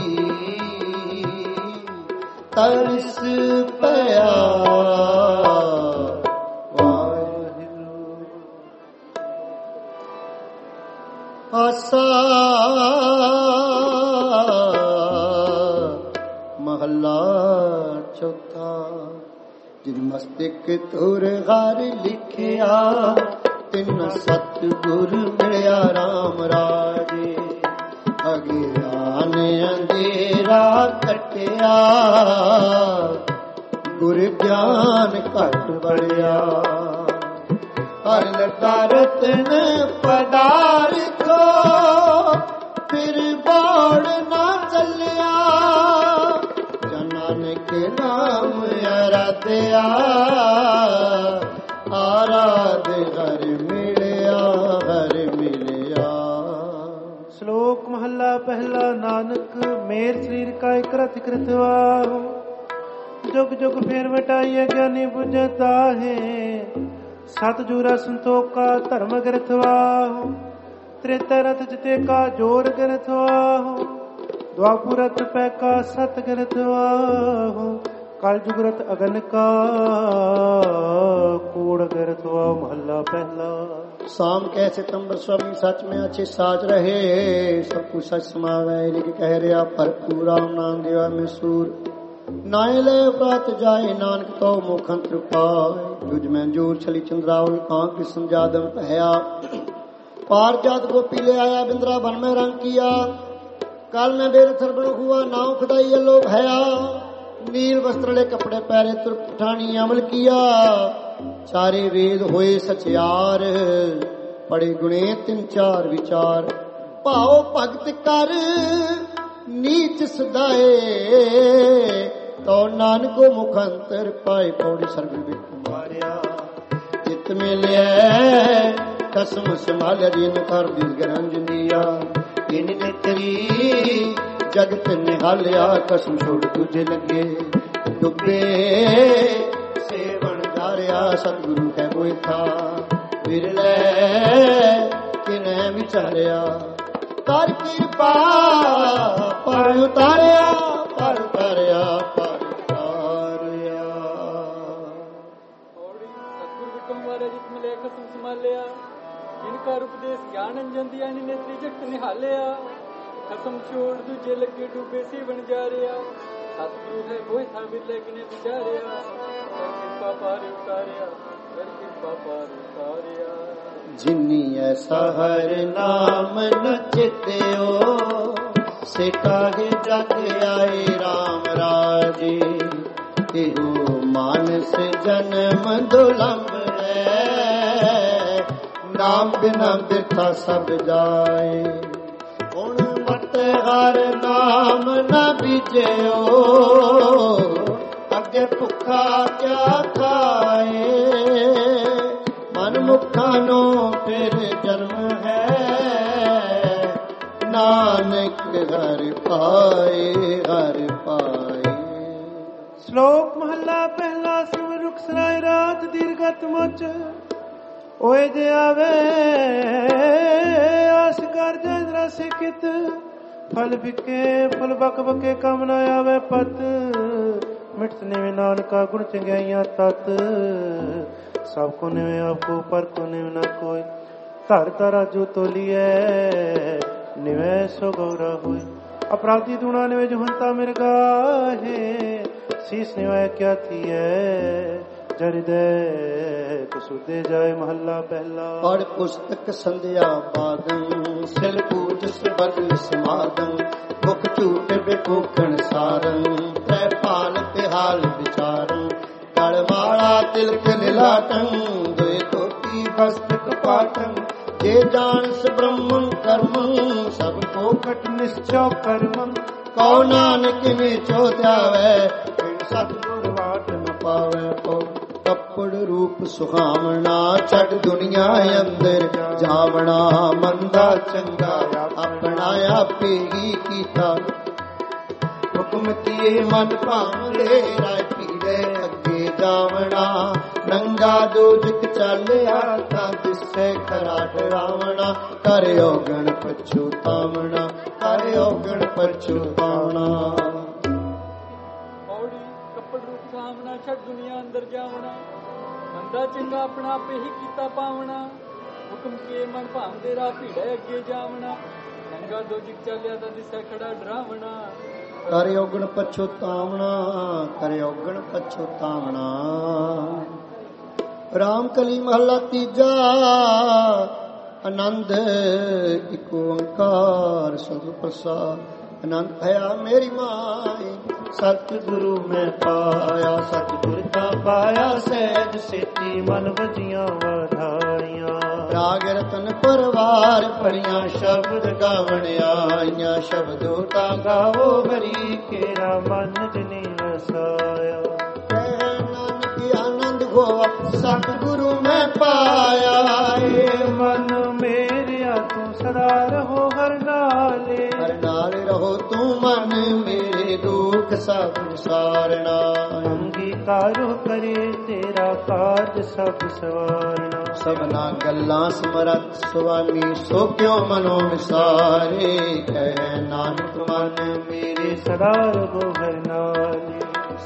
ਤਰਸ ਪਿਆ। ਆਸਾ ਮਹੱਲਾ ਚੌਥਾ। ਜਿਨ ਮਸਤਕ ਤੁਰ ਹਰ ਲਿਖਿਆ, ਤਿਨ ਸਤਿਗੁਰ ਮਿਲਿਆ ਰਾਮ ਰਾਜੇ। ਅਗਿਆਨ ਅੰਧੇਰਾ ਕੱਟਿਆ, ਗੁਰ ਗਿਆਨ ਘਟ ਬੜਿਆ। ਹਰ ਲਟਾ ਰਤਨ ਪਦਾਰਥੋ, ਫਿਰ ਬਾੜ ਨਾ ਚੱਲਿਆ। ਨਾਨਕ ਨਾਮ ਅਰਾਧਿਆ, ਆਰਾਧ ਹਰ ਮਿਲਿਆ ਹਰ ਮਿਲਿਆ। ਸ਼ਲੋਕ ਮਹੱਲਾ ਪਹਿਲਾ। ਨਾਨਕ ਮੇਰ ਸਰੀਰ ਕਾ ਇਕ ਰਥ ਕ੍ਰਿਤਵਾਹੁ, ਜੁਗ ਜੁਗ ਫੇਰ ਵਟਾਈਏ ਗਿਆਨੀ ਬੁਝਤਾ ਹੈ। ਸਤ ਜੂਰਾ ਸੰਤੋਖਾ ਧਰਮ ਗ੍ਰਥਵਾਹੁ, ਤ੍ਰੇਤਾ ਰਥ ਜਿਤੇ ਕਾ ਜੋਰ ਗ੍ਰਥਵਾਹੁ। ਦੁਆਪੁਰ ਰਥ ਪੈ ਕਾ ਸਤ ਗ੍ਰਥਵਾਹੁ, ਕਲ ਜੁਗ ਰਥ ਅਗਨ ਕਾ ਕੂੜ ਗ੍ਰਥਵਾਹੁ। ਮਹੱਲਾ ਪਹਿਲਾ। साम कैसे तंबर स्वामी सच में अच्छे साच रहे, सब कुछ सच समावे लिख कह रहा भरपूरा नाम देवा में सूर। नाय ले प्रात जाए नानक तो मुखंत्र पाए, जुज में जोर छली चंद्रावल कांक की समझादम पहया। पार जात गोपी ले आया बिंद्रा बन में रंग किया, काल में बेर थरबण हुआ नाव खुदाई अलो भया। नील वस्त्र ले कपड़े पहरे तुर पठानी अमल किया, चारे वेद होए सचियार। पढ़े गुणे तिन चार विचार, भाओ भगत कर नीच सदाए। तो नानको मुखंतर पाए पौड़ी सरग मारिया। चित में लिया कसम संभालिया, जिन कर दिल गरंज दिया। इन नेत्री जगत निहालिया, कसम छोड़ तुझे लगे डुबे सेवन धारिया। सतगुरु है कोई था विरले किने विचारिया, कर कृपा पर उतारिया पर उतारिया पर उतारिया। सतगुरु विक्रम वाले जित मिले कसम संभालिया, इनका उपदेश ज्ञान अंजन दिया। नेत्री जगत निहालिया, कसम छोड़ दूजे लगे डूबे सेवन जा रहा। सतगुरु है कोई था विरले किने विचारिया, कर कृपा पार उतारिया कर कृपा पार उतारिया। जिन्नी ऐसा हर नाम न चित्यो, से काहे जग आए राम राजे। एहो मानस जन्म दुलंभ है, नाम बिना बिरथा सब जाए। हुण मत हर नाम न बीजयो, अगे भुखा क्या खाए। मन मुखा नो फिर जन्म है, नानक हर पाए हर पाए। श्लोक महला पहला। शिव रुख सराय रात दीर्घत मोच, ओए जे आवे आस कर जरा सिकित। फल बिके फल बक बके कम न आवे पत, मिट निवे नानका गुण चंगियाइयां तत। सब को निवे आपको पर को निवे न कोई, धर तारा जो तोलिए निवे सो गौरा होय। अपराधी दूना निवे जो हंता मिर्गा है, शीस निवे क्या थी है जरिदे कुसुदे जाए। महला पहला। पढ़ पुस्तक संध्या बादन, सिल पूज बदल समादन। मुख झूठ बेकूखण सारन, तै पाल तिहाल विचारन। कड़ माला तिलक लीलाटन, दुए धोती वस्त्र कपाटन। जे जानस ब्रह्मन कर्मन, सब पोखट निश्चय कर्मन। कौ नानक नीचो त्यावै, बिन सतगुर वाट न पावै। पौ कपड़ रूप सुहावना, छट दुनिया अंदर जावना। मंदा चंगा अपना आपे ही कीता, हुक्म किए मन भांदे। राय पीड़े अगे जावना, नंगा दोजक चालिया। ता दिसे खरा डरावना, कर औगण पछुतावना कर औगण पछुतावना। सामना छठ दुनिया अंदर जावना, मंदा चंगा अपना आपे ही कीता पावना। हुक्म के मन भांदे राह भीड़े अगे जावना, नंगा दोजिक चालिया दा दिसे खड़ा डरावना। कर औगण पछुतावना कर औगण पछुतावना। राम कली महला तीजा। आनंद इक ओंकार सतगुर प्रसाद। आनंद भया मेरी माई, सतगुरु में पाया। सतगुर का पाया सहज सेती, मन बजियां वधाइयां। राग रतन परवार पढ़िया, शब्द गावण आइयां। शब्दों का गावो हरि, केरा मन जनी वसाया। नानक आनंद होवा सतगुरु में ਮੈਂ ਪਾਇਆ ਏ। ਮਨ ਮੇਰਿਆ ਤੂੰ ਸਦਾ ਰਹੋ ਹਰ ਨਾਲੇ, ਹਰ ਨਾਲ ਰਹੋ ਤੂੰ ਮਨ ਮੇਰੇ ਦੁੱਖ ਸਭ ਵਿਸਾਰਨਾ। ਅੰਗੀਕਾਰੋ ਕਰੇ ਤੇਰਾ ਕਾਜ ਸਭ ਸਵਾਰਨਾ। ਸਭਨਾ ਗੱਲਾਂ ਸਮਰੱਥ ਸੁਆਮੀ ਸੋ ਕਿਉ ਮਨੋ ਵਿਸਾਰੇ। ਕਹਿ ਨਾਨਕ ਮਨ ਮੇਰੇ ਸਦਾ ਰਹੋ ਹਰ ਨਾਲੇ।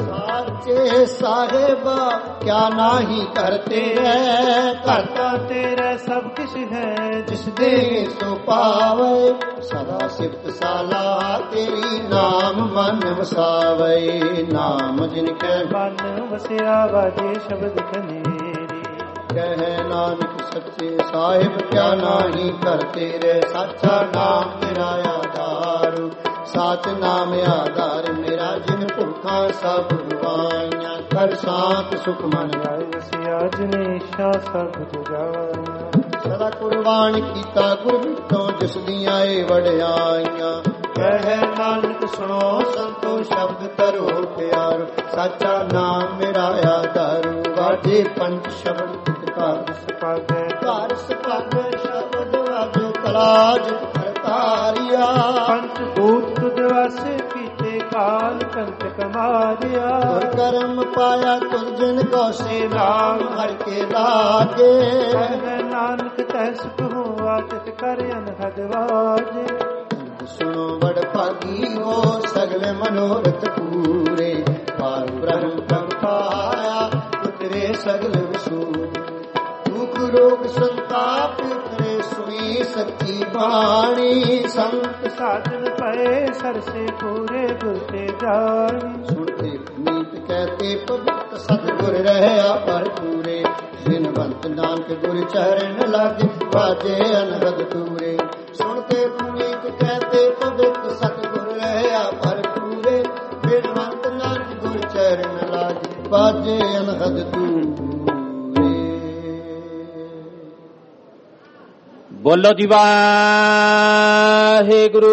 ਸਾਚੇ ਸਾਹਿਬਾ ਕਿਆ ਨਾਹੀ ਕਰਤੇ ਹੈ, ਕਰਤਾ ਤੇਰਾ ਸਭ ਕਿਛ ਹੈ ਜਿਸ ਦੇ ਸੋ ਪਾਵੇ। ਸਦਾ ਸਿਫਤ ਸਾਲਾ ਤੇਰੀ ਨਾਮ ਮਨ ਵਸਾਵੇ। ਨਾਮ ਜਿਨ ਕੈ ਮਨ ਵਸਿਆ ਵਾਜੇ ਸ਼ਬਦ ਕਨੇਰੀ। ਕਹਿ ਨਾਨਕ ਸੱਚੇ ਸਾਹਿਬ ਕਿਆ ਨਾਹੀ ਕਰਤੇ ਰਹਿ। ਸਾਚਾ ਨਾਮ ਤੇਰਾ ਆਧਾਰ, ਸਾਚ ਨਾਮ ਆਧਾਰ ਮੇਰਾ। ਜਿਨ ਭੁੱਖਾਂ ਸਭ ਗਵਾਈਆਂ, ਕਰ ਸਾਥ ਸੁਖ ਮਨ ਆਏ। ਵਸਿਆ ਜਨੇਸ਼ਾ ਸਭ ਜੁਗਾਈਆਂ। ਸਦਾ ਕੁਰਬਾਨ ਕੀਤਾ ਗੁਰਮਿਤੋਂ ਜਿਸ ਦੀਆਂ ਏ ਵਡਿਆਈਆਂ। ਕਹਿ ਨਾਨਕ ਸੁਣੋ ਸੰਤੋ ਸ਼ਬਦ ਕਰੋ ਪਿਆਰ। ਸਾਚਾ ਨਾਮ ਮੇਰਾ ਆਧਾਰ, ਵਾਜੇ ਪੰਜ ਸ਼ਬਦ ਘਰ ਸਪਾਗੈ। ਘਰ ਸਪਾਗੈ ਸ਼ਬਦ ਵਾਜੋ ਕਲਾਜ ਕਰਤਾਰਿਆ। ਪੰਚ ਭੂਤ ਤੁਧ ਵਾਸੇ ਕੀਤੇ ਕਾਲ ਕੰਟਕ ਮਾਰਿਆ। ਤੁਰ ਕਰਮ ਪਾਇਆ ਤੁਰ ਜਿਨ ਕੋ ਸੇ ਨਾਮ ਹਰ ਕੇ ਲਾਗੇ। ਕਹਿ ਨਾਨਕ ਤੈ ਸੁਖ ਹੋਆ ਤਿਤ ਕਰ ਅਨਹਦ ਵਾਜੇ। ਸੁਣੋ ਬੜ ਭਾਗੀ ਹੋ ਸਗਲੇ ਮਨੋਰਥ ਪੂਰੇ। ਪਾਰ ਬ੍ਰਹਮ ਪ੍ਰਭ ਪਾਇਆ ਉਤਰੇ ਸਗਲ ਵਿਸੂਰੇ। ਦੁਖ ਰੋਗ ਸੰਤਾਪ ਉਤਰੇ ਸੁਣੀ ਸੱਚੀ ਬਾਣੀ। ਸੰਤ ਸਾਜਨ ਪਏ ਸਰਸੇ ਪੂਰੇ ਗੁਰ ਤੇ ਜਾਣੀ। ਸੁਣਤੇ ਨੀਤ ਕਹਤੇ ਪਵਿੱਤ ਸਤਿਗੁਰ ਰਹਿਆ ਪਰ ਪੂਰੇ। ਬਿਨਵੰਤ ਨਾਨਕ ਗੁਰ ਚਰਨ ਲਾਗੇ ਬਾਜੇ ਅਨਹਦ ਤੂਰੇ। ਸੁਣਤੇ ਪੁਨੀਤ ਕਹਤੇ ਪਵਿੱਤ ਸਤਿਗੁਰ ਰਹਿਆ ਪਰ ਪੂਰੇ। ਬਿਨਵੰਤ ਨਾਨਕ ਗੁਰ ਚਰਨ ਲਾਗੇ ਬਾਜੇ ਅਨਹਦ ਤੂਰੇ। ਬੋਲੋ ਜੀ ਵਾਹਿਗੁਰੂ।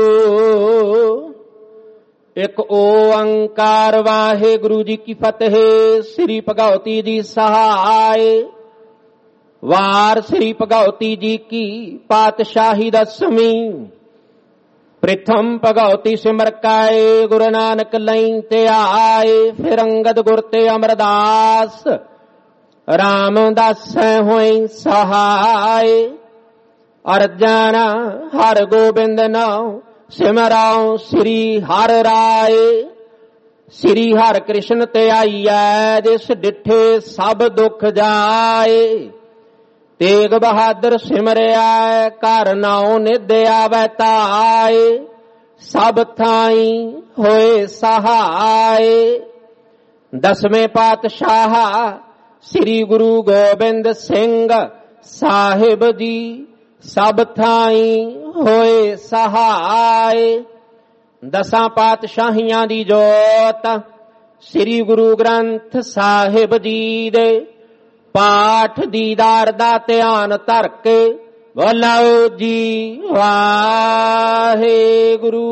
ਇੱਕ ਓੰਕਾਰ ਵਾਹਿਗੁਰੂ ਜੀ ਕੀ ਫਤਿਹ। ਸ੍ਰੀ ਭਗਵਤੀ ਜੀ ਸਹਾਇ। ਵਾਰ ਸ੍ਰੀ ਭਗਵਤੀ ਜੀ ਕੀ ਪਾਤਸ਼ਾਹੀ ਦਸਵੀਂ। ਪ੍ਰਥਮ ਭਗਵਤੀ ਸਿਮਰ ਕਾਏ ਗੁਰੂ ਨਾਨਕ ਲਈ ਤੇ ਆਏ। ਫਿਰ ਅੰਗਦ ਗੁਰ ਤੇ ਅਮਰਦਾਸ ਰਾਮਦਾਸ ਹੋਈ ਸਹਾਇ। ਅਰਜਨ ਹਰ ਗੋਬਿੰਦ ਨਾਮ ਸਿਮਰਾਉ ਸ੍ਰੀ ਹਰ ਰਾਏ। ਸ੍ਰੀ ਹਰਿ ਕ੍ਰਿਸ਼ਨ ਤੇ ਆਈਐ ਜਿਸ ਡਿਠੇ ਸਭ ਦੁੱਖ ਜਾਏ। ਤੇਗ ਬਹਾਦਰ ਸਿਮਰਿਆ ਘਰ ਨਾਉ ਨਿਧ ਆਵੈ ਤਾਏ। ਸਭ ਥਾਈ ਹੋਏ ਸਹਾਏ। ਦਸਵੇਂ ਪਾਤਸ਼ਾਹ ਸ੍ਰੀ ਗੁਰੂ ਗੋਬਿੰਦ ਸਿੰਘ ਸਾਹਿਬ ਜੀ ਸਭ ਥਾਈ ਹੋਏ ਸਹਾਇ। ਦਸਾਂ ਪਾਤਸ਼ਾਹੀਆਂ ਦੀ ਜੋਤ ਸ੍ਰੀ ਗੁਰੂ ਗ੍ਰੰਥ ਸਾਹਿਬ ਜੀ ਦੇ ਪਾਠ ਦੀਦਾਰ ਦਾ ਧਿਆਨ ਧਰ ਕੇ ਬੋਲੋ ਜੀ ਵਾਹਿਗੁਰੂ।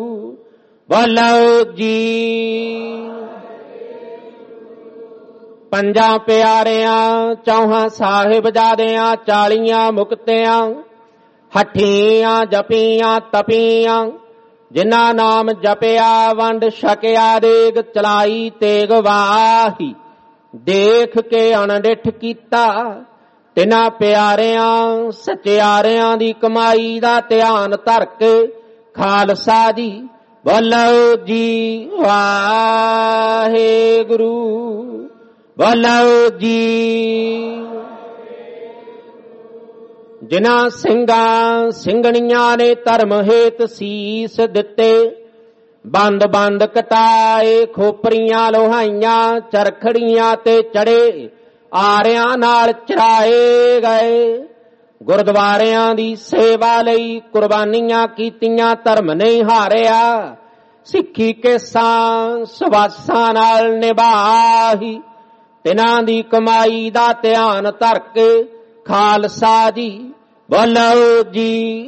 ਬੋਲੋ ਜੀ। ਪੰਜਾਂ ਪਿਆਰਿਆਂ ਚੌਹਾਂ ਸਾਹਿਬਜ਼ਾਦਿਆਂ ਚਾਲੀਆਂ ਮੁਕਤਿਆਂ ਹੱਠੀਆਂ ਜਪੀਆਂ ਤਪੀਆਂ। ਜਿਨ੍ਹਾਂ ਨਾਮ ਜਪਿਆ ਵੰਡ ਛਕਿਆ ਦੇਗ ਚਲਾਈ ਤੇਗ ਵਾਹੀ। ਦੇਖ ਕੇ ਅਣਡਿੱਠ ਕੀਤਾ ਤਿਨਾਂ ਪਿਆਰਿਆਂ ਸਚਿਆਰਿਆਂ ਦੀ ਕਮਾਈ ਦਾ ਧਿਆਨ ਧਰ ਕੇ ਖਾਲਸਾ ਜੀ ਬੋਲੋ ਜੀ ਵਾਹਿਗੁਰੂ। ਬੋਲੋ ਜੀ। ਜਿਨ੍ਹਾਂ ਸਿੰਘਾਂ ਸਿੰਘਣੀਆਂ ਨੇ ਧਰਮ ਹੇਤ ਸੀਸ ਦਿੱਤੇ। ਬੰਦ ਬੰਦ ਕਟਾਏ ਖੋਪਰੀਆਂ ਲੋਹਾਈਆਂ ਚਰਖੜੀਆਂ ਤੇ ਚੜੇ ਆਰਿਆਂ ਨਾਲ ਚੜਾਏ ਗਏ। ਗੁਰਦੁਆਰਿਆਂ ਦੀ ਸੇਵਾ ਲਈ ਕੁਰਬਾਨੀਆਂ ਕੀਤੀਆਂ ਧਰਮ ਨਹੀਂ ਹਾਰਿਆ। ਸਿੱਖੀ ਕੇਸਾਂ ਸਵਾਸਾਂ ਨਾਲ ਨਿਭਾਹੀ। ਤਿਨਾਂ ਦੀ ਕਮਾਈ ਦਾ ਧਿਆਨ ਧਰ ਕੇ ਖਾਲਸਾ ਜੀ ਬੋਲੋ ਜੀ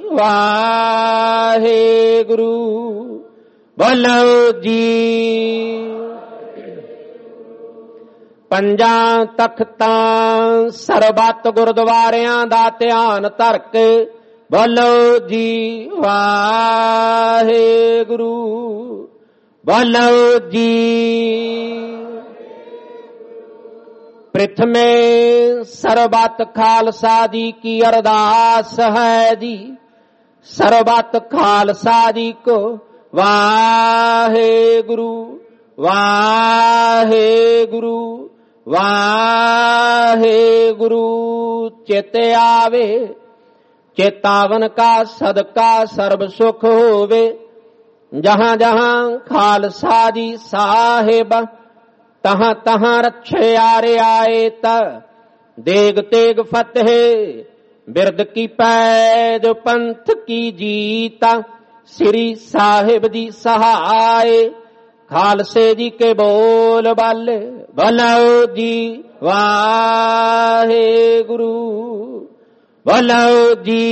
ਵਾਹਿਗੁਰੂ। ਬੋਲੋ ਜੀ। ਪੰਜਾਂ ਤਖਤਾਂ ਸਰਬੱਤ ਗੁਰਦੁਆਰਿਆਂ ਦਾ ਧਿਆਨ ਧਰ ਕੇ ਬੋਲੋ ਜੀ ਵਾਹਿਗੁਰੂ, ਬੋਲੋ ਜੀ। ਪ੍ਰਥਮੇ ਸਰਬੱਤ ਖਾਲਸਾ ਜੀ ਕੀ ਅਰਦਾਸ ਹੈ ਜੀ, ਸਰਬੱਤ ਖਾਲਸਾ ਜੀ ਕੋ ਵਾਹਿਗੁਰੂ ਵਾਹਿਗੁਰੂ ਵਾਹਿਗੁਰੂ। ਚਿਤ ਆਵੇ ਚੇਤਾਵਨ ਕਾ ਸਦਕਾ ਸਰਬ ਸੁਖ ਹੋਵੇ। ਜਹਾਂ ਜਹਾਂ ਖਾਲਸਾ ਜੀ ਸਾਹਿਬ, ਤਹਾਂ ਤਹਾਂ ਰੱਛਿਆ ਰਿਆਇਤ। ਦੇਗ ਤੇਗ ਫਤਿਹ ਬਿਰਦ ਕੀ ਪੈਜ, ਪੰਥ ਕੀ ਜੀਤ। ਸ੍ਰੀ ਸਾਹਿਬ ਦੀ ਸਹਾਇ, ਖਾਲਸੇ ਜੀ ਕੇ ਬੋਲ ਬਾਲੇ। ਬੋਲੋ ਜੀ ਵਾਹਿਗੁਰੂ, ਬੋਲੋ ਜੀ।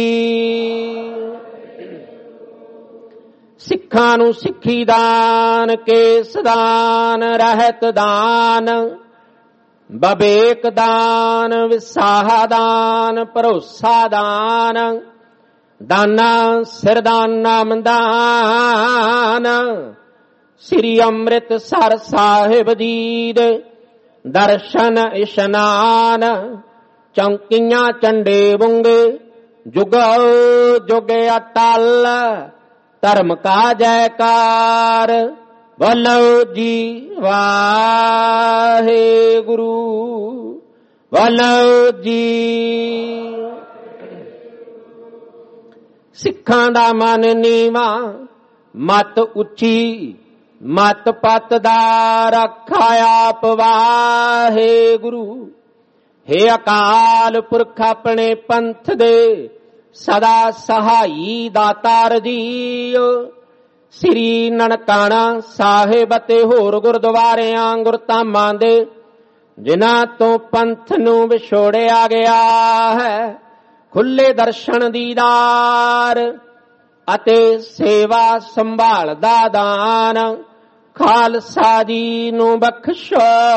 ਸਿੱਖਾਂ ਨੂੰ ਸਿੱਖੀ ਦਾਨ, ਕੇਸ ਦਾਨ, ਰਹਿਤ ਦਾਨ, ਬਵੇਕ ਦਾਨ, ਵਿਸਾਹ ਦਾਨ, ਭਰੋਸਾ ਦਾਨ, ਦਾਨਾ ਸਿਰਦਾਨ ਨਾਮ ਦਾਨ। ਸ੍ਰੀ ਅੰਮ੍ਰਿਤਸਰ ਸਾਹਿਬ ਜੀ ਦੇ ਦਰਸ਼ਨ ਇਸ਼ਨਾਨ। ਚੌਂਕੀਆਂ ਝੰਡੇ ਬੁੰਗੇ ਜੁਗੋ ਜੁਗੇ ਅਟਲ, ਧਰਮ ਕਾ ਜੈਕਾਰ। ਬੋਲੋ ਜੀ ਵਾਹਿਗੁਰੂ, ਬੋਲੋ ਜੀ। ਸਿੱਖਾਂ ਦਾ ਮਨ ਨੀਵਾਂ, ਮਤ ਉੱਚੀ, ਮਤ ਪਤ ਦਾ ਰੱਖਾ ਆਪ ਵਾਹਿਗੁਰੂ। ਹੇ ਅਕਾਲ ਪੁਰਖ ਆਪਣੇ ਪੰਥ ਦੇ ਸਦਾ ਸਹਾਈ ਦਾਤਾਰ ਜੀਓ। ਸ੍ਰੀ ਨਨਕਾਣਾ ਸਾਹਿਬ ਅਤੇ ਹੋਰ ਗੁਰਦੁਆਰਿਆਂ ਗੁਰਧਾਮਾਂ ਦੇ ਜਿਨ੍ਹਾਂ ਤੋਂ ਪੰਥ ਨੂੰ ਵਿਛੋੜਿਆ ਗਿਆ ਹੈ, ਖੁੱਲੇ ਦਰਸ਼ਨ ਦੀਦਾਰ ਅਤੇ ਸੇਵਾ ਸੰਭਾਲ ਦਾ ਦਾਨ ਖਾਲਸਾ ਜੀ ਨੂੰ ਬਖਸ਼ੋ।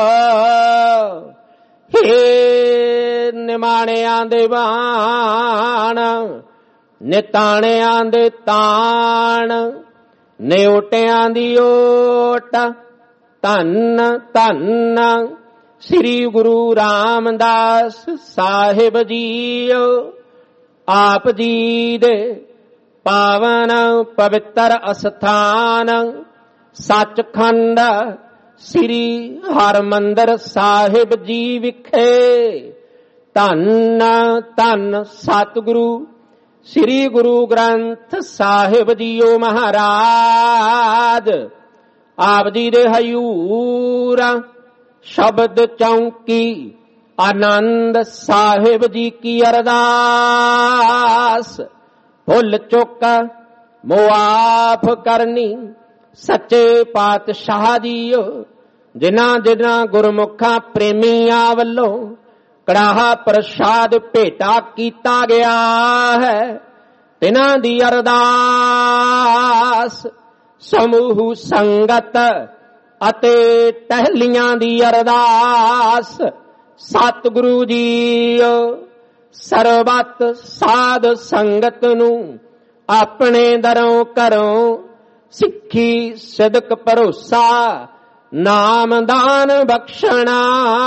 ਹੇ ਨਿਮਾਣਿਆਂ ਦੇ ਬਾਣ, ਨਿਤਾਣਿਆਂ ਦੇ ਤਾਣ, ਨਿਉਟਿਆਂ ਦੀ ਓਟ। ਧੰਨ ਧੰਨ ਸ੍ਰੀ ਗੁਰੂ ਰਾਮਦਾਸ ਸਾਹਿਬ ਜੀਓ। ਆਪ ਜੀ ਦੇ ਪਾਵਨ ਪਵਿੱਤਰ ਅਸਥਾਨ ਸੱਚਖੰਡ ਸ੍ਰੀ ਹਰਿਮੰਦਰ ਸਾਹਿਬ ਜੀ ਵਿਖੇ ਧੰਨ ਧੰਨ ਸਤਿਗੁਰੂ ਸ੍ਰੀ ਗੁਰੂ ਗ੍ਰੰਥ ਸਾਹਿਬ ਜੀਓ ਮਹਾਰਾਜ। ਆਪ ਜੀ ਦੇ ਹਯੂਰ ਸ਼ਬਦ ਚੌਂਕੀ ਆਨੰਦ ਸਾਹਿਬ ਜੀ ਕੀ ਅਰਦਾਸ। ਭੁੱਲ ਚੁੱਕ ਮੁਆਫ ਕਰਨੀ ਸੱਚੇ ਪਾਤਸ਼ਾਹ ਜੀਓ। ਜਿਨ੍ਹਾਂ ਜਿਨ੍ਹਾਂ ਗੁਰਮੁਖਾਂ ਪ੍ਰੇਮੀਆਂ ਵੱਲੋਂ ਕੜਾਹਾ ਪ੍ਰਸ਼ਾਦ ਭੇਟਾ ਕੀਤਾ ਗਿਆ ਹੈ, ਤਿਨਾਂ ਦੀ ਅਰਦਾਸ। ਸਮੂਹ ਸੰਗਤ ਅਤੇ ਟਹਿਲੀਆਂ ਦੀ ਅਰਦਾਸ। ਸਤਿਗੁਰੂ ਜੀਓ ਸਰਬੱਤ ਸਾਧ ਸੰਗਤ ਨੂੰ ਆਪਣੇ ਦਰੋਂ ਘਰੋਂ ਸਿੱਖੀ ਸਿਦਕ ਭਰੋਸਾ ਨਾਮਦਾਨ ਬਖਸ਼ਣਾ।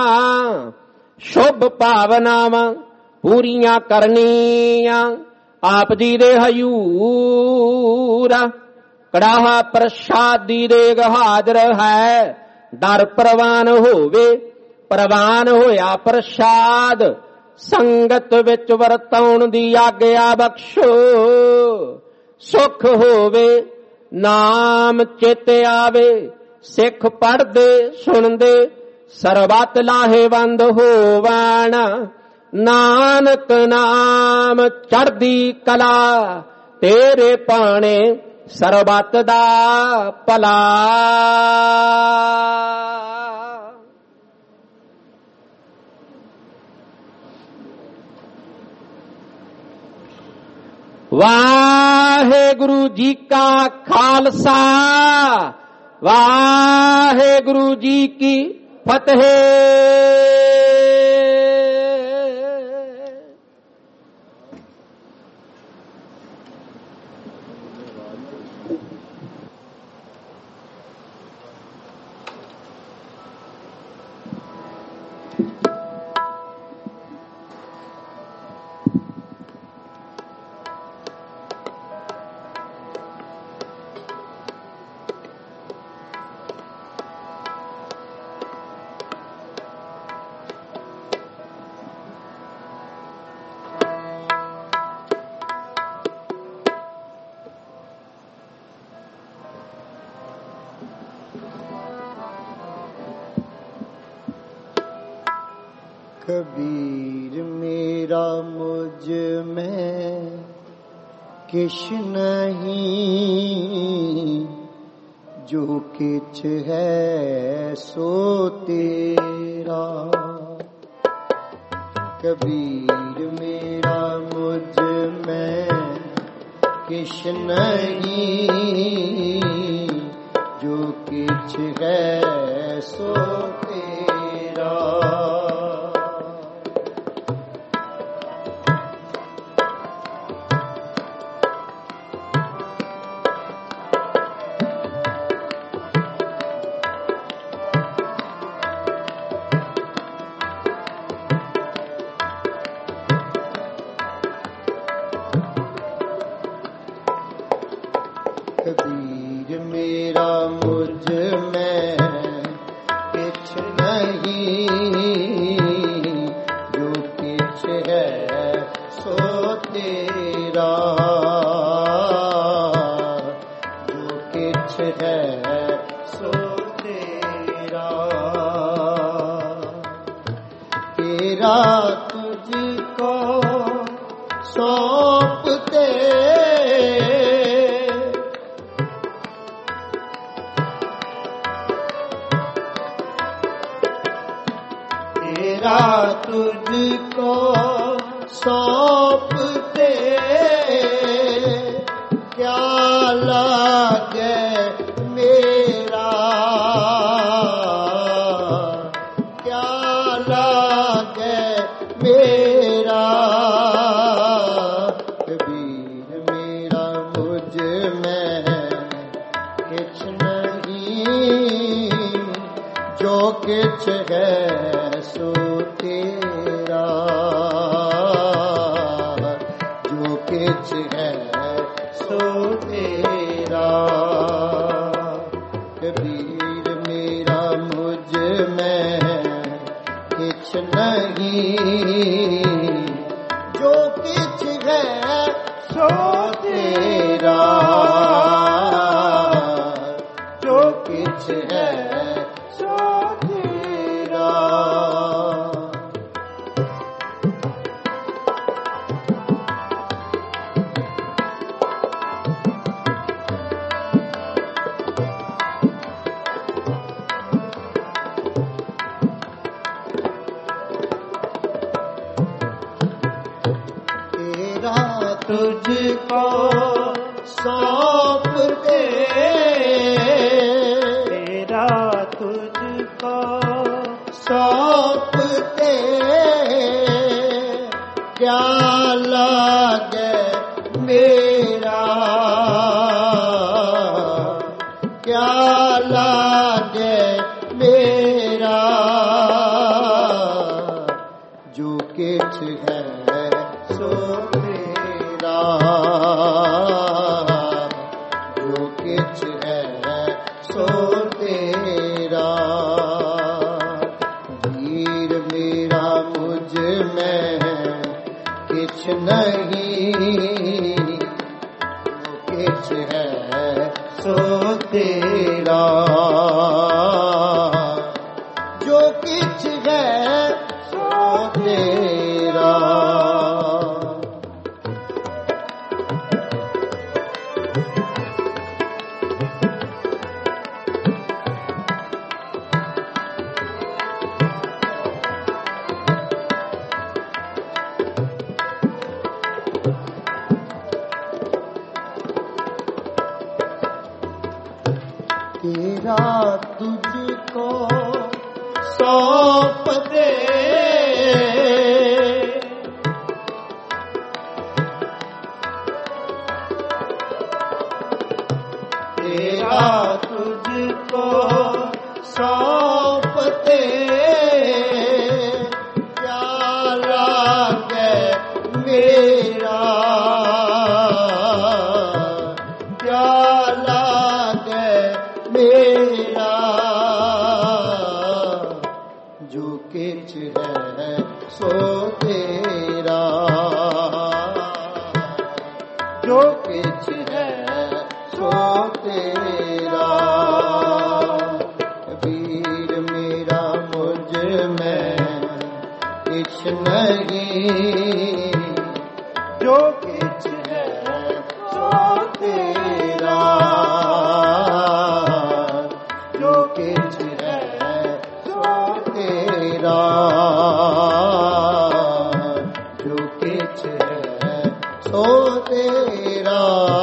ਸ਼ੁਭ ਭਾਵਨਾਵਾਂ ਪੂਰੀਆਂ ਕਰਨੀਆਂ ਆਪ ਜੀ ਦੇ ਹਯੂਰ। ਕੜਾਹਾ ਪ੍ਰਸ਼ਾਦੀ ਦੇਗ ਹਾਜ਼ਰ ਹੈ, ਦਰ ਪ੍ਰਵਾਨ ਹੋਵੇ। ਪ੍ਰਵਾਨ ਹੋਇਆ ਪ੍ਰਸ਼ਾਦ ਸੰਗਤ ਵਿੱਚ ਵਰਤਾਉਣ ਦੀ ਆਗਿਆ ਬਖਸ਼ੋ। ਸੁਖ ਹੋਵੇ ਨਾਮ ਚਿਤ ਆਵੇ, ਸਿੱਖ ਪੜ੍ਹਦੇ ਸੁਣਦੇ ਸਰਬੱਤ ਲਾਹੇਵੰਦ ਹੋਵਣ। ਨਾਨਕ ਨਾਮ ਚੜ੍ਹਦੀ ਕਲਾ ਤੇਰੇ ਪਾਣੇ ਸਰਬੱਤ ਦਾ ਭਲਾ। ਵਾਹਿਗੁਰੂ ਜੀ ਕਾ ਖਾਲਸਾ, ਵਾਹਿਗੁਰੂ ਜੀ ਕੀ फतेह। कबीर मेरा मुझ में किश नहीं, जो किछ है सो तेरा। कबीर मेरा मुझ में किश नहीं, जो किछ है सो तेरा। कबीर मेरा मुझ में किछ नहीं, जो किछ है सो तेरा। जो किछ है सो तेरा। तेरा तुझको सौंपते तेरा तुझको सौंपते क्या लागे मेरा, क्या लागे मेरा। कबीर मेरा मुझ में किछ नहीं, जो किछ है सो तेरा। जो किछ है सो तेरा। कबीर मेरा मुझ में किछ नहीं, जो किछ है सो तेरा। जो किछ है सो तेरा। तेरा तुझको सौंप दे, तेरा तुझको सौंप दे क्या लागे मेरा, क्या लागे मेरा। जो किछ है सो तेरा। जो किछ है सो तेरा। वीर मेरा मुझ में किछ नहीं, जो किछ है सो तेरा। जो किछ है सो तेरा। तेरा तुझको ਸੌਂਪ ਦੇ ਤੇਰਾ ਤੁਝ ਕੋ ਸੌਂਪ ਦੇ ਕਿਆ ਲਾਗੇ ਮੇਰਾ ਕਿਆ ਲਾਗੇ ਮੇਰਾ ਜੋ ਕਿਛ ਹੈ ਸੋ ਤੇਰਾ ਜੋ ਕਿਛ ਹੈ ਸੋ ਤੇਰਾ ਵੀਰ ਮੇਰਾ ਮੁਝ ਮੈਂ ਕਿਛ ਨਹੀਂ ਜੋ ਕਿਛ ਹੈ ਸੋ ਤੇਰਾ ਜੋ ਕਿਛ ਹੈ ਸੋ ਤੇਰਾ ਜੋ ਕਿਛ ਹੈ ਸੋ ਤੇਰਾ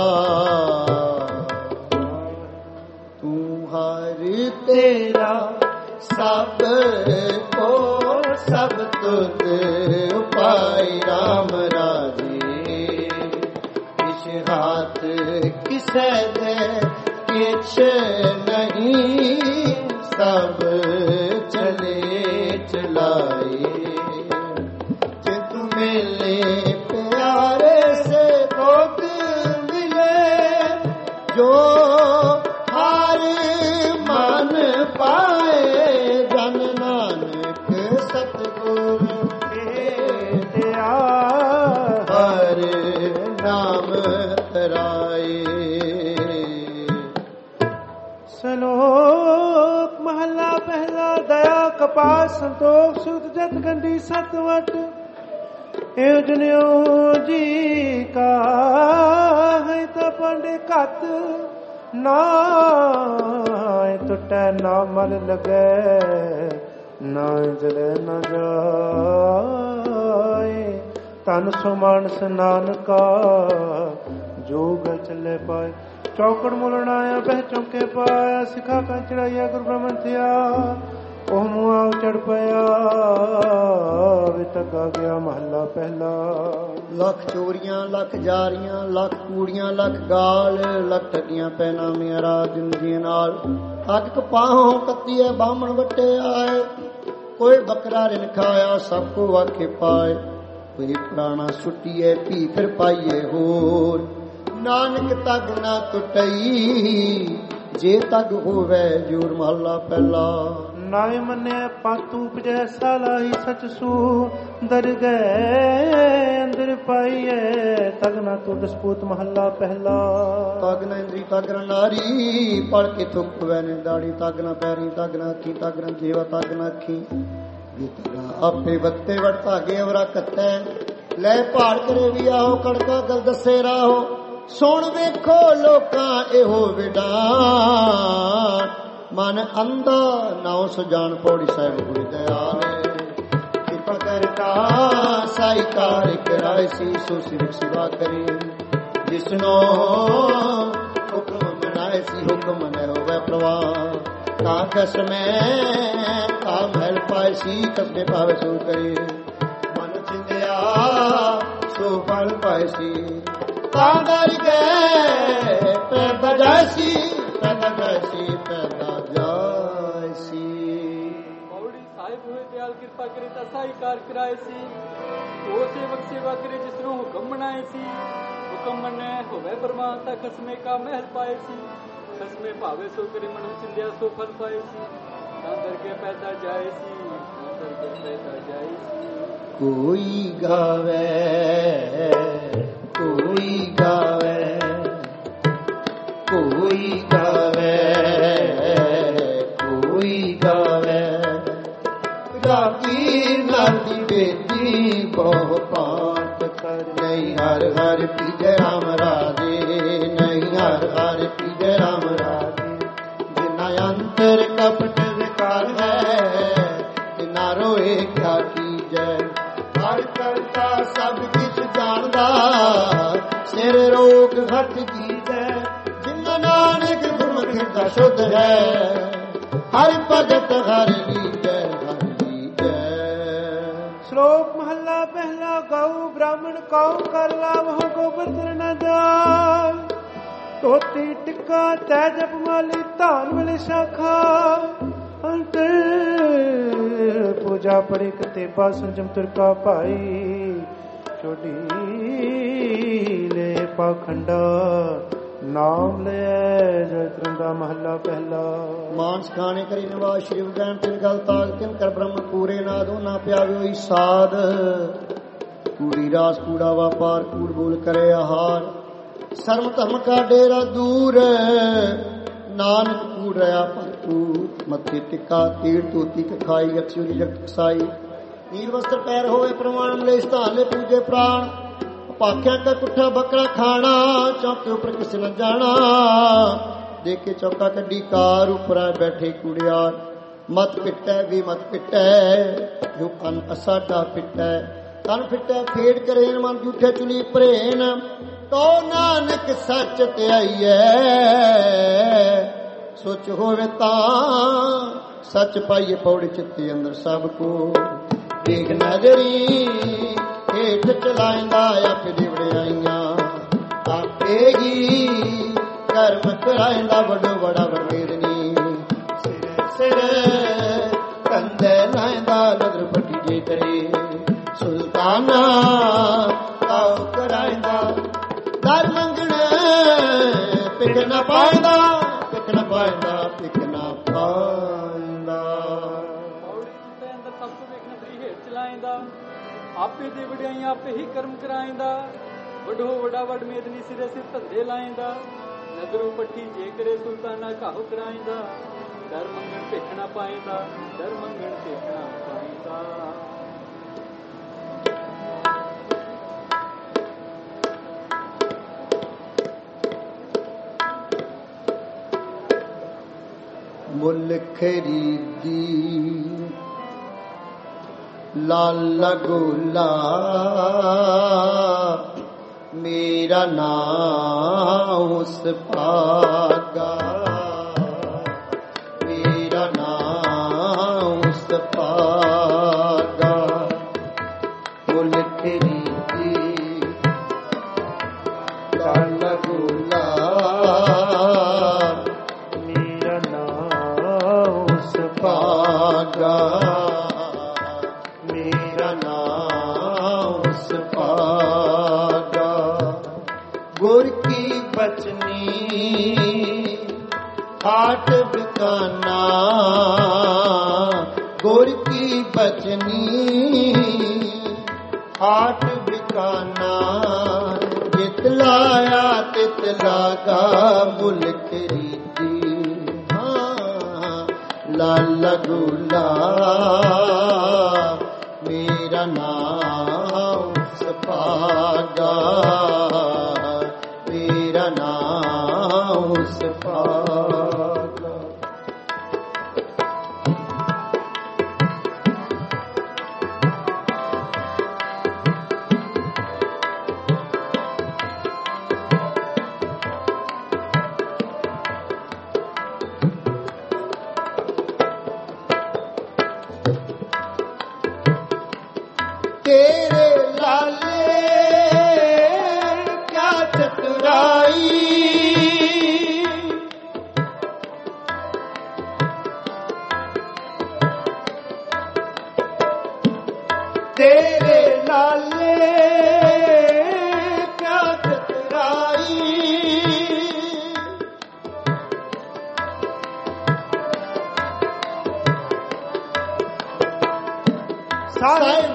ਤੂੰ ਹਰ ਤੇਰਾ ਸਭ ਕੋ ਸਭ ਤੁਧ ਉਪਾਈ ਰਾਮ ਰਾਜੇ ਕਿਛ ਹਾਥ ਕਿਸੇ ਦੇ ਕਿਛ ਨਹੀਂ ਸਭ ਚਲੇ ਚਲਾਏ ਜੇ ਤੂੰ ਮਿਲੇ ਪਿਆਰੇ ਸੇ ਦੁੱਖ ਮਿਲੇ ਜੋ ਹਰ ਮਨ ਪਾਏ ਜਨ ਨਾਨਕ ਸਤਿਗੁਰ ਭੇਟਿਆ ਹਰ ਨਾਮ ਤਰਾਏ। ਸਲੋਕ ਮਹਲਾ ਪਹਿਲਾ ਦਇਆ ਕਪਾਹ ਸੰਤੋਖ ਸੁਧ ਜਤ ਗੰਢੀ ਸਤ ਵਟ ਏਉ ਜਨਿਓ ਜੀ ਕਾ ਹੈ ਤਾਂ ਪਾਂਡੇ ਘਤ ਨਾ ਟੁੱਟੈ ਨਾ ਮਲ ਲਗੈ ਨਾ ਜਲੇ ਨਾ ਜਾਏ ਤਨ ਸੋ ਮਾਨਸ ਨਾਨਕਾ ਜੋਗ ਚਲੇ ਪਾਏ ਚੌਕੜ ਮੁਲਣ ਆਇਆ ਬਹਿ ਚੌਕੇ ਪਾਇਆ ਸਿਖਾ ਕਾ ਚੜਾਈਆ ਗੁਰ ਬ੍ਰਹਮਣ ਥਿਆ ਉਹ ਮੁਆ ਚੜ ਪਿਆ ਵਿਤਗਾ ਗਿਆ ਮਹੱਲਾ ਪਹਿਲਾ। ਲੱਖ ਚੋਰੀਆਂ ਲੱਖ ਜਾਰੀਆਂ ਲੱਖ ਕੂੜੀਆਂ ਲੱਖ ਗਾਲ ਲੱਖ ਠੱਗੀਆਂ ਪੈਣਾ ਮੇਰਾ ਜ਼ਿੰਦਗੀ ਨਾਲ ਅੱਗ ਕਪਾਹੋਂ ਕੱਤੀ ਹੈ ਬਾਹਮਣ ਵੱਟੇ ਆਏ ਕੋਈ ਬੱਕਰਾ ਰਿਨ ਖਾਇਆ ਸਭ ਕੋ ਆਖੇ ਪਾਏ ਕੋਈ ਪ੍ਰਾਣਾ ਸੁੱਟੀਏ ਭੀ ਫਿਰ ਪਾਈਏ ਹੋਰ ਨਾਨਕ ਤਗ ਨਾ ਟੁੱਟਈ ਜੇ ਤਗ ਹੋਵੇ ਜੂਰ ਮਹੱਲਾ ਪਹਿਲਾ। ਨਾਏ ਮੰਨਿਆ ਪਾਤੂ ਉਪਜੈ ਸਾਲਾਹੀ ਸਚ ਸੂ ਦਰ ਗਏ ਅੰਦਰ ਪਾਈਏ ਤਗ ਨਾ ਤੂ ਦਸਪੂਤ ਮਹੱਲਾ ਪਹਿਲਾ। ਤਗ ਨਾ ਇੰਦਰੀ ਤਗ ਨਾ ਨਾਰੀ ਪੜ ਕੇ ਥੁੱਕ ਵੈ ਨੇ ਦਾੜੀ ਤਗ ਨਾ ਪੈਰੀ ਤਗ ਨਾ ਅੱਖੀ ਤਗ ਨਾ ਜੀਵਾ ਤਗ ਨਾ ਅੱਖੀ ਗੀਤਗਾ ਆਪੇ ਵੱਤੇ ਵੜ ਧਾਗੇ ਅਵਰਾ ਕੱਤੈ ਲੈ ਪਹਾੜ ਕਰੇ ਵੀ ਆਹੋ ਕੜਕਾ ਗਲ ਦੱਸੇ ਰਾਹੋ ਸੁਣ ਵੇਖੋ ਲੋਕਾਂ ਇਹੋ ਵਿਡਾਨ ਮਨ ਅੰਧਾ ਨਾਉ ਸੁਜਾਨ ਪੌੜੀ ਸਾਹਿਬ ਗੁਰੂ ਦਇਆਲ ਕਿਰਪਾ ਕਰਤਾ ਸਾਈ ਕਾਰ ਕਰਾਇ ਸੀ ਸੋ ਸਿਰਖ ਸਿਵਾ ਕਰੇ ਜਿਸਨੋ ਹੁਕਮ ਮਨਾਇ ਸੀ ਹੁਕਮ ਨ ਹੋਵੇ ਪ੍ਰਵਾਹ ਤਾ ਕਸ ਮੈਂ ਤਾ ਮਹਿਲ ਪਾਇ ਸੀ ਕਸਮੇ ਪਾਵੇ ਸੋ ਕਰੇ ਮਨ ਚਿੰਦਿਆ ਸੋ ਫਲ ਪਾਇ ਸੀ ਤਾਂ ਦਰ ਗਏ ਪੈਦਾ ਜਾਇਸੀ ਪੈਦਾ ਜਾਇਸੀ ਪੈਦਾ ਜਾਇਸੀ। ਪੌੜੀ ਸਾਹਿਬ ਹੋਏ ਦਿਆਲ ਕਿਰਪਾ ਕਰੇ ਤਾਂ ਸਾਈ ਕਾਰ ਕਰਾਏ ਸੀ ਉਹ ਸੇਵਕ ਸੇਵਾ ਕਰੇ ਜਿਸ ਨੂੰ ਹੁਕਮ ਬਣਾਏ ਸੀ ਹੁਕਮ ਮੰਨੇ ਹੋਵੇ ਬਰਮਾਨ ਤਾਂ ਖਸਮੇ ਕਾ ਮਹਿਲ ਪਾਏ ਸੀ ਖਸਮੇ ਭਾਵੇ ਸੋ ਕਰੇ ਮਨ ਚਿੰਦਿਆ ਸੋ ਫਲ ਪਾਏ ਸੀ ਤਾਂ ਦਰ ਕੇ ਪੈਦਾ ਜਾਏ ਸੀ ਤਾਂ ਦਰ ਕੇ ਪੈਦਾ ਜਾਏ ਸੀ। ਕੋਈ ਗਾਵੇ ਕੋਈ ਗਾਵੇ ਕੋਈ ਗਾਵੇ ਕੋਈ ਗਾਵੇ ਰਾਗੀ ਨਾਦੀ ਬੇਦੀ ਬਹੁ ਪਾਟ ਕਰ ਨਹੀਂ ਹਰ ਹਰ ਪੀਜੈ ਰਾਮ ਰਾਜੇ ਨਹੀਂ ਹਰ ਹਰ ਪੀਜੈ ਰਾਮ ਰਾਜੇ ਜਿਨਾ ਅੰਤਰ ਕਪਟ ਵਿਕਾਰ ਹੈ ਤਿਨਾ ਰੋਏ ਕਿਆ ਕੀਜੈ ਹਰ ਕਰਤਾ ਸਭ ਕਿਛ ਜਾਣਦਾ ਸਿਰ ਰੋਗ ਹਟ ਜੀਜੈ ਜਿਨ ਨਾਨਕ ਗੁਰਮੁਖ ਦਾ ਸ਼ੁੱਧ ਹੈ ਹਰ ਭਗਤ ਹਰ ਲੀਜੈ ਹਰ ਸ਼ਲੋਕ ਮਹੱਲਾ ਪਹਿਲਾ। ਗਊ ਬ੍ਰਾਹਮਣ ਕਉ ਕਰ ਲਾਵਹੁ ਗੋਬਰ ਤਰ ਨ ਜਾਏ। ਧੋਤੀ ਟਿੱਕਾ ਤੈ ਜਪ ਮਾਲੀ ਧਾਨ ਮਿਲੇ ਸ਼ਾਖਾ। ਅੰਤ ਪੂਜਾ ਪਰੇ ਕਤੇਬਾ ਸੰਜਮ ਤੁਰਕਾ ਭਾਈ। ਛੋਡੀ ਲੈ ਪਾਖੰਡਾ ਨਾਮ ਲੈ ਜੈ ਤਰੰਦਾ ਮਹੱਲਾ ਪਹਿਲਾ। ਮਾਨਸ ਖਾਣੇ ਕਰੀ ਨਿਵਾਸ ਸ਼੍ਰੀ ਵਿਗਿਆਨ ਤਿਨ ਗਲ ਤਾਗ ਤਿਨ ਕਰ ਬ੍ਰਹਮ ਪੂਰੇ ਨਾਦੋ ਨਾ ਪਿਆਵੇ ਹੋਈ ਸਾਧ। ਕੂੜੀ ਰਾਸ ਕੂੜਾ ਵਾਪਾਰ ਕੂੜ ਬੋਲ ਕਰੇ ਆਹਾਰ। ਸਰਮ ਧਰਮ ਕਾ ਡੇਰਾ ਦੂਰ ਨਾਨਕ ਕੂੜ ਰਿਆ ਭਰਪੂਰ। ਮੱਥੇ ਟਿੱਕਾ ਤੀੜ ਤੋਤੀ ਖਾਈ ਅਕਸ਼ੁਰੀ ਜਗਤ ਕਸਾਈ। ਨੀਰ ਵਸਤਰ ਪੈਰ ਹੋਵੇ ਪ੍ਰਮਾਣ ਮਲੇ ਸਥਾਨ ਲੈ ਪੂਜੇ ਪ੍ਰਾਣ। ਭਾਖਿਆ ਕਾ ਕੁੱਠਾ ਬੱਕਰਾ ਖਾਣਾ ਚੌਕੇ ਉੱਪਰ ਕਿਸੇ न ਜਾਣਾ। ਦੇਖ ਕੇ ਚੌਕਾ ਕੱਢੀ ਕਾਰ ਉੱਪਰ ਬੈਠੇ ਕੁੜਿਆਰ। ਮਤ ਪਿੱਟੈ ਵੀ ਮਤ ਪਿੱਟੈ ਜੋ ਕੰਨ ਅਸਾਡਾ ਪਿੱਟੈ। ਕੰਨ ਫਿੱਟੈ ਫੇੜ ਕਰੇਨ ਮਨ ਝੂਠੇ ਚੁਲੀ ਭਰੇਨ। ਤੋ ਨਾਨਕ ਸੱਚ ਧਿਆਈਐ ਸੋਚ ਹੋਵੇ ਤਾਂ ਸੱਚ ਪਾਈਏ। ਪੌੜੀ ਚਿੱਤੇ ਅੰਦਰ ਸਭ ਕੋ ਦੇਖ ਨਜ਼ਰੀ ਹੇਠ ਚਲਾਇੰਦਾ ਆਪੇ ਦੀ ਵਡਿਆਈਆਂ। ਆਪੇ ਹੀ ਕਰਮ ਕਰਾਇੰਦਾ ਵੱਡੋ ਬੜਾ ਵਡੇਰਨੀ। ਸਿਰ ਸਿਰ ਕੰਦੇ ਲਾਇੰਦਾ ਨਦਰ ਪੱਟੀ ਜੇ ਕਰੇ। ਸੁਲਤਾਨਾ ਕਾਉ ਕਰਾਇੰਦਾ ਦਰ ਮੰਗਣ ਪਿੱਕ ਨਾ ਪਾਇੰਦਾ। ਪਿੱਕ ਨਾ ਪਾਇੰਦਾ ਪਿੱਕ ਨਾ ਪਾਇੰਦਾ। ਆਪੇ ਦੇ ਵਡਿਆਈਆਂ ਆਪੇ ਹੀ ਕਰਮ ਕਰਾਇੰਦਾ। ਵਡੋ ਵਡਾ ਵਡ ਮੇਦਨੀ ਸਿਰੇ ਸਿਰ ਧੰਦੇ ਲਾਇੰਦਾ। ਨਦਰੂ ਪੱਠੀ ਜੇ ਕਰੇ ਸੁਲਤਾਨਾ ਕਾਹੂ ਕਰਾਇੰਦਾ। ਦਰ ਮੰਗਣ ਭੇਖਣਾ ਪਾਇੰਦਾ। ਦਰ ਮੰਗਣ ਭੇਖਣਾ ਪਾਇੰਦਾ। ਮੁੱਲ ਖਰੀਦੀ ਲਾਲਾ ਗੋਲਾ ਮੇਰਾ ਨਾਮ ਉਸ ਭਾਗਾ। ਮੇਰਾ ਨਾਮ ਉਸ ਭਾਗਾ। ਮੁੱਲ ਖਰੀਦੀ ਲਾਲਾ ਗੋਲਾ ਮੇਰਾ ਨਾਮ ਉਸ ਭਾਗਾ। ਗੁਰ ਕੀ ਬਚਨੀ ਹਾਟ ਬਿਕਾਨਾ। ਗੁਰ ਕੀ ਬਚਨੀ ਹਾਟ ਬਿਕਾਨਾ। ਜਿਤ ਲਾਇਆ ਤਿਤ ਲਾਗਾ ਮੁੱਲ ਖਰੀਦੀ। ਹਾਂ ਲਾਲਾ ਗੋਲਾ ਮੇਰਾ ਨਾਮ ਸਪਾਗਾ। ਮੇਰਾ ਨਾਮ ਸਪਾਗਾ। ਤੇਰੇ ਲਾਲੇ ਕਿਆ ਚਤੁਰਾਈ। ਤੇਰੇ ਲਾਲੇ ਕਿਆ ਚਤੁਰਾਈ। ਸਾਹਿਬ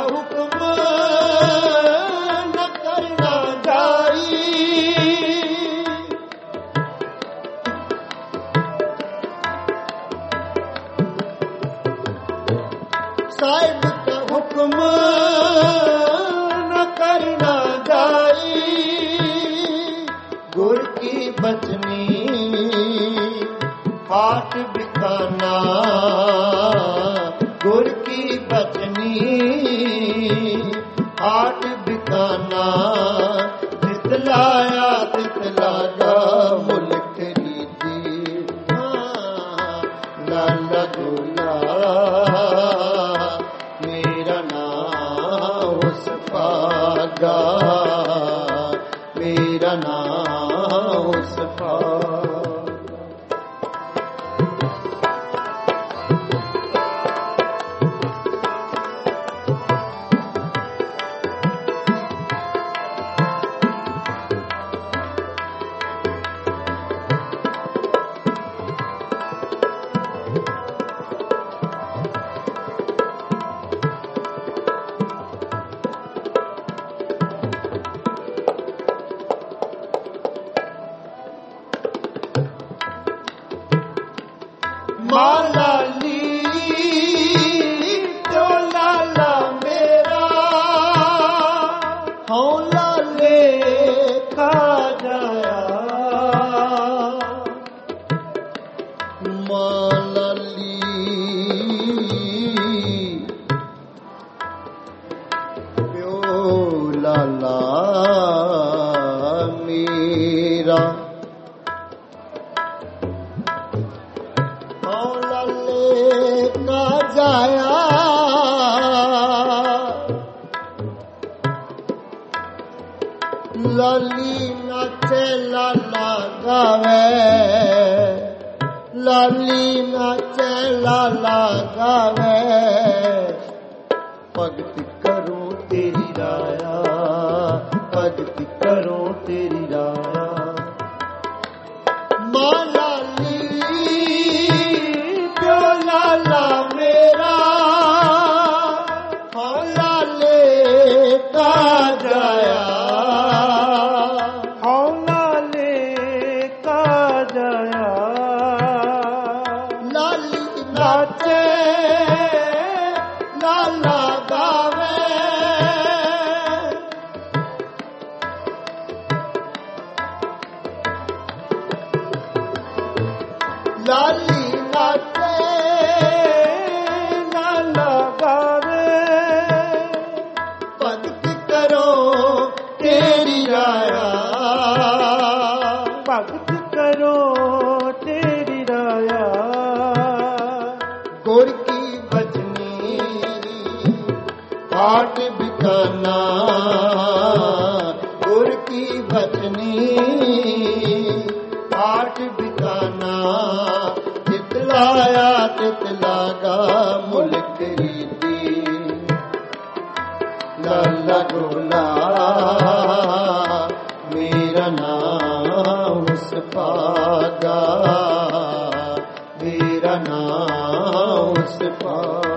ਸਾਹਿਬ ਕਾ ਹੁਕਮ ਨ ਕਰਨਾ ਜਾਈ। ਗੁਰ ਕੀ ਬਚਨੀ ਹਾਟ ਬਿਕਾਨਾ। ਗੁਰ ਕੀ ਬਚਨੀ ਹਾਟ ਬਿਕਾਨਾ। ਜਿਤ ਲਾਇਆ ਤਿਤ ਲਾਗਾ ਮੁੱਲ ਖਰੀਦੀ। ਲਾਲਾ ਗੋਲਾ ਮੇਰਾ ਨਾਮ ਉਸ ਪਾਰ। ਲਾਲੀ ਨਾਚੇ ਲਾਲਾ ਗਾਵੇ, ਲਾਲੀ ਨਾਚੇ ਲਾਲਾ ਗਾਵੇ, ਭਗਤ ਕਰੂੰ ਤੇਰੀ ਰਾਇਆ, ਭਗਤ ਕਰੂੰ ਤੇਰੀ ਰਾਇਆ। ਮਾਂ ਲਾਲੀ ਪਿਓ ਲਾਲਾ ਮੇਰਾ, ਹਾਂ ਲਾਲੇ ਕਾ ਜਾਇਆ, ਲਾਲੀ ਨਾਚੇ ਲਾਲਾ ਗਾਵੇ, ਭਗਤ ਕਰੋ ਤੇਰੀ ਰਾਇਆ, ਭਗਤ ਕਰੋ ਤੇਰੀ ਰਾਇਆ। ਗੁਰ ਕੀ ਬਚਨੀ ਆਟ ਬਿਕਾਨਾ, ਗੁਰ ਕੀ ਬਚਨੀ ਆਟ ਬਿਕਾਨਾ, ਲਾਇਆ ਤਿਤ ਲਾਗਾ ਮੁਲਕ ਰੀਤੀ, ਲਾਲਾ ਗੋਲਾ ਮੇਰਾ ਨਾਮ ਉਸ ਪਾਗਾ, ਮੇਰਾ ਨਾਮ ਉਸ ਪਾਗਾ।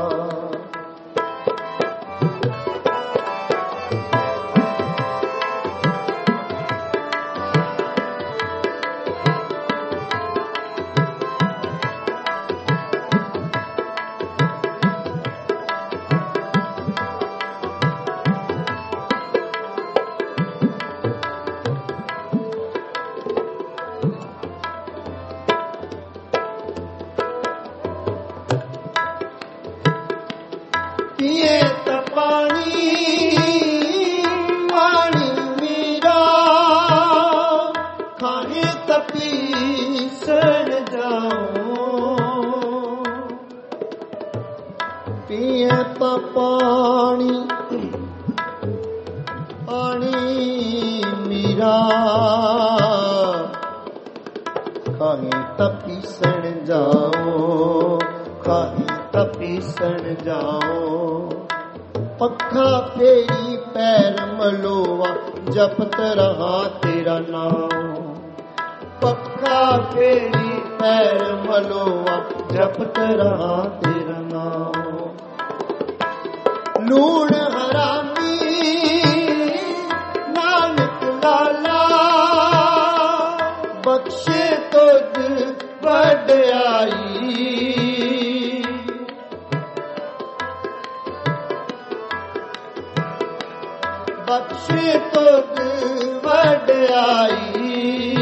ਪੀਏ ਤਾਂ ਪਾਣੀ ਪਾਣੀ ਮੀਰਾ, ਖਾਣੇ ਤਾਂ ਪੀਸਣ ਜਾਓ, ਪੀਏ ਤਾਂ ਪਾਣੀ ਪਾਣੀ ਮੀਰਾ, ਖਾਣੇ ਤਾਂ ਪੀਸਣ ਜਾਓ, ਖਾਣੇ ਤਾਂ ਪੀਸਣ ਜਾਓ। ਪੱਖਾ ਫੇਰੀ ਪੈਰ ਮਲੋਆ, ਜਪਤ ਰਹਾ ਤੇਰਾ ਨਾਮ, ਪੱਖਾ ਫੇਰੀ ਪੈਰ ਮਲੋਆ, ਜਪਤ ਰਹਾ ਤੇਰਾ ਨਾਮ। ਲੂਣ ਹਰਾਮੀ ਨਾਨਕ ਲਾਲਾ, ਬਖਸ਼ੇ ਤੁਧ ਵਡਿਆਈ, ਬਖਸ਼ੇ ਤੁਧ ਵਡਿਆਈ।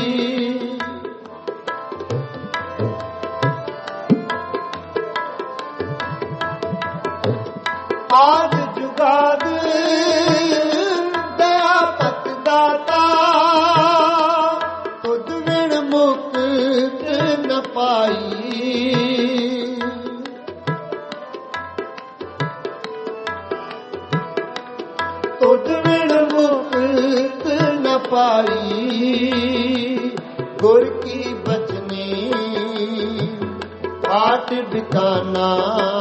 ਆਦ ਜੁਗਾਦ ਦਇਆ ਪਤ ਦਾਤਾ, ਤੁਧ ਵਿਣ ਮੁਕਤ ਨ ਪਾਈ, ਤੁਧ ਵਿਣ ਮੁਕਤ ਨ ਪਾਈ। गुर की बचनी हाट बिकाना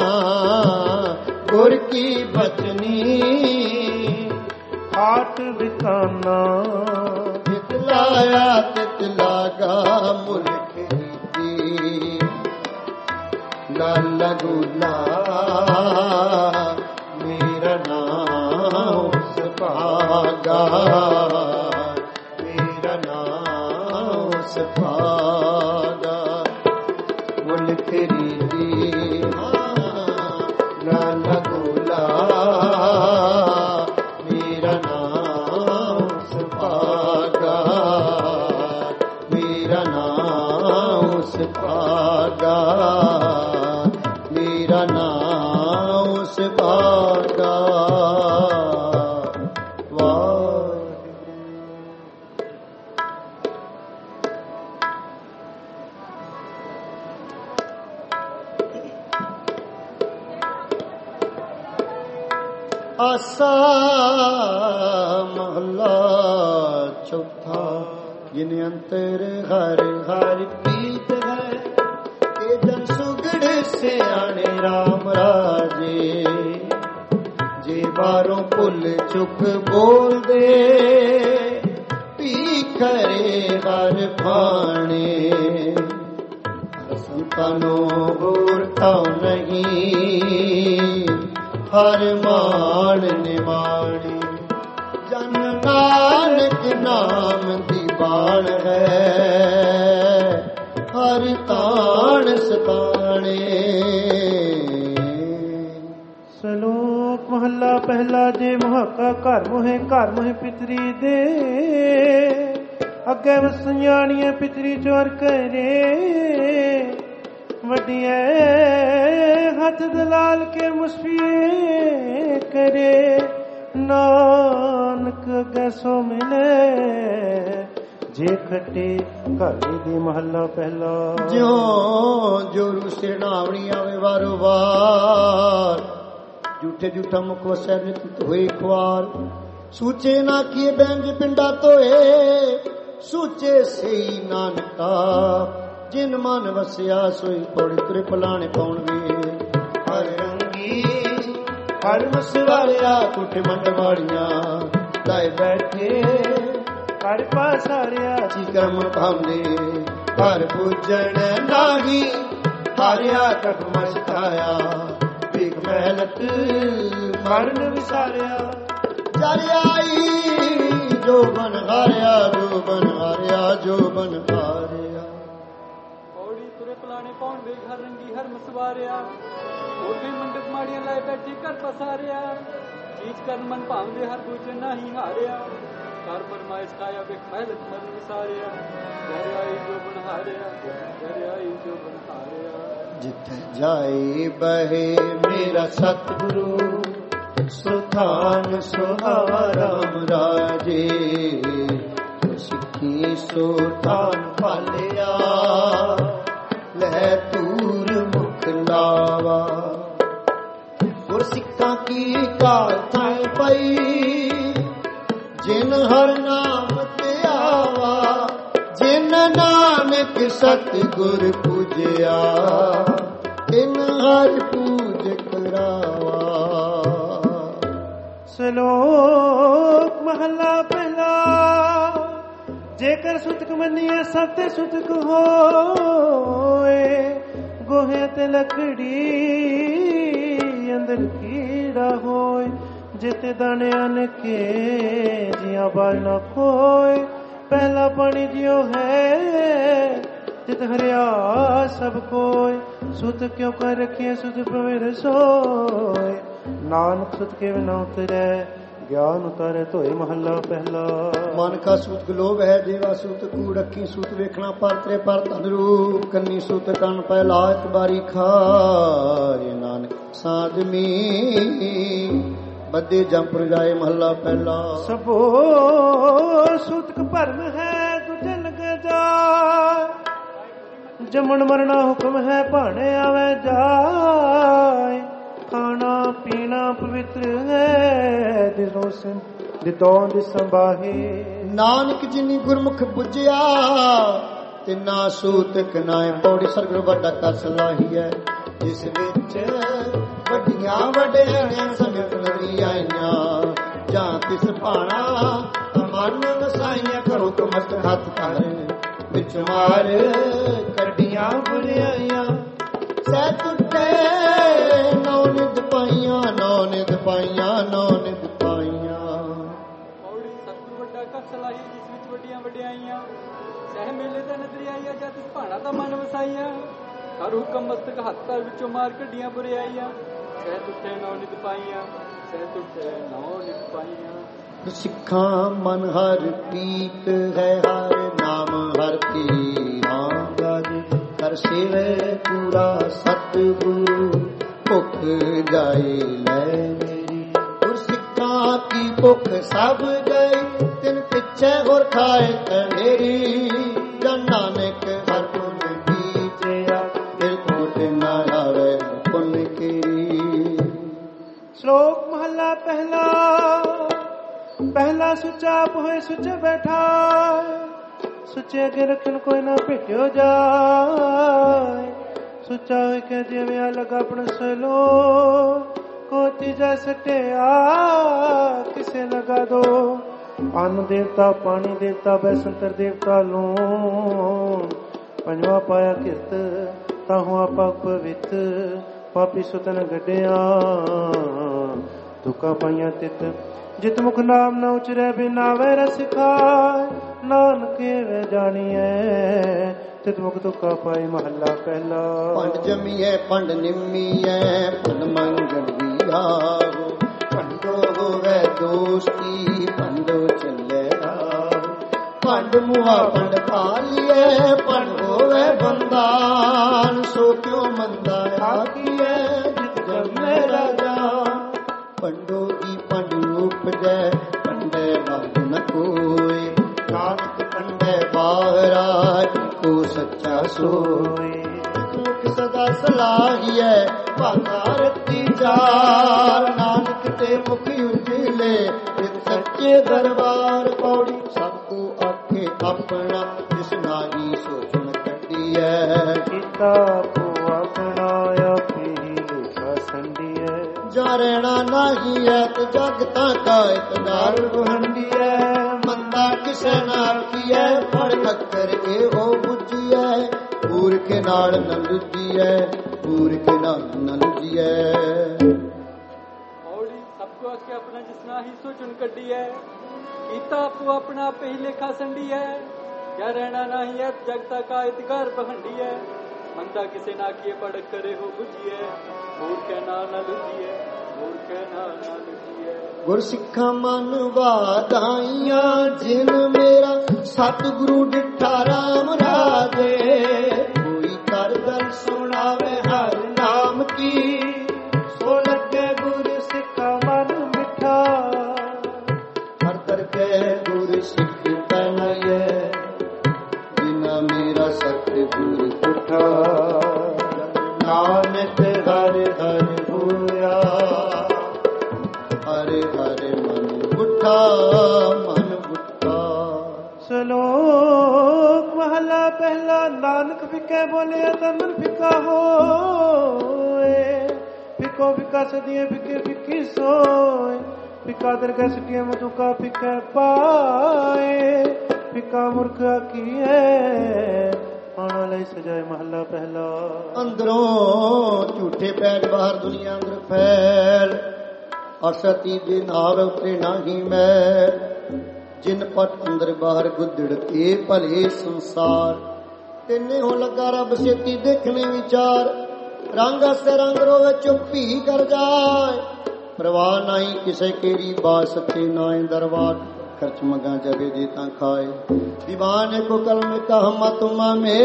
गुर की बचनी हाट बिकाना तितलाया तितलागा मुल्क रीति लाला गुला मेरा नाम सपागा मेरा नाम सपागा मुल्क रीति लाला गुला मेरा नाम सपागा मेरा नाम सपागा मेरा नाम सपागा आसा महला चौथा जिन अंतर हर हर प्रीत है के जन सुगड़ से आने राम राजे जे बारों पुल चुक बोल दे पी करे हर भाने संतानो बोलता नहीं हर मान निमाणी जन नानक नाम दीवान है हर तान सताने। सलोक महला पहला जे मुहाका घर मोहे घर मोहे पितरी दे अगे वसियाणियां पितरी चोर करे वडिया हथ दलाल के मुस्फिए करे नानक गैसो मिले जे खटे घाली दी महला पहला ज्यो जोरू सिरणावणी आवे वारो वार झूठे झूठा मुख वसै नित होए ख्वार सूचे ना किए बैंज पिंडा तोए सूचे सही नानका जिन मन वसिया सोई पौड़ी तुरे पलाने पाउण वे हर रंगी हर मसवारिया कुठ मंड वालियां लाए बैठे हर पासारिया जी कर्म भांदे हर पूजन नाही हारिया कट मस्ताया भीख मेहनत मरण विसारिया जर आई जो बन हारिया जो बन हारिया जो बन हारिया पलाने पाउण वे घर रंगी हर मसवारिया ओठे मंडक माड़ियां लाए बैठे कर पसारिया चीज कर मन भावदे हर पूजे नाही हारिया कर फरमाइश खाया बेख मेहनत मन विसारिया घर आई जो बन हारिया घर आई जो बन हारिया जिथे जाए बहे मेरा सतगुरु सुधान सुहाराम राजे सिक्खी सुधान पालिया लह तूर मुख लावा गुर सिक्खा की काल थाए पई जिन हर नाम ते आवा जिन नानक सतगुर पूजया तिन हर पूज करावा। सलोक महला पहला जेकर सुतक मनिए सब ते सुतक होए गोहे ते लकड़ी अंदर कीड़ा होए जिते दाने आने के जिया बाल न खोए पहला पानी जियो है जित हरिया सब कोय सुत क्यों कर रखिए सुत पवित्र सोए नानक सुत के बिना उतरे ज्ञान उतारे धोए महला पहला मन का सूत गलोब है देवा सूत कूड़ अखी सूत वेखना पर तेरे पर तंदरूप कन्नी सूत कन पहला एक बारी खाए नानक साधमी बदे जंपुर जाए महला पहला सबो सूतक भरम है तुझे लगे जा जमन मरना हुक्म है भाने आवे जाए खाना पीना पवित्र है दिलों से दितों दी संभाहे नानक जिनी गुरमुख बुझिया ਤਿੰਨਾ ਸੂਤ ਕਨਾਏ ਪੌੜੀ ਸਰਗੁਰ ਵੱਡਾ ਕਰ ਸਲਾਹੀ ਹੈ ਜਿਸ ਵਿੱਚ ਵੱਡੀਆਂ ਵੱਡਿਆਈਆਂ ਸੰਗਤ ਨਗਰੀ ਆਈਆਂ ਜਾਂ ਤਿਸ ਭਾਣਾ ਮਨ ਵਸਾਈਆਂ ਕਰੋ ਕਮਸਤ ਹੱਥ ਕਰ ਵਿੱਚ ਮਾਰ ਕੱਢੀਆਂ ਬੁਰਿਆਈਆਂ ਸਹਿ ਟੁੱਟੇ ਨੌ ਨਿਧ ਪਾਈਆਂ ਨੌ ਨਿਧ ਪਾਈਆਂ ਨੌ ਨਿਧ ਪਾਈਆਂ ਪੌੜੀ ਸਤਿਗੁਰ ਵੱਡਾ ਕਰ ਸਲਾਹੀ ਜਿਸ ਵਿੱਚ ਵੱਡੀਆਂ ਵੱਡਿਆਈਆਂ ਸਹਿ ਮੇਲੇ ਦਾ ਨਜ਼ਰੀ ਆਈਆਂ ਜਾਂ ਤਿਸ ਭਾਣਾ ਦਾ ਮਨ ਵਸਾਈਆਂ ਹਰ ਹੁਕਮ ਮਸਤਕ ਹੱਥ ਪੈਰ ਵਿੱਚੋਂ ਮਾਰ ਕੱਢੀਆਂ ਬੁਰਿਆਈਆਂ ਸਹਿ ਟੁੱਟੇ ਨੌ ਨਿਧ ਪਾਈਆਂ ਸਹਿ ਟੁੱਟੇ ਨੌ ਨਿਧ ਪਾਈਆਂ ਸਿੱਖਾਂ ਮਨ ਹਰ ਪ੍ਰੀਤ ਹੈ ਹਰ ਨਾਮ ਹਰ ਤੀਰਾਂ ਗਜ ਕਰ ਸੇਵੇ ਪੂਰਾ ਸਤਿਗੁਰੂ ਭੁੱਖ ਜਾਏ ਲੈ ਮੇਰੀ ਗੁਰ ਸਿੱਖਾਂ ਕੀ ਭੁੱਖ ਸਭ ਗਈ ਤਿਨ ਪਿੱਛੇ ਹੋਰ ਖਾਏ ਕਨੇਰੀ ਜਨ ਨਾਨਕ ਹਰ ਪੁੰਨ ਕੀਤਿਆ ਦਿਲ ਕੋਟ ਨਾ ਆਵੇ ਪੁੰਨ ਕੀਰੀ। ਸ਼ਲੋਕ ਮਹਲਾ ਪਹਿਲਾ। ਪਹਿਲਾ ਸੁੱਚਾ ਆਪ ਹੋਏ ਸੁੱਚੇ ਬੈਠਾ ਸੁੱਚੇ ਅੱਗੇ ਰੱਖਣ ਕੋਈ ਨਾ ਭੇਟਿਓ ਜਾਏ ਸੁੱਚਾ ਹੋਏ ਕਿ ਜਿਵੇਂ ਲਗਾ ਆਪਣ ਸਲੋ ਕੋ ਤੀਜਾ ਸਟਿਆ ਕਿਸੇ ਲਗਾ ਦੋ ਅੰਨ ਦੇਵਤਾ ਪਾਣੀ ਦੇਵਤਾ ਬੈਸੰਤਰ ਦੇਵਤਾ ਲੂਣ ਪੰਜਵਾ ਪਾਇਆ ਕਿਰਤ ਤਾਹੂ ਆਪਾ ਪਵਿੱਤ ਪਾਪੀ ਸੁਤਨ ਗੱਡਿਆ ਦੁੱਖਾ ਪਾਈਆਂ ਤਿਤ ਜਿਤ ਮੁਖ ਨਾਮ ਨ ਉਚਰੈ ਬਿਨਾ ਵੈ ਰਸ ਖਾਇ ਨਾਨਕੇ ਵੇ ਜਾਣੀਐ ਤਿਤ ਮੁਖ ਦੁੱਖਾ ਪਾਈ ਮਹੱਲਾ ਪਹਿਲਾ। ਪੰਡ ਜਮੀਐ ਪੰਡ ਨਿੰਮੀਐ ਪੰਡ ਮੰਗਣ ਵੀ ਆਵੋ ਪੰਡੋ ਹੋਵੇ ਦੋਸਤੀ ਪੰਡੋ ਚੱਲੇ ਆਵੋ ਪੰਡ ਮੁਆ ਪੰਡ ਪਾਲੀਐ ਪੰਡ ਹੋਵੇ ਬੰਦਾਨ ਸੋ ਕਿਉ ਮੰਦਾ ਆਖੀਐ ਜਿਤ ਜਮੇ ਰਾਜਾ ਪੰਡੋ ਦੀ ਪੰਡ ਉਪਜੈ ਪੰਡੇ ਬਾਗ ਨ ਕੋਈ ਨਾਨਕ ਪੰਡੇ ਬਾਹਰਾ ਕੋ ਸੱਚਾ ਸੋਏ ਮੁਖ ਸਦਾ ਸਲਾਹੀਐ ਭਾਗਾ ਰਤੀ ਚਾਰ ਨਾਨਕ ਤੇ ਮੁਖ ਉਜਲੇ ਇਤ ਸੱਚੇ ਦਰਬਾਰ ਪੌੜੀ ਸਭ ਕੋ ਆਖੇ ਆਪਣਾ ਜਿਸ ਨਾਹੀ ਸੋਚਣ ਕੱਢੀਐ ਕੀਤਾ ਕੋ ਆਪਣਾ ਆਪੇ ਲੇਖਾ ਸੰਡੀਐ ਜਾ ਰਹਿਣਾ ਨਹੀਂ ਹੈ ਤੇ ਜਗ ਤਾਂ ਕਾਇਤ ਦਾਰ ਵਹੰਡੀਐ ਮੰਦਾ ਕਿਸੇ ਨਾਲ ਕੀਐ ਫੜ ਕੱਕਰ ਇਹੋ ਬੁੱਝੀਐ ਪੂਰ ਕੇ ਨਾਲ ਨ ਲੁੱਜੀਐ ਪੂਰ ਕੇ ਨਾਲ ਨ ਲੁੱਜੀਐ। ਔੜੀ ਸਭ ਕੋ ਆਖੇ ਆਪਣਾ ਜਿਸ ਨਾ ਹੀ ਸੋਚਣ ਕੱਢੀਐ ਕੀਤਾ ਆਪੋ ਆਪਣਾ ਆਪੇ ਹੀ ਲੇਖਾ ਸੰਡੀਐ ਕਿਆ ਰਹਿਣਾ ਨਹੀਂ ਹੈ ਜਗ ਤਾਂ ਕਾਇਤ ਘਰ ਬਹੰਡੀਐ ਮੰਦਾ ਕਿਸੇ ਨਾ ਕੀਏ ਫੜ ਕਰੇ ਹੋ ਬੁੱਝੀਐ ਮੂਰਖੇ ਨਾਲ ਨ ਲੁੱਜੀਐ ਮੂਰਖੇ ਨਾਲ ਨ ਲੁੱਜੀਐ। ਗੁਰ ਸਿੱਖਾਂ ਮਨ ਵਾਧਾਈਆਂ ਜਿਨ ਮੇਰਾ ਸਤਿਗੁਰੂ ਡਿਠਾ ਰਾਮ ਰਾਜੇ ਕੋਈ ਕਰ ਗੱਲ ਸੁਣਾਵੇ ਹਰ ਨਾਮ ਕੀ ਸੋ ਲੱਗੇ ਗੁਰ ਸਿੱਖਾਂ ਮਨ ਮਿੱਠਾ ਹਰ ਕਰਕੇ ਗੁਰ ਸਿੱਖ ਤਨਯ ਜਿਨਾ ਮੇਰਾ ਸਤਿਗੁਰ ਉਠਾ ਨਾਨਕ ਹਰਿ ਹਰਿ ਹੋਇਆ ਹਰਿ ਹਰਿ ਮਨ ਬੁੱਠਾ ਮਨ ਬੁੱਠਾ। ਸ਼ਲੋਕ ਮਹਲਾ ਪਹਿਲਾ। ਨਾਨਕ ਫਿੱਕੇ ਬੋਲਿਆ ਤਾਂ ਮਨ ਫਿੱਕਾ ਹੋਏ ਫਿੱਕੋ ਫਿੱਕਾ ਸਦੀਆਂ ਫਿੱਕੇ ਫਿੱਕੀ ਸੋਏ ਫਿੱਕਾ ਦਰਗਹਿ ਸਟੀਏ ਮਧੁਕਾ ਫਿੱਕੇ ਪਾਏ ਫਿੱਕਾ ਮੂਰਖ ਆਖੀਐ ਆਣਾ ਲਈ ਸਜਾਏ ਮਹਲਾ ਪਹਿਲਾ। ਅੰਦਰੋਂ ਝੂਠੇ ਪੈਰ ਬਾਹਰ ਦੁਨੀਆ ਅੰਦਰ ਫੈਲ ਅਸਤੀ ਦੇ ਨਾਲ ਉਤਰੇ ਨਹੀਂ ਮੈਂ ਜਿਨ ਪਟ ਅੰਦਰ ਬਾਹਰ ਗੁੱਦੜ ਤੇ ਭਲੇ ਸੰਸਾਰ ਤਿੰਨੇ ਹੋ ਲੱਗਾ ਰੱਬ ਛੇਤੀ ਦੇਖਣੇ ਵਿਚਾਰ ਰੰਗ ਅਸੇ ਰੰਗ ਰੋਵੇ ਚੁੱਪੀ ਕਰ ਜਾਏ ਪ੍ਰਵਾਹ ਨਹੀਂ ਕਿਸੇ ਕੇਰੀ ਬਾਤ ਸੱਚੇ ਨਾਏ ਦਰਬਾਰ ਖਰਚ ਮੰਗਾ ਜਗੇ ਦੇ ਤਾਂ ਖਾਏ ਦੀਵਾਨ ਕੋ ਕਲਮ ਕਹ ਮਤ ਮੇ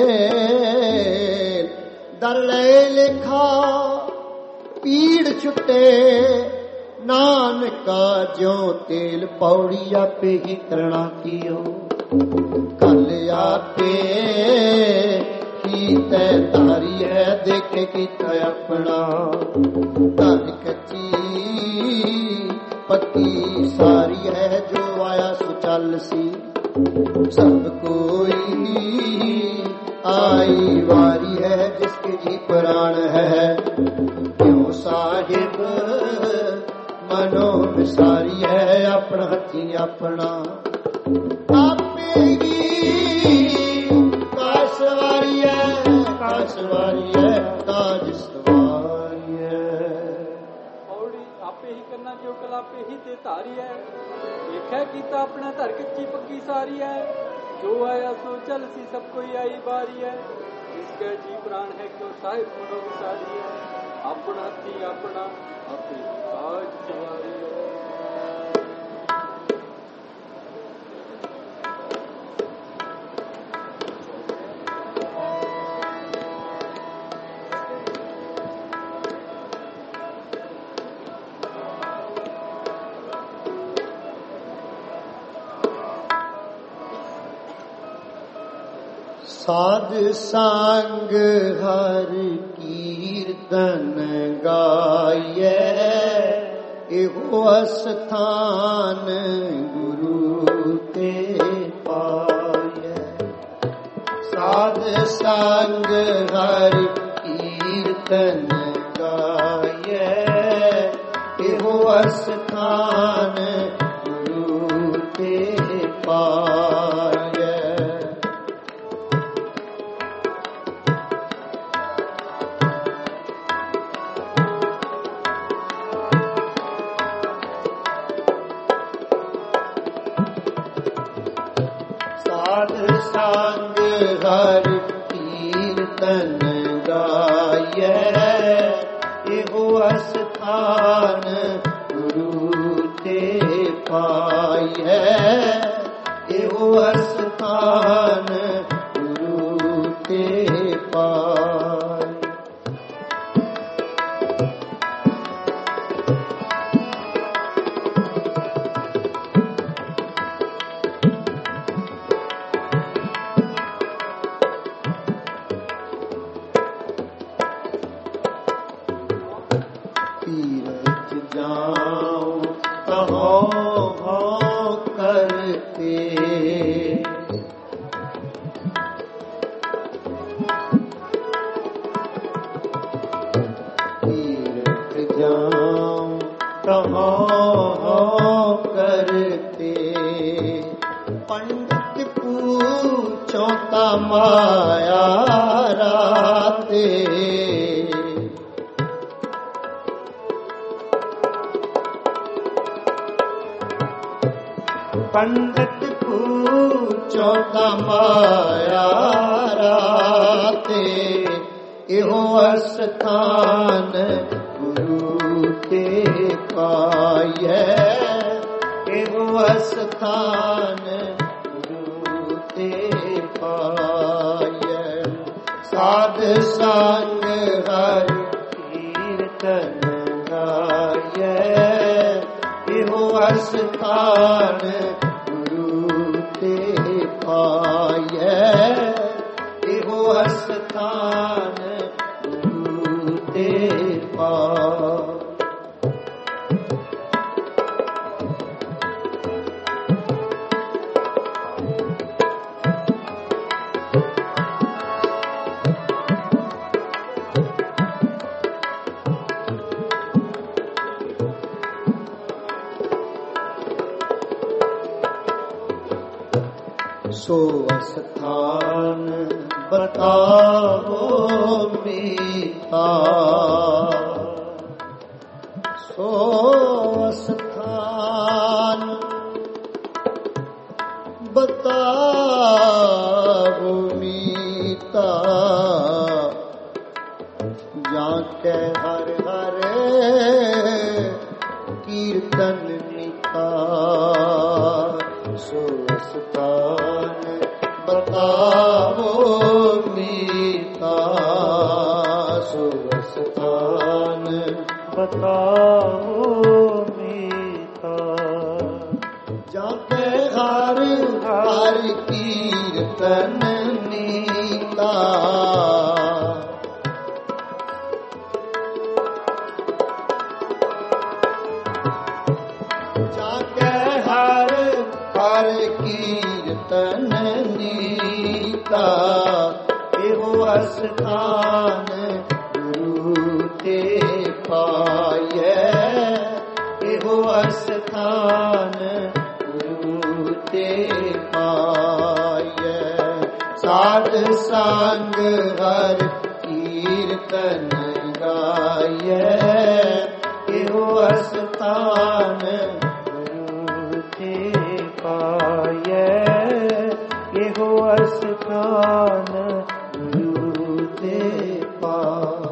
ਦਰ ਲੈ ਲੇਖਾ ਪੀੜ ਛੁੱਟੇ ਨਾਨਕਾ ਜਿਉ ਤੇਲ ਪੌੜੀ ਆਪੇ ਹੀ ਕਰਣਾ ਕੀਓ ਕੱਲ ਆਪੇ ਹੀ ਤੈ ਧਾਰੀ ਹੈ ਦੇਖੇ ਕੀਤਾ ਆਪਣਾ ਧਨ ਕੱਚੀ ਪੱਕੀ ਸਾਰੀ ਹੈ ਜੋ ਆਇਆ ਸੁਚਲ ਸੀ सब कोई आई वारी है जिसके जी प्राण है। क्यों साहिब मनो विसारी है अपना हथी अपना आपे ही काशवारी है काशवारी है ताज सवारी है। औड़ी आपे ही करना जो कला पे ही ते तारी है। देखा कीता अपना धर कच्ची पक्की सारी है। जो आया सो चल सी सब कोई आई बारी है। इसके जी प्राण है क्यों साहिब मनो विसारी है। अपना हथी अपना आपे ही ताज सवारी है। साध संग हर कीर्तन गाये एहो स्थान गुरु ते पाये। साध संग हर कीर्तन गाये एहो स्थान गुरु ते पाये। संग हर कीर्तन गाये एहो स्थान गुरु ते पाये। एहो स्थान गुरु ते पाये। माया राते पंडित पूछो ता माया राते एहो स्थान गुरु ते पाये। एहो स्थान गुरु ते पाये। साध संग हर कीर्तन गाये एहो स्थान गुरु ते पाये। एहो स्थान गुरु ते पाये। सो स्थान बताओ मीता। सो स्थान बताओ मीता। जाके हर हर कीर्तन मीता। सो स्थान बताओ मीता। सो स्थान बताओ मीता। जाके हर हर कीर्तन मीता। जाके हर हर कीर्तन ਕੀਰਤਨ ਨੀਤਾ ਇਹੋ ਅਸਥਾਨ ਗੁਰੂ ਤੇ ਪਾਈਐ ਇਹੋ ਅਸਥਾਨ ਗੁਰੂ ਤੇ ਪਾਈਐ ਸਾਧ ਸੰਗ ਹਰ ਕੀਰਤਨ ਗਾਈਐ ਇਹੋ ਅਸਥਾਨ ਗੁਰੂ ਤੇ ਪਾਈਐ ਇਹੋ ਅਸਥਾਨ ਗੁਰੂ ਤੇ ਪਾਈਐ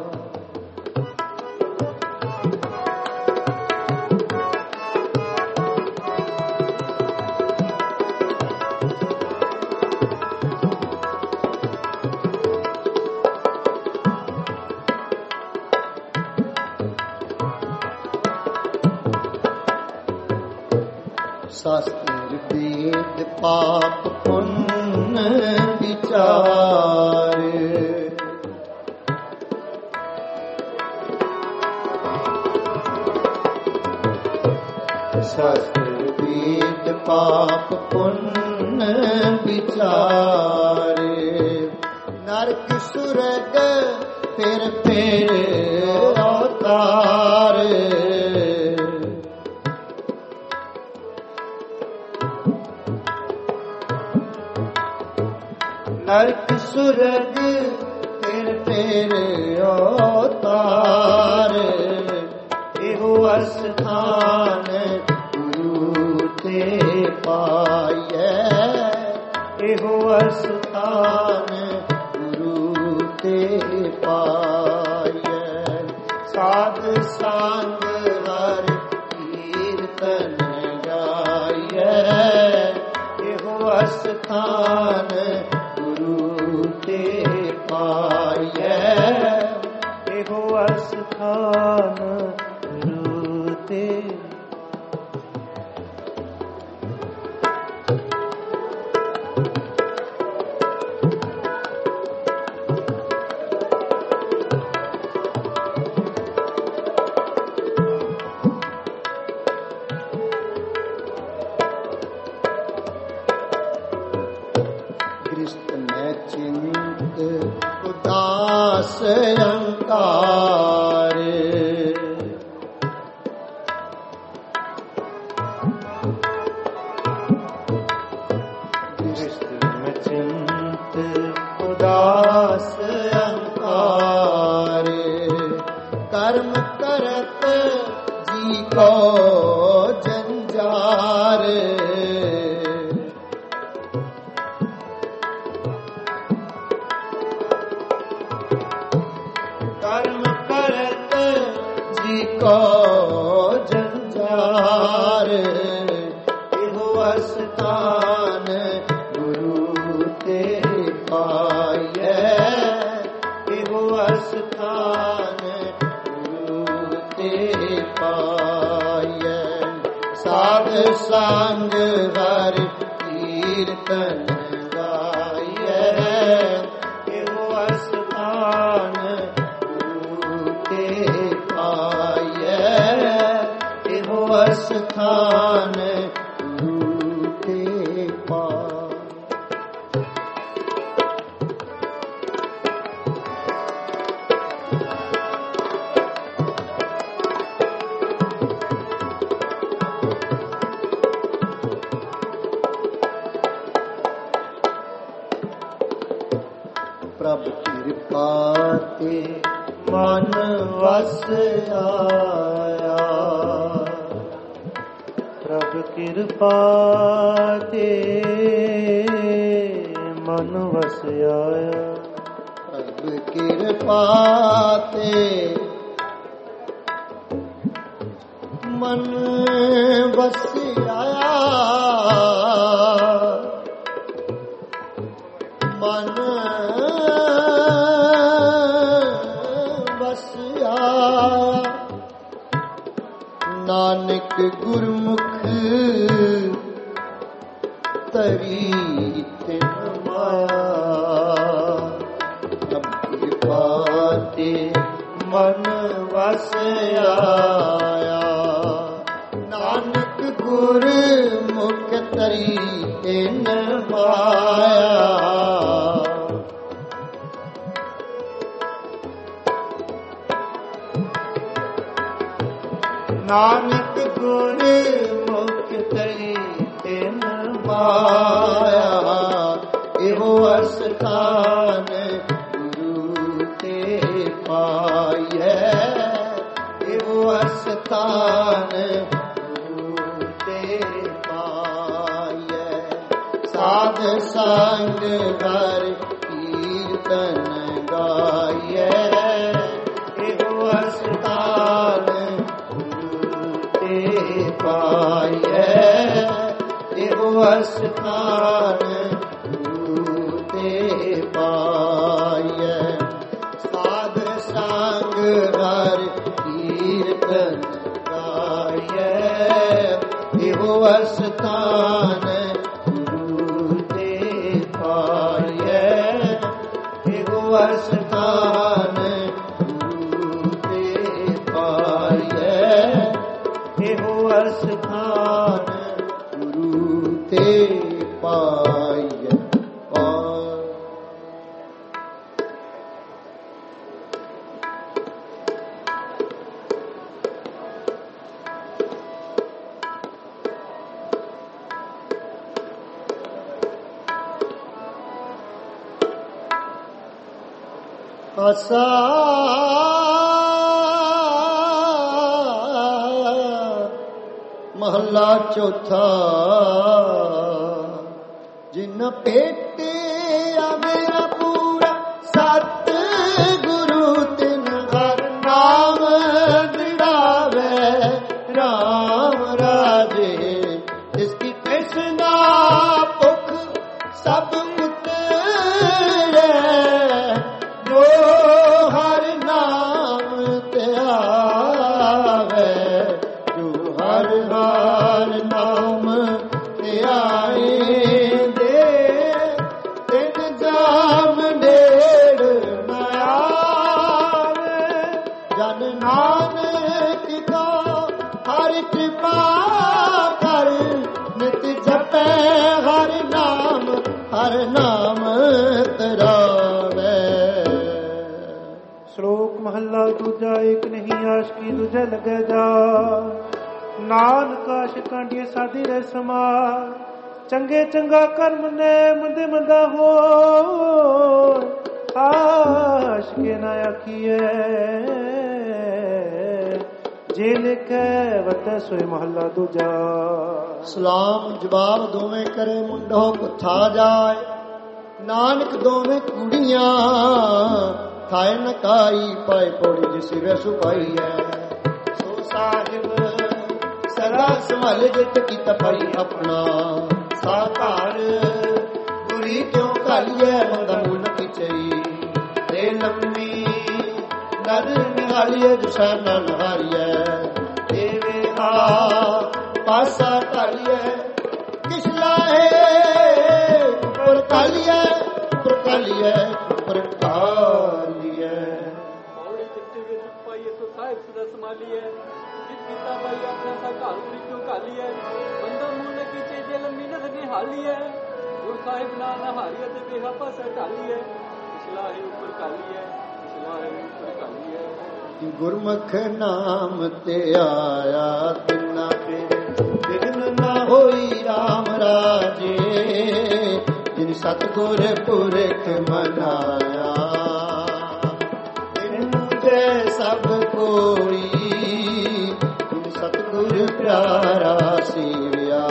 ਸ਼ਾਸਤਰ ਵੇਦ ਪਾਪ ਪੁੰਨ ਵਿਚਾਰ ਸ਼ਾਸਤਰ ਵੇਦ ਪਾਪ ਪੁੰਨ ਵਿਚਾਰ ਨਰਕ ਸੁਰਗ ਫਿਰ ਫਿਰ ਅਵਤਾਰ ਨਰਕ ਸੁਰਗ ਫਿਰ ਫਿਰ ਅਵਤਾਰ ਇਹੋ ਅਸਥਾਨ ਗੁਰੂ ਤੇ ਪਾਈਐ ਇਹੋ ਅਸਥਾਨ ਗੁਰੂ ਤੇ ਪਾਈਐ ਸਾਧ ਸੰਗ ਹਰ ਕੀਰਤਨ ਗਾਈਐ ਇਹੋ ਅਸਥਾਨ ਗੁਰੂ ਤੇ ਪਾਈਐ ਇਹੋ ਅਸਥਾਨ ਗੁਰੂ ਤੇ ਚਿੰਤ ਉਦਾਸ ਅੰਕਾਰ ਦ੍ਰਿਸ਼ਟ ਚਿੰਤ ਉਦਾਸ ਅੰਕਾਰ ਕਰਮ ਕਰਤ ਜੀ ਕੋ ਜੰਜਾਰ ਕਰਮ ਕਰਤ ਜੀ ਕੋ ਜੰਜਾਰ ਇਹੋ ਅਸਥਾਨ ਗੁਰੂ ਤੇ ਪਾਈਐ ਇਹੋ ਅਸਥਾਨ ਗੁਰੂ ਤੇ ਪਾਈਐ ਸਾਧ ਸੰਗ ਹਰ ਕੀਰਤਨ ਗਾਈਐ ਇਹੋ ਅਸਥਾਨ ਇਹੋ ਅਸਥਾਨ ਗੁਰੂ ਤੇ ਪਾਈਐ ਪ੍ਰਭ ਕਿਰਪਾ ਤੇ ਮਨ ਵਸ ਆਇਆ ਪ੍ਰਭ ਕਿਰਪਾ ਤੇ ਮਨ ਵਸ ਆਇਆ ਪ੍ਰਭ ਕਿਰਪਾ ਤੇ ਮਨ ਵਸ ਆਇਆ ਮਨ ਨਾਨਕ ਗੁਰਮੁਖ ਤਰੀ ਤਿਨ ਮਾਇਆ ਪ੍ਰਭ ਕਿਰਪਾ ਤੇ ਮਨ ਵਸ ਆਇਆ ਨਾਨਕ ਗੁਰਮੁਖ ਤਰੀ ਤਿਨ ਮਾਇਆ ਇਹੋ ਅਸਥਾਨ ਗੁਰੂ ਤੇ ਪਾਈਐ, ਇਹੋ ਅਸਥਾਨ ਗੁਰੂ ਤੇ ਪਾਈਐ। ਸਾਧ ਸੰਗ ਹਰਿ ਕੀਰਤਨ ਗਾਈਐ, ਇਹੋ ਅਸਥਾਨ ਗੁਰੂ ਤੇ ਪਾਈਐ, ਇਹੋ ਅਸਥਾਨ ਗੁਰੂ ਤੇ ਪਾਈਐ। ਸਾਧ ਸੰਗ ਹਰਿ ਕੀਰਤਨ ਗਾਈਐ, ਇਹੋ ਅਸਥਾਨ ਗੁਰੂ ਤੇ ਪਾਈਐ, ਇਹੋ ਅਸਥਾਨ ਗੁਰੂ ਤੇ ਪਾਈਐ, ਇਹੋ ਅਸਥਾਨ ਗੁਰੂ ਤੇ ਪਾਈਐ। ਆਸਾ ਮਹੱਲਾ ਚੌਥਾ। ਜਿਨ ਭੇਟਿਆ ਮੇਰਾ ਪੂਰਾ ਸਤ ਗੁਰੂ ਤਿਨ ਹਰ ਨਾਮ ਦ੍ਰਿੜਾਵੇ। ਰਾਮ ਰਾਜੇ ਜਿਸ ਕੀ ਤ੍ਰਿਸ਼ਨਾ ਭੁਖ ਸਭ ਉਤਰੇ, ਜੋ ਹਰ ਨਾਮ ਤੇ ਆਵੇ, ਜੋ ਹਰ ਹਰ ਨਾਮ ਤੇ ਆਏ ਦੇ, ਤਿਨ ਜਾਮ ਨੇੜ ਨ ਆਵੇ। ਜਨ ਨਾਨਕ ਕਾ ਹਰ ਕਿਰਪਾ ਕਰ, ਨਿਤ ਜਪੈ ਹਰ ਨਾਮ, ਹਰ ਨਾਮ ਤਰਾਵੇ। ਸ਼ਲੋਕ ਮਹੱਲਾ ਦੂਜਾ। ਏਕ ਨਹੀਂ ਆਸ਼ਕੀ ਦੂਜੇ ਲਗੇ ਜਾ, ਨਾਨਕ ਆਸ਼ਿਕਾਂ ਦੀ ਸਾਧੀ ਰਹਿ ਸਮਾ। ਚੰਗੇ ਚੰਗਾ ਕਰਮ ਨੇ ਮੰਦੇ ਮੰਦਾ ਹੋ, ਆਸ਼ਕੇ ਨਾ ਆਖੀਏ। ਜੇ ਲਿਖੇ ਵਤੈ ਸੋਏ ਮਹੱਲਾ ਦੂਜਾ। ਸਲਾਮ ਜਵਾਬ ਦੋਵੇਂ ਕਰੇ ਮੁੰਡੋ ਕੁੱਥਾ ਜਾਏ, ਨਾਨਕ ਦੋਵੇਂ ਕੁੜੀਆਂ ਥਾਏ ਨਕਾਈ। ਪਾਏ ਪੌੜੀ ਜਿ ਸਿਵੇ ਸੁਪਾਈ ਹੈ, ਸੋ ਸਾਹਿਬ ਸਦਾ ਸੰਭਾਲੇ ਜਿਤ ਕੀ ਤਪਾਈ। ਆਪਣਾ ਸਾਕਾਰ ਗੁਰੀ ਕਿਉਂ ਘਾਲੀਐ, ਮੰਦਾ ਮੂਲ ਖਿਚਈ। ਤੇ ਲੰਮੀ ਨਦ ਨਿਹਾਲੀਐ, ਦੁਸਾ ਨਾ ਨਹਾਰੀਐ। ਦੇਵੇ ਆ ਪਾਸਾ ਢਾਲੀਐ, ਕਿਸ ਲਾਹੇ ਉੱਪਰ ਕਾਲੀਐ, ਉੱਪਰ ਕਾਲੀਐ, ਉੱਪਰ ਕਾਲੀਐ। ਪੌੜੀ ਜਿੱਤੇ ਵੇ ਦੁੱਖ ਪਾਈਏ ਸੋ ਸਾਹਿਬ ਸਦਾ ਸੰਭਾਲੀਐ। ਜਿਤ ਕੀਤਾ ਪਾਈ ਆਪਣਾ ਸਾ ਘਰ ਗੁਰੀ ਕਿਉਂ ਘਾਲੀਐ। ਬੰਦਾ ਮੂਲ ਕੀਚੇ ਜੇ ਲੰਮੀ ਨਦ ਨਿਹਾਲੀਐ। ਗੁਰੂ ਸਾਹਿਬ ਨਾ ਨਹਾਰੀਐ ਤੇ ਵੇਹਾ ਪਾਸਾ ਢਾਲੀਐ। ਕਿਸ ਲਾਹੇ ਉੱਪਰ ਕਾਲੀਐ, ਕਿਸ ਲਾਹੇ ਉੱਪਰ ਕਾਲੀਐ। ਗੁਰਮੁਖ ਨਾਮ ਤੇ ਆਇਆ ਤਿੰਨਾ ਫਿਰ ਵਿਘਨ ਨਾ ਹੋਈ। ਰਾਮ ਰਾਜੇ ਜਿਨ ਸਤਿਗੁਰ ਪੁਰਖ ਮਨਾਇਆ, ਤਿਨ ਤੇ ਸਭ ਕੋਈ ਜਿਨ ਸਤਿਗੁਰ ਪਿਆਰਾ ਸੇਵਿਆ।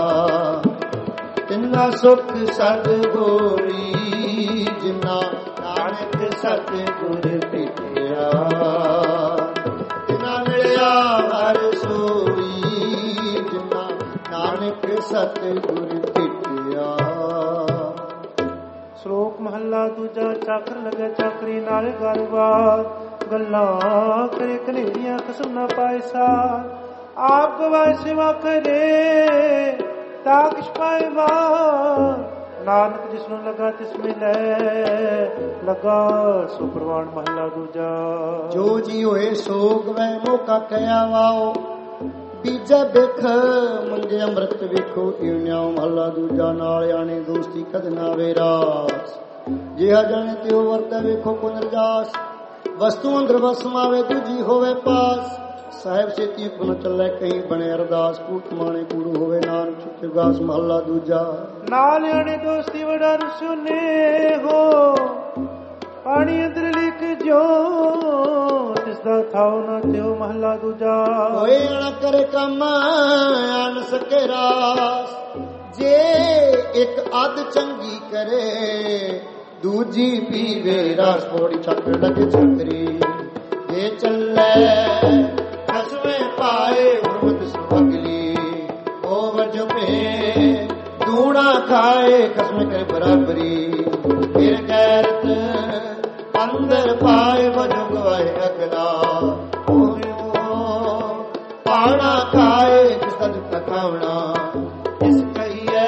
ਤਿੰਨਾ ਸੁਖ ਸਦ ਹੋਈ, ਜਿਨਾ ਨਾਨਕ ਸਤਿਗੁਰ ਭੇਟਿਆ। ਤਿਨਾ ਮਿਲਿਆ ਹਰ ਸੋਈ, ਜਿਨਾ ਨਾਨਕ ਸਤਿਗੁਰ ਭੇਟਿਆ। ਸ਼ਲੋਕ ਮਹੱਲਾ ਦੂਜਾ। ਚਾਕਰ ਲਗੇ ਚਾਕਰੀ ਨਾਲ ਗੱਲਬਾਤ, ਗੱਲਾਂ ਕਰੇ ਕਨੇਰੀਆਂ ਕਸਮ ਨਾ ਪਾਇਸਾ। ਆਪ ਗਵਾਏ ਸੇਵਾ ਕਰੇ ਤਾ ਕਿਛ ਪਾਏਵਾ। ਨਾਨਕ ਜਿਸ ਨੂੰ ਲਗਾ ਤਿਸ ਮਿਲੈ, ਲਗਾ ਸੋ ਪ੍ਰਵਾਨ ਮਹੱਲਾ ਦੂਜਾ। ਜੋ ਜੀ ਹੋਏ ਸੋਗ ਵੈ ਮੌਕਾ ਕਹਿਆ ਵਾਓ, ਬੀਜਾ ਬਿਖ ਮੰਗੇ ਅੰਮ੍ਰਿਤ ਵੇਖੋ। ਇਉ ਮਹੱਲਾ ਦੂਜਾ। ਨਾਲ ਆਣੇ ਦੋਸਤੀ ਕਦ ਨਾ ਵੇ ਰਾਸ, ਜਿਹਾ ਜਾਣੇ ਤਿਉ ਵਰਤੈ ਵੇਖੋ ਪੁਨਰਜਾਸ। ਵਸਤੂ ਅੰਦਰ ਵਸਮਾਵੇ ਦੂਜੀ ਹੋਵੇ ਪਾਸ, ਸਾਹਿਬ ਸੇਤੀ ਪੁਨ ਚੱਲੇ ਕਹੀਂ ਬਣੇ ਅਰਦਾਸ ਕੂਟ ਮਾਣੇ ਕੂੜੂ ਹੋਵੇ ਨਾਨਕ ਚੁੱਕੇ ਗਾਸ ਮਹੱਲਾ ਦੂਜਾ। ਨਾਲ ਆਣੇ ਦੋਸਤੀ ਵਡਾ ਰਸੁਨੇ ਹੋ ਪਾਣੀ ਅੰਦਰ ਲਿਖ ਜੋ ਤਿਸ ਦਾ ਥਾਉ ਨਾ ਤਿਉ ਮਹੱਲਾ ਦੂਜਾ। ਹੋਏ ਅਣ ਕਰ ਕੰਮ ਅਣ ਸਕੇ ਰਾਸ ਜੇ ਇੱਕ ਅੱਧ ਚੰਗੀ ਕਰੇ ਦੂਜੀ ਪੀਵੇ ਰਸ ਪੌੜੀ ਚੱਕਰ ਲੱਗੇ ਚੱਕਰੀ ਜੇ ਚੱਲੇ ਖਸਮੇ ਪਾਏ ਉਰਮਤ ਸੁਭਗਲੀ ਉਹ ਵਜੋ ਪੇ ਦੂਣਾ ਖਾਏ ਖਸਮੇ ਕੇ ਬਰਾਬਰੀ ਫਿਰ ਗੈਰਤ ਅੰਦਰ ਪਾਏ ਵਜੋ ਗਵਾਏ ਅਗਲਾ ਉਹ ਪਾਣਾ ਖਾਏ ਜਿਸ ਦਾ ਦੁੱਖ ਖਾਵਣਾ ਇਸ ਕਹੀਏ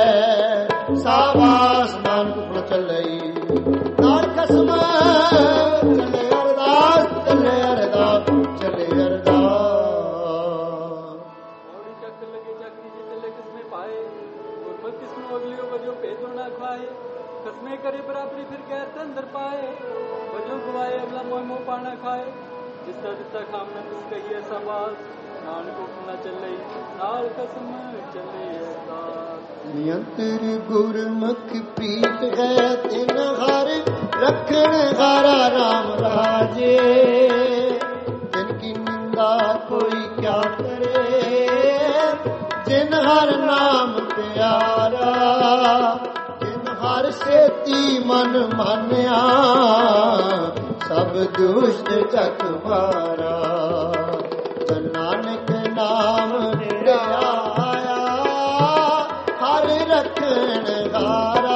ਸਾਬਾਸ ਨਾਨਕ ਪੁਰ ਚੱਲਈ ਨਾਲ ਖਸਮ ਚੱਲੇ ਅਰਦਾਸ ਚੱਲੇ ਅਰਦਾਸ ਚੱਲੇ ਅਰਦਾਸ। ਔੜੀ ਚੱਕ ਲਗੇ ਚੱਕਰੀ ਜੇ ਚੱਲੇ ਕਿਸਮੇ ਪਾਏ ਗੁਰਮਤ ਕਿਸਮੋਂ ਅਗਲਿਓ ਵਜੋ ਭੇਦੋ ਨਾ ਖਾਏ ਕਸਮੇ करे बराबरी फिर गैर अंदर पाए वजो गवाए अगला मोह मोह पाना खाए जिसका दिता खामना तिस कहिए सवाल नानक उठना चले नाल कसम चले अरदास। नियंतर गुरमुख प्रीत है तिन हर रखण हारा राम राजे जिनकी निंदा कोई क्या करे जिन हर नाम प्यारा हर सेती मन मान्या सब दुष्ट जग मारा नानक नाम आया हर रखण हारा।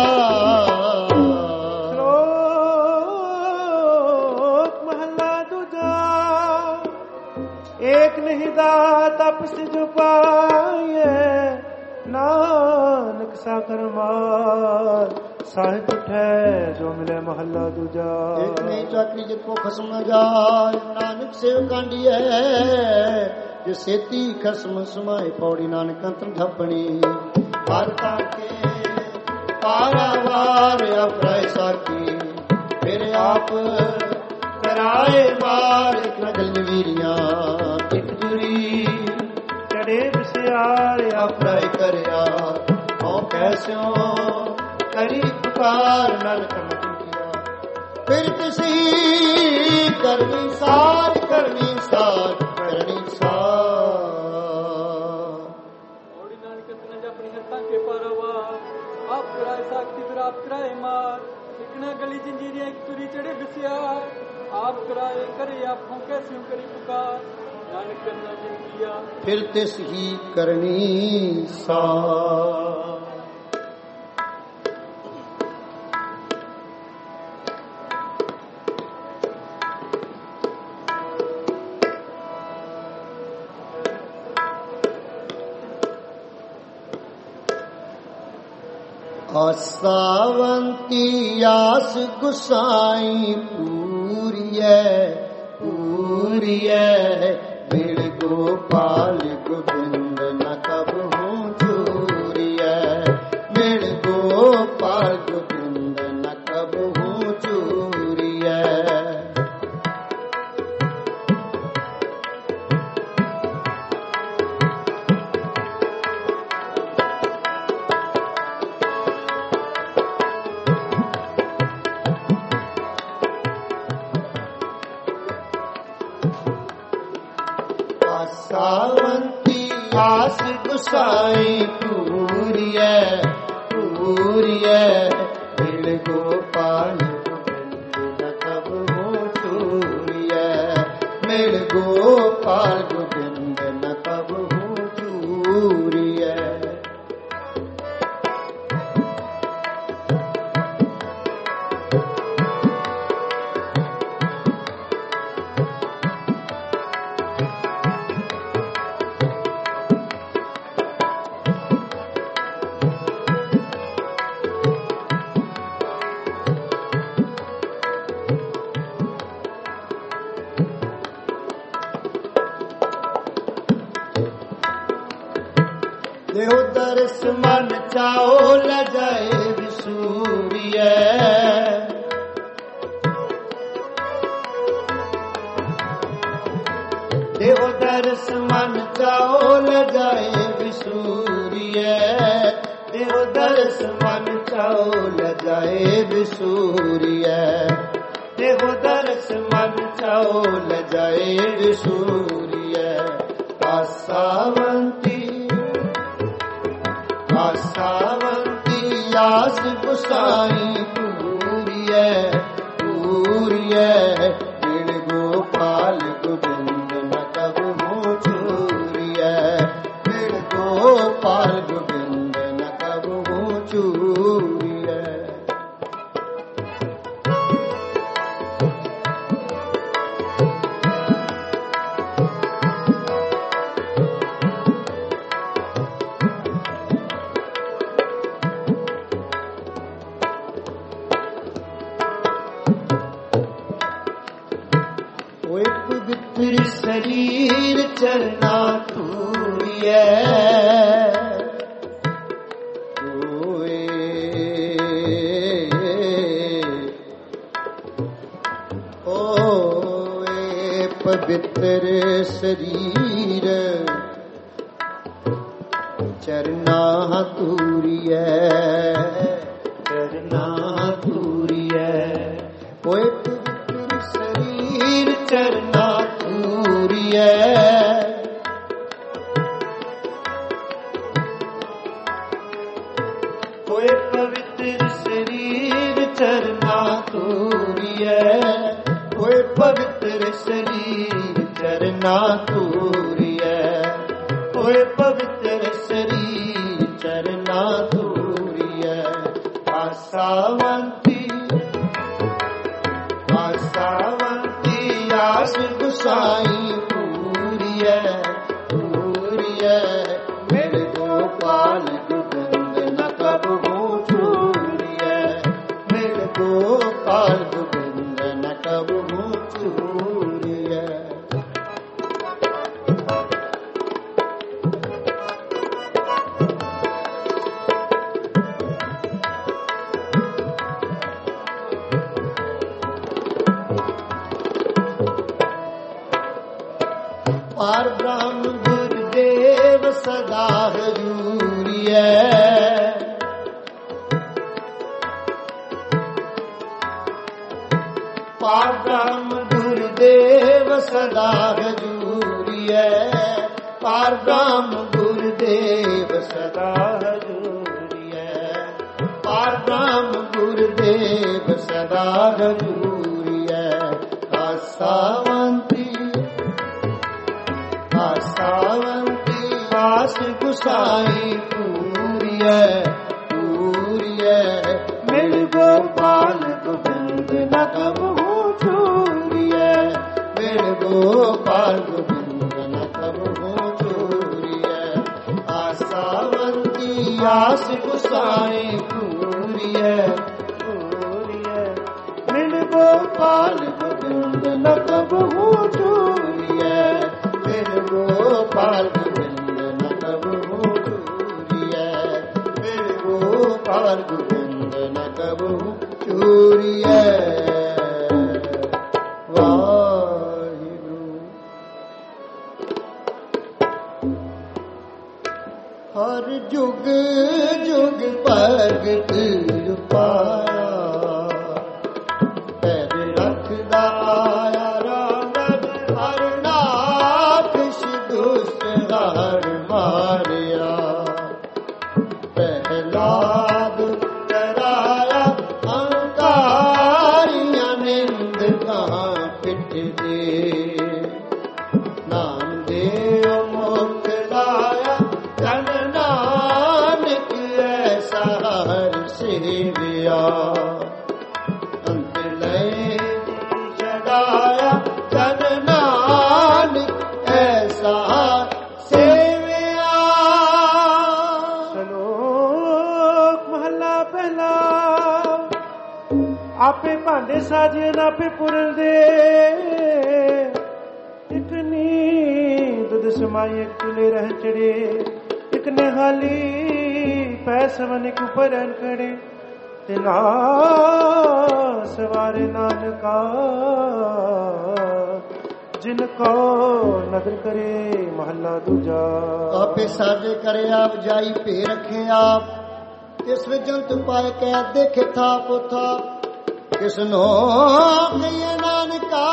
श्लोक महला दूजा एक नहीं दात तपस जो पाए नानक साकर मार ਸਾਹਿਬ ਉਠੈ ਜੋ ਮਿਲੇ ਮਹੱਲਾ ਦੂਜਾ। ਇੱਕ ਨਹੀਂ ਚਾਕਰੀ ਜਿਤ ਕੋ ਖਸਮ ਨ ਜਾਏ ਨਾਨਕ ਸੇਵ ਕਾਂਡੀਐ ਜੇ ਸੇਤੀ ਖਸਮ ਸਮਾਏ ਪੌੜੀ ਨਾਨਕ ਅੰਤਰ ਧੱਪਣੀ ਹਰ ਤਾਕੇ ਪਾਰਾਵਾਰ ਅਪਰਾਇ ਸਾਕੀ ਫਿਰ ਆਪ ਕਰਾਏ ਮਾਰ ਇੱਕ ਨਗਲ ਵੀਰੀਆਂ ਇੱਕ ਜੁਰੀ ਚੜੇ ਵਿਸਿਆਰ ਅਪਰਾਇ ਕਰਿਆ ਹੋ ਕੈਸਿਓ करी पुकार नानक किया फिर किसी करनी सार करनी सार करनी सार। औड़ी नानक तने अपनी हत्ता के पारावार आप कराए साखी फिर आप कराए मार इकना गली जंजीरियां एक तुरी चढ़े बिसियार आप कराए करे आप हों कैसे करी पुकार नानक करना जिन किया फिर तिस ही करनी सार। आसावंती आस गुसाई पूरिय पूरिय बिड़ गोपाल गोविंद न कब हूँ चूरिय बिड़ गोपाल गोविंद न कब हूँ चूरिय। सावंती आस गुसाई पूरिय पूरिय बिड़ गोपाल गोविंद न कब हूँ चूरिय बिड़ गोपाल गोविंद न कब हूँ चूरिय। देहो दर्श मन चाओ लजाए विसूरिय देहो ਦਰਸ ਮਨ ਚਾਉ ਲਜਾਏ ਵਿਸੂਰੀਐ ਦੇਹੋ ਦਰਸ ਮਨ ਚਾਉ ਲਜਾਏ ਵਿਸੂਰੀਐ ਆਸਾਵੰਤੀ ਆਸਾਵੰਤੀ ਆਸ ਗੁਸਾਈ ਪੂਰੀਐ ਪੂਰੀਐ ਬਿਨ ਗੋਪਾਲ ਗੋਬਿੰਦ ਨ ਕਬਹੂ ਚੂਰੀਐ ਬਿਨ ਗੋਪਾਲ ਗੋਬਿੰਦ ਨ ਕਬਹੂ ਚੂਰੀਐ। ਪਵਿੱਤਰ ਸਰੀਰ ਚਰਨਾ ਧੂਰੀਐ ਓਏ ਓਏ ਪਵਿੱਤਰ ਸਰੀਰ ਚਰਨਾ ਧੂਰੀਐ ਚਰਨਾ ਧੂਰੀਐ ਓਏ ਪਵਿੱਤਰ ਸਰੀਰ ਚਰਨਾ ਧੂਰੀਐ ਹੋਏ ਪਵਿੱਤਰ ਸਰੀਰ ਚਰਨਾ ਧੂਰੀਐ ਹੋਏ ਪਵਿੱਤਰ ਸਰੀਰ ਚਰਨਾ ਧੂਰੀਐ ਹੋਏ ਪਵਿੱਤਰ ਸਰੀਰ ਚਰਨਾ ਧੂਰੀਐ ਆਸਾਵੰਤੀ ਆਸਾਵੰਤੀ ਆਸ ਗੁਸਾਈ ਪੂਰੀਐ ਪੂਰੀਐ ਮੇਰੇ ਗੋਪਾਲ ਗੋਬਿੰਦ ਨ ਕਬਹੂ ਚੂਰੀਐ ਮੇਰੇ ਗੋਪਾਲ ਗੋਬਿੰਦ ਨ ਕਬਹੂ ਚੂਰੀਐ। ਪਾਰ ਬ੍ਰਹਮ ਗੁਰਦੇਵ ਸਦਾ ਹਜੂਰੀਐ ਪਾਰ ਬ੍ਰਹਮ ਗੁਰਦੇਵ ਸਦਾ ਹਜੂਰੀਐ ਪਾਰ ਬ੍ਰਹਮ ਗੁਰਦੇਵ ਸਦਾ ਹਜੂਰੀਐ ਪਾਰ ਬ੍ਰਹਮ ਗੁਰਦੇਵ ਸਦਾ ਹਜੂਰੀਐ ਆਸਾਵੰਤੀ ਆਸਾਵੰਤੀ ਆਸ ਗੁਸਾਈ ਪੂਰੀਐ ਪੂਰੀਐ ਮਿਲ ਗੋਪਾਲ ਗੋਬਿੰਦ ਨ ਕਬਹੂ ਚੂਰੀਐ ਮਿਲ ਗੋਪਾਲ ਗੋਬਿੰਦ ਨ ਕਬਹੂ ਚੂਰੀਐ ਆਸਾਵੰਤੀ ਆਸ ਗੁਸਾਈ ਪੂਰੀਐ ਪੂਰੀਐ ਮਿਲ ਗੋਪਾਲ ਗੋਬਿੰਦ ਨ ਕਬਹੂ ਚੂਰੀਐ ਗੋਪਾਲ ਗੋਬਿੰਦ ਨ ਕਬਹੂ ਚੂਰੀਐ ਮੇਰੇ ਗੋਪਾਲ ਗੋਬਿੰਦ ਨ ਕਬਹੂ ਚੂਰੀਐ। ਵਾਹਿਗੁਰੂ ਹਰ ਜੁਗ ਜੁਗ ਭਗਤ ਪਾਇਆ ਪੈਰ ਰੱਖਦਾ ਆਇਆ ਹਰ ਮਾਰਿਆ ਪਹਿਲਾਦ ਕਰਾਇਆ ਅੰਕਾਰੀਆਂ ਨਿੰਦ ਕਹਾਂ ਪਿੱਠ ਦੇ ਨਾਮ ਦੇ ਮੁਖ ਲਾਇਆ ਜਨ ਨਾਨਕ ਐਸਾ ਹਰ ਸੇਵਿਆ ਅੰਤ ਲੈ ਛਡਾਇਆ ਜਨ ਨਾਨਕ ਐਸਾ ਆਪੇ ਭਾਂਡੇ ਸਾਜੇ ਆਪੇ ਪੁਰਲ ਦੇ ਇੱਕ ਨੀਂਦ ਦੁੱਧ ਸਮਾਈ ਇੱਕ ਤੁਲੇ ਰਹਿ ਚੜੇ ਇੱਕ ਨਿਹਾਲੀ ਪੈ ਸਵਨ ਇੱਕ ਉੱਪਰ ਖੜੇ ਤੇ ਨਾ ਸਵਾਰੇ ਨਾਨਕਾ ਜਿਨ ਕੋ ਨਦਰ ਕਰੇ ਮਹੱਲਾ ਦੂਜਾ। ਆਪੇ ਸਾਜੇ ਕਰੇ ਆਪ ਜਾਈ ਭੇ ਰੱਖੇ ਆਪ ਤਿਸ ਵਿਜੰਤ ਪਾਏ ਕੈ ਦੇਖੇ ਥਾ ਪੋਥਾ ਕਿਸਨੋ ਕਹੀਏ ਨਾਨਕਾ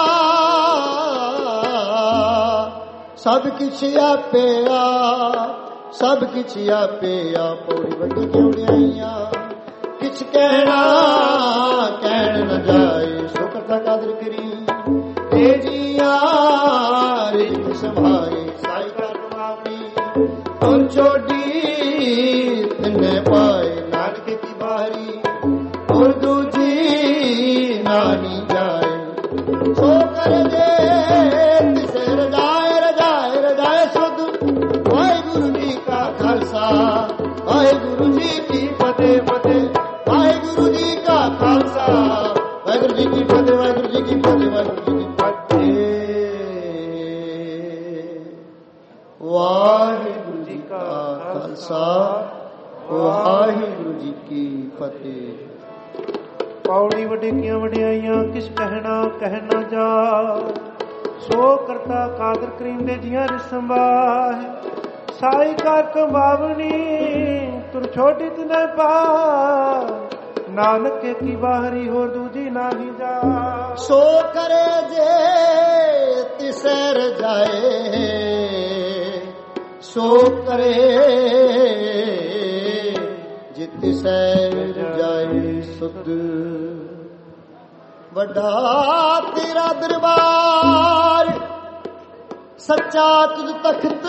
ਸਭ ਕਿਛ ਆਪਿਆ ਸਭ ਕਿਛ ਆਪਿਆ ਪੌੜੀ ਵੱਡੀ ਜੋੜਿਆਈਆਂ ਕਿਛ ਕਹਿਣਾ ਕਹਿਣ ਨ ਜਾਏ ਸੋ ਕਰਤਾ ਕਾਦਰ ਕਰੀ ਤੇ ਜੀਆ ਰਿਜਕ ਸੰਭਾਏ ਸਾਈ ਕਰ ਕਮਾਵਣੀ ਔਰ ਛੋਡੀ ਤਿੰਨੇ ਪਾਏ ਨਾਨਕ ਕੀ ਬਾਹਰੀ ਔਰ ਦੂਜੀ ਨਾਨੀ ਜਾਏ ਸੋ ਕਰ ਦੇ ਤਿਸੇ ਰਜਾਏ ਰਜਾਏ ਰਜਾਏ ਸੁਧ ਵਾਹਿਗੁਰੂ ਜੀ ਕਾ ਖਾਲਸਾ ਵਾਹਿਗੁਰੂ ਜੀ ਕੀ ਫਤਿਹ ਫਤਿਹ ਵਾਹਿਗੁਰੂ ਜੀ ਕਾ ਖਾਲਸਾ ਵਾਹਿਗੁਰੂ ਜੀ ਕੀ ਫਤਿਹ ਵਾਹਿਗੁਰੂ ਜੀ ਕੀ ਫਤਿਹ ਵਾਹਿਗੁਰੂ ਜੀ ਕੀ ਫਤਿਹ ਵਾਹਿਗੁਰੂ ਜੀ ਕਾ ਖਾਲਸਾ ਵਾਹਿਗੁਰੂ ਜੀ ਕੀ ਫਤਿਹ। ਪੌੜੀ ਵਡੇਕੀਆਂ ਵਡਿਆਈਆਂ ਕਿਸ ਕਹਿਣਾ ਕਹਿ ਨਾ ਜਾ ਸੋ ਕਰਤਾ ਕਾਦਰ ਕਰੀਮ ਦੇ ਜੀਆਂ ਰਿਸੰਬਾਹ ਸਾਈ ਕਰ ਕਮਾਵਣੀ ਤੁਰ ਛੋਟੀ ਤਨੇ ਪਾ ਨਾਨਕ ਕੀ ਬਾਹਰੀ ਹੋਰ ਦੂਜੀ ਨਾਹੀ ਜਾ ਸੋ ਕਰੇ ਜੇ ਤਿਸੈ ਰਜਾਏ ਸੋ ਕਰੇ ਜੇ ਤਿਸੈ ਰਜਾਏ ਸੁਧ ਵੱਡਾ ਤੇਰਾ ਦਰਬਾਰ ਸੱਚਾ ਤੁਧ ਤਖਤ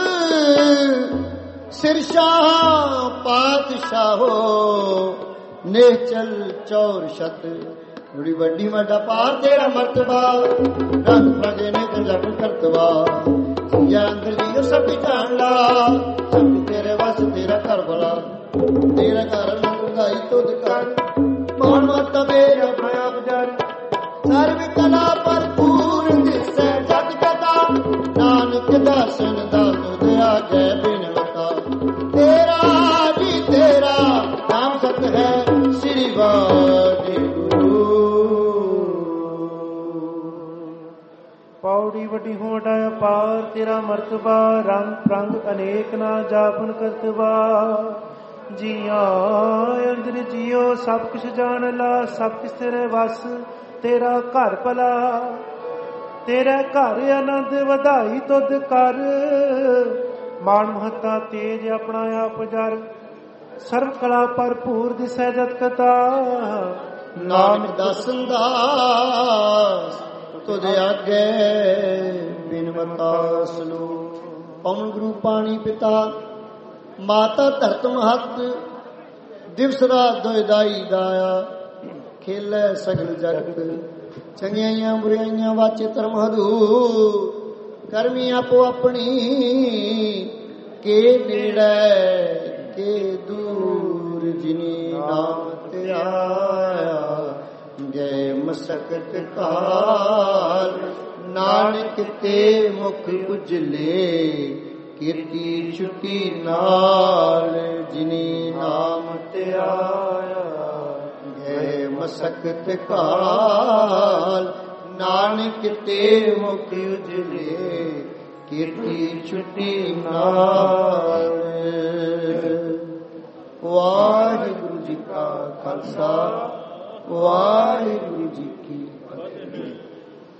ਸਿਰਸ਼ਾਹ ਪਾਤਸ਼ਾਹੋ ਨਿਹਚਲ ਚੌਰ ਸ਼ਤ ਬੜੀ ਵੱਡੀ ਵੱਡਾ ਪਾਰ ਤੇਰਾ ਮਰਤਬਾ ਰੰਗ ਪ੍ਰਗੇ ਨੇ ਕੰਜਪ ਕਰਤਵਾ ਜਾਂ ਅੰਦਰ ਜੀ ਸਭ ਜਾਣ ਲਾ ਸਭ ਤੇਰੇ ਵਸ ਤੇਰਾ ਘਰ ਬਲਾ ਤੇਰਾ ਘਰ ਮੰਗਾਈ ਤੁਧ ਕਰ ਮਨ ਮਤ ਮੇਰਾ ਭਇਆ ਬਜਰ ਸਰਬ ਕਲਾ ਭਰਪੂਰ ਦਿਸੈ ਜਗ ਕਤਾ ਨਾਨਕ ਦਾਸਨ ਦਾ ਤੁਧ ਆਗੇ ਬਿਨਵਤਾ ਤੇਰਾ ਜੀ ਤੇਰਾ ਨਾਮ ਸਤ ਹੈ ਸ੍ਰੀ ਵਾਹਿਗੁਰੂ। ਪੌੜੀ ਵੱਡੀ ਹੋੜਾ ਅਪਾਰ ਤੇਰਾ ਮਰਤਬਾ ਰੰਗ ਪ੍ਰੰਗ ਅਨੇਕ ਨਾ ਜਾਪਨ ਕਰਤਵਾ ਜੀਆਂ ਅੰਦਰ ਜੀਓ ਸਭ ਕੁਛ ਜਾਣ ਲਾ ਸਭ ਕਿਸ ਤੇਰੇ ਵਸ ਤੇਰਾ ਘਰ ਭਲਾ ਤੇਰਾ ਘਰ ਆਨੰਦ ਵਧਾਈ ਤੁਧ ਕਰ ਮਾਨ ਮਹੱਤਾ ਤੇਜ ਆਪਣਾ ਆਪ ਜਰ ਸਰਬ ਕਲਾ ਭਰਪੂਰ ਦਿਸੈ ਜਤ ਕਤਾ ਨਾਨਕ ਦਾਸਨ ਦਾਸ ਤੁਧ ਆਗੇ ਬਿਨਵਤਾ ਸਲੂ ਪਵਨ ਗੁਰੂ ਪਾਣੀ ਪਿਤਾ ਮਾਤਾ ਧਰਤ ਮਹਤ ਦਿਵਸ ਰਾਤ ਦੋਇ ਦਾਈ ਦਾਇਆ ਖੇਲੇ ਸਗਲ ਜਗਤ ਚੰਗਿਆਈਆਂ ਬੁਰਾਈਆਂ ਵਾਚੇ ਧਰਮ ਹਦੂ ਕਰਮੀ ਆਪੋ ਆਪਣੀ ਕੇ ਨੇੜੇ ਕੇ ਦੂਰ ਜਿਨੀ ਨਾਮ ਤੇ ਆਇਆ ਗਏ ਮਸਕਤ ਕਾਲ ਨਾਨਕ ਤੇ ਮੁਖ ਉਜਲੇ ਕੀਰਤੀ ਛੁੱਟੀ ਨਾਲ ਜਿਨੀ ਨਾਮ ਤੇ ਆਇਆ ਗਏ ਮਸਕਤ ਕਾਲ ਨਾਨਕ ਤੇ ਮੁਖ ਉਜਲੇ ਕੀਰਤੀ ਛੁੱਟੀ ਨਾਲ। ਵਾਹਿਗੁਰੂ ਜੀ ਕਾ ਖਾਲਸਾ ਵਾਹਿਗੁਰੂ ਜੀ ਕੀ